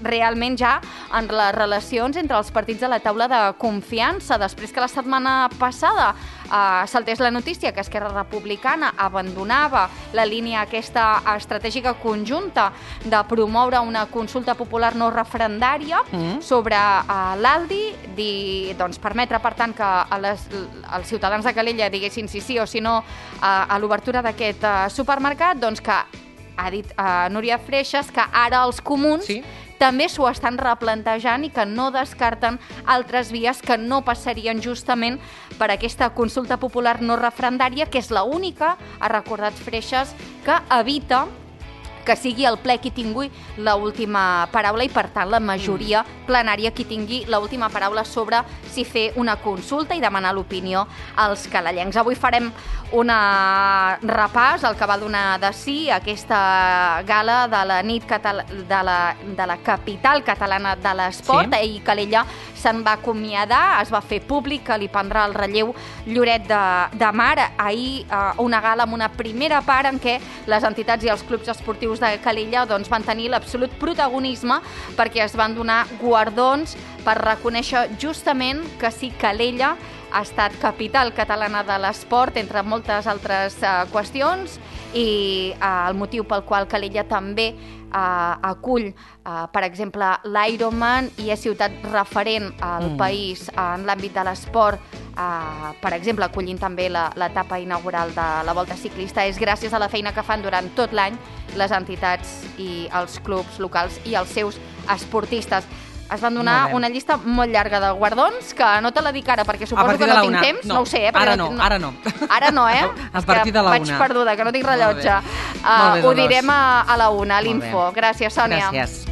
realment ja en les relacions entre els partits de la taula de confiança, després que la setmana passada saltés la notícia que Esquerra Republicana abandonava la línia aquesta estratègica conjunta de promoure una consulta popular no referendària sobre l'Aldi, doncs permetre, per tant, que els ciutadans de Calella diguessin sí o si no a l'obertura d'aquest supermercat, doncs que ha dit Núria Freixas que ara els comuns també s'ho estan replantejant i que no descarten altres vies que no passarien justament per aquesta consulta popular no referendària, que és l'única, ha recordat Freixas, que evita que sigui el ple qui tingui l'última paraula i, per tant, la majoria plenària qui tingui l'última paraula sobre si fer una consulta i demanar l'opinió als calellencs. Avui farem un repàs al que va donar de si aquesta gala de la nit de la capital catalana de l'esport. Ahir Calella se'n va acomiadar, es va fer públic que li prendrà el relleu Lloret de Mar. Ahir una gala amb una primera part en què les entitats i els clubs esportius de Calella doncs, van tenir l'absolut protagonisme perquè es van donar guardons per reconèixer justament que sí, Calella ha estat capital catalana de l'esport, entre moltes altres qüestions, i el motiu pel qual Calella també acull, per exemple, l'Ironman i és ciutat referent al país en l'àmbit de l'esport, per exemple, acollint també l'etapa inaugural de la Volta Ciclista, és gràcies a la feina que fan durant tot l'any les entitats i els clubs locals i els seus esportistes. Es van donar una llista molt llarga de guardons, que no te la dic ara perquè suposo que no tinc temps, no ho sé. Ara no. Ara no, A partir de la 1. Vaig perduda, que no tinc rellotge. Ho direm a la 1, a l'Info. Gràcies, Sònia. Gràcies.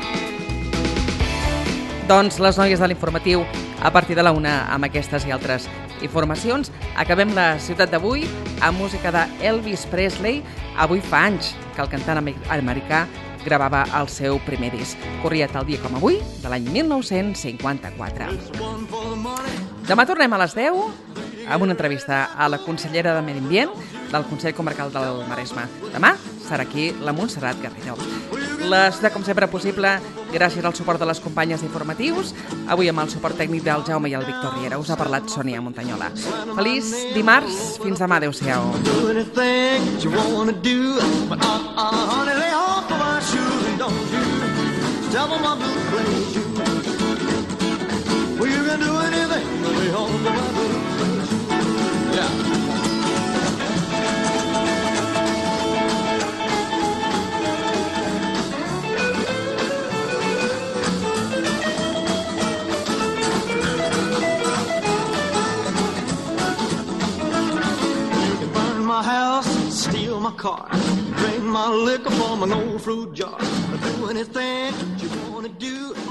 Doncs les noies de l'informatiu, a partir de la 1, amb aquestes i altres informacions, acabem la ciutat d'avui amb música d'Elvis Presley. Avui fa anys que el cantant americà gravava el seu primer disc. Corria tal dia com avui, de l'any 1954. Demà tornem a les 10 amb una entrevista a la consellera de Medi Ambient del Consell Comarcal del Maresme. Demà serà aquí la Montserrat Garrido. La ciutat, com sempre, possible gràcies al suport de les companyes d'informatius. Avui amb el suport tècnic del Jaume i el Víctor Riera. Us ha parlat Sònia Montanyola. Feliç dimarts. Fins demà. Adéu-siau. My house, steal my car, drink my liquor from an old fruit jar. Do anything that you wanna do.